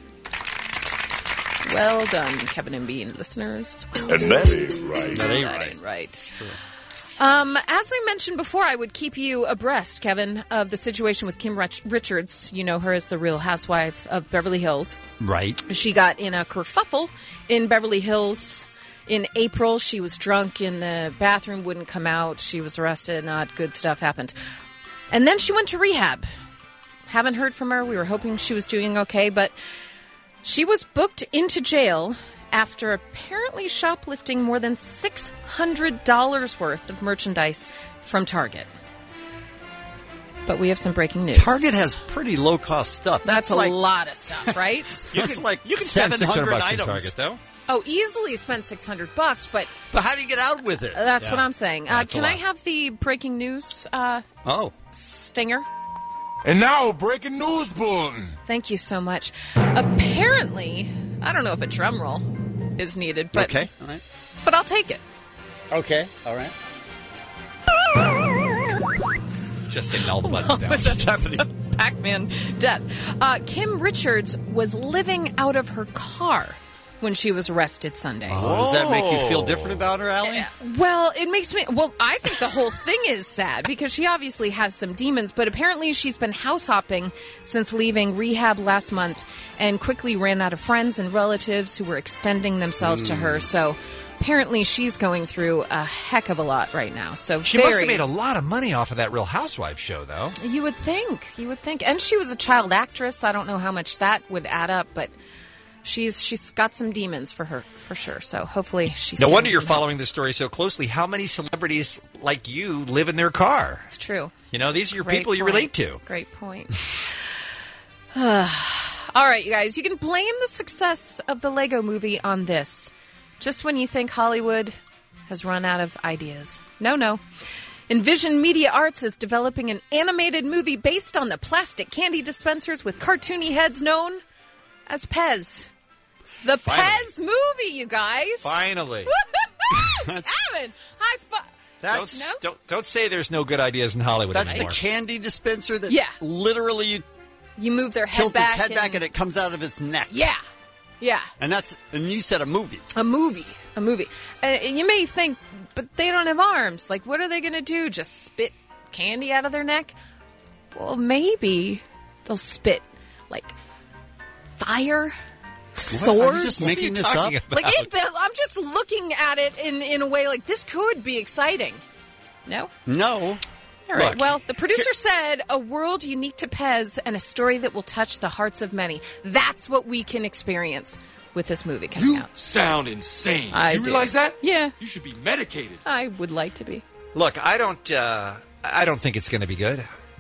Well done, Kevin and Bean listeners. And that ain't right. That ain't That right. ain't right. Um, as I mentioned before, I would keep you abreast, Kevin, of the situation with Kim Rich- Richards. You know her as the Real Housewife of Beverly Hills. Right. She got in a kerfuffle in Beverly Hills in April. She was drunk in the bathroom, wouldn't come out. She was arrested. Not good stuff happened. And then she went to rehab. Haven't heard from her. We were hoping she was doing okay, but she was booked into jail after apparently shoplifting more than six hundred dollars worth of merchandise from Target. But we have some breaking news. Target has pretty low-cost stuff. That's, That's a like, lot of stuff, right? That's can- like you can spend seven six hundred hundred bucks in items. Target, though. Oh, easily spend six hundred bucks, but But how do you get out with it? that's Yeah. what I'm saying. Uh, That's a can I lot. have the breaking news uh, Oh. stinger? And now, breaking news bulletin. Thank you so much. Apparently, I don't know if a drum roll is needed, but Okay. All right. but I'll take it. Okay. All right. Just hitting all the buttons down. Pac-Man death. Uh, Kim Richards was living out of her car when she was arrested Sunday. Oh, does that make you feel different about her, Allie? Well, it makes me... Well, I think the whole thing is sad because she obviously has some demons, but apparently she's been house hopping since leaving rehab last month and quickly ran out of friends and relatives who were extending themselves Mm. to her. So apparently she's going through a heck of a lot right now. So She very, must have made a lot of money off of that Real Housewives show, though. You would think. You would think. And she was a child actress. I don't know how much that would add up, but... She's she's got some demons for her, for sure. So hopefully she's... No wonder getting you're some help. following this story so closely. How many celebrities like you live in their car? It's true. You know, these are your Great people you point. relate to. Great point. All right, you guys. You can blame the success of the Lego movie on this. Just when you think Hollywood has run out of ideas. No, no. Envision Media Arts is developing an animated movie based on the plastic candy dispensers with cartoony heads known as Pez. The Finally. Pez movie, you guys. Finally. Kevin, high five. Don't, no? don't, don't say there's no good ideas in Hollywood That's anymore. the candy dispenser that Yeah. literally you You move their head tilt back. its head back and- and it comes out of its neck. Yeah. Yeah. And that's and you said a movie. A movie. A movie. Uh, and you may think, but they don't have arms. Like, what are they going to do? Just spit candy out of their neck? Well, maybe they'll spit, like, fire, swords. Are you just making this up? talking about? Like, it, I'm just looking at it in, in a way like this could be exciting. No? No. All right. Look, Well, the producer said a world unique to Pez and a story that will touch the hearts of many. That's what we can experience with this movie coming You out. sound insane. I you do. realize that? Yeah. You should be medicated. I would like to be. Look, I don't, uh, I don't think it's going to be good.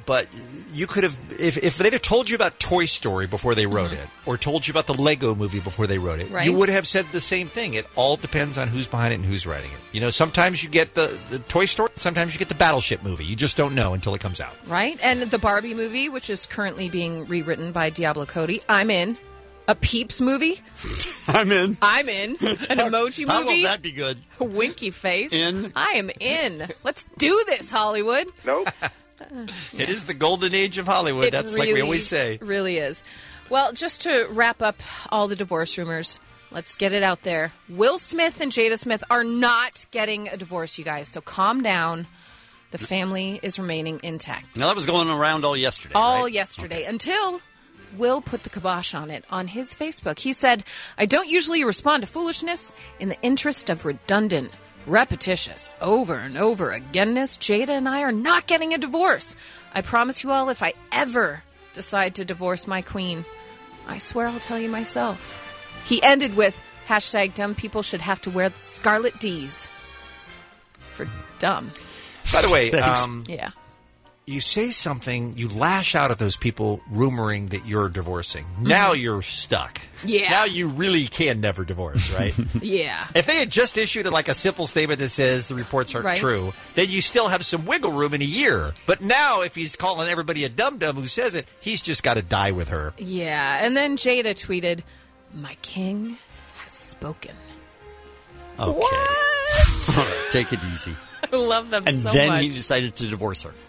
but you could have, if, if they'd have told you about Toy Story before they wrote it, or told you about the Lego movie before they wrote it, Right. you would have said the same thing. It all depends on who's behind it and who's writing it. You know, sometimes you get the, the Toy Story, sometimes you get the Battleship movie. You just don't know until it comes out. Right? And the Barbie movie, which is currently being rewritten by Diablo Cody, I'm in. A Peeps movie, I'm in. I'm in. An emoji How will movie, that be good? a winky face. In. I am in. Let's do this, Hollywood. Nope. It is the golden age of Hollywood. It That's like we really, always say. Really is. Well, just to wrap up all the divorce rumors, let's get it out there. Will Smith and Jada Smith are not getting a divorce, you guys. So calm down. The family is remaining intact. Now, that was going around all yesterday, All right? yesterday until Will put the kibosh on it on his Facebook. He said, I don't usually respond to foolishness in the interest of redundant, repetitious, over and over againness. Jada and I are not getting a divorce. I promise you all, if I ever decide to divorce my queen, I swear I'll tell you myself. He ended with, hashtag dumb people should have to wear the scarlet D's. For dumb. By the way, Thanks. um, Yeah. you say something, you lash out at those people rumoring that you're divorcing. Now you're stuck. Yeah. Now you really can never divorce, right? Yeah. If they had just issued like a simple statement that says the reports aren't Right. true, then you still have some wiggle room in a year. But now, if he's calling everybody a dum-dum who says it, he's just got to die with her. Yeah. And then Jada tweeted, my king has spoken. Okay. What? Take it easy. I love them And so then much. he decided to divorce her.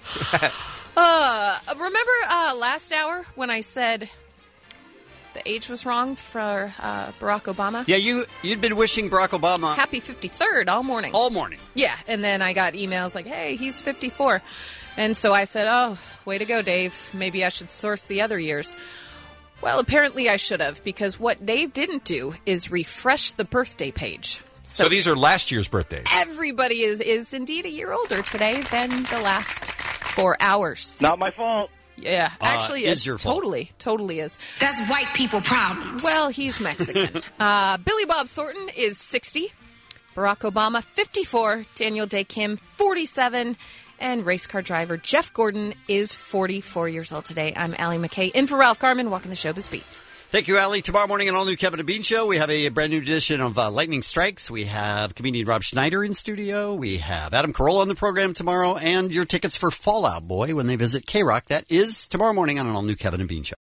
Uh, remember uh, last hour when I said the age was wrong for uh, Barack Obama? Yeah, you, you'd been wishing Barack Obama Happy fifty-third all morning. all morning. Yeah, and then I got emails like, hey, he's fifty-four. And so I said, oh, way to go, Dave. Maybe I should source the other years. Well, apparently I should have, because what Dave didn't do is refresh the birthday page. So, these are last year's birthdays. Everybody is, is indeed a year older today than the last four hours. Not my fault. Yeah, Uh, actually is is. your fault. Totally, totally is. That's white people problems. Well, he's Mexican. uh, Billy Bob Thornton is sixty. Barack Obama, fifty-four. Daniel Day Kim, forty-seven. And race car driver Jeff Gordon is forty-four years old today. I'm Allie McKay, in for Ralph Garman, walking the showbiz beat. Thank you, Allie. Tomorrow morning on All New Kevin and Bean Show, we have a brand new edition of uh, Lightning Strikes. We have comedian Rob Schneider in studio. We have Adam Carolla on the program tomorrow, and your tickets for Fall Out Boy when they visit K-Rock. That is tomorrow morning on an All New Kevin and Bean Show.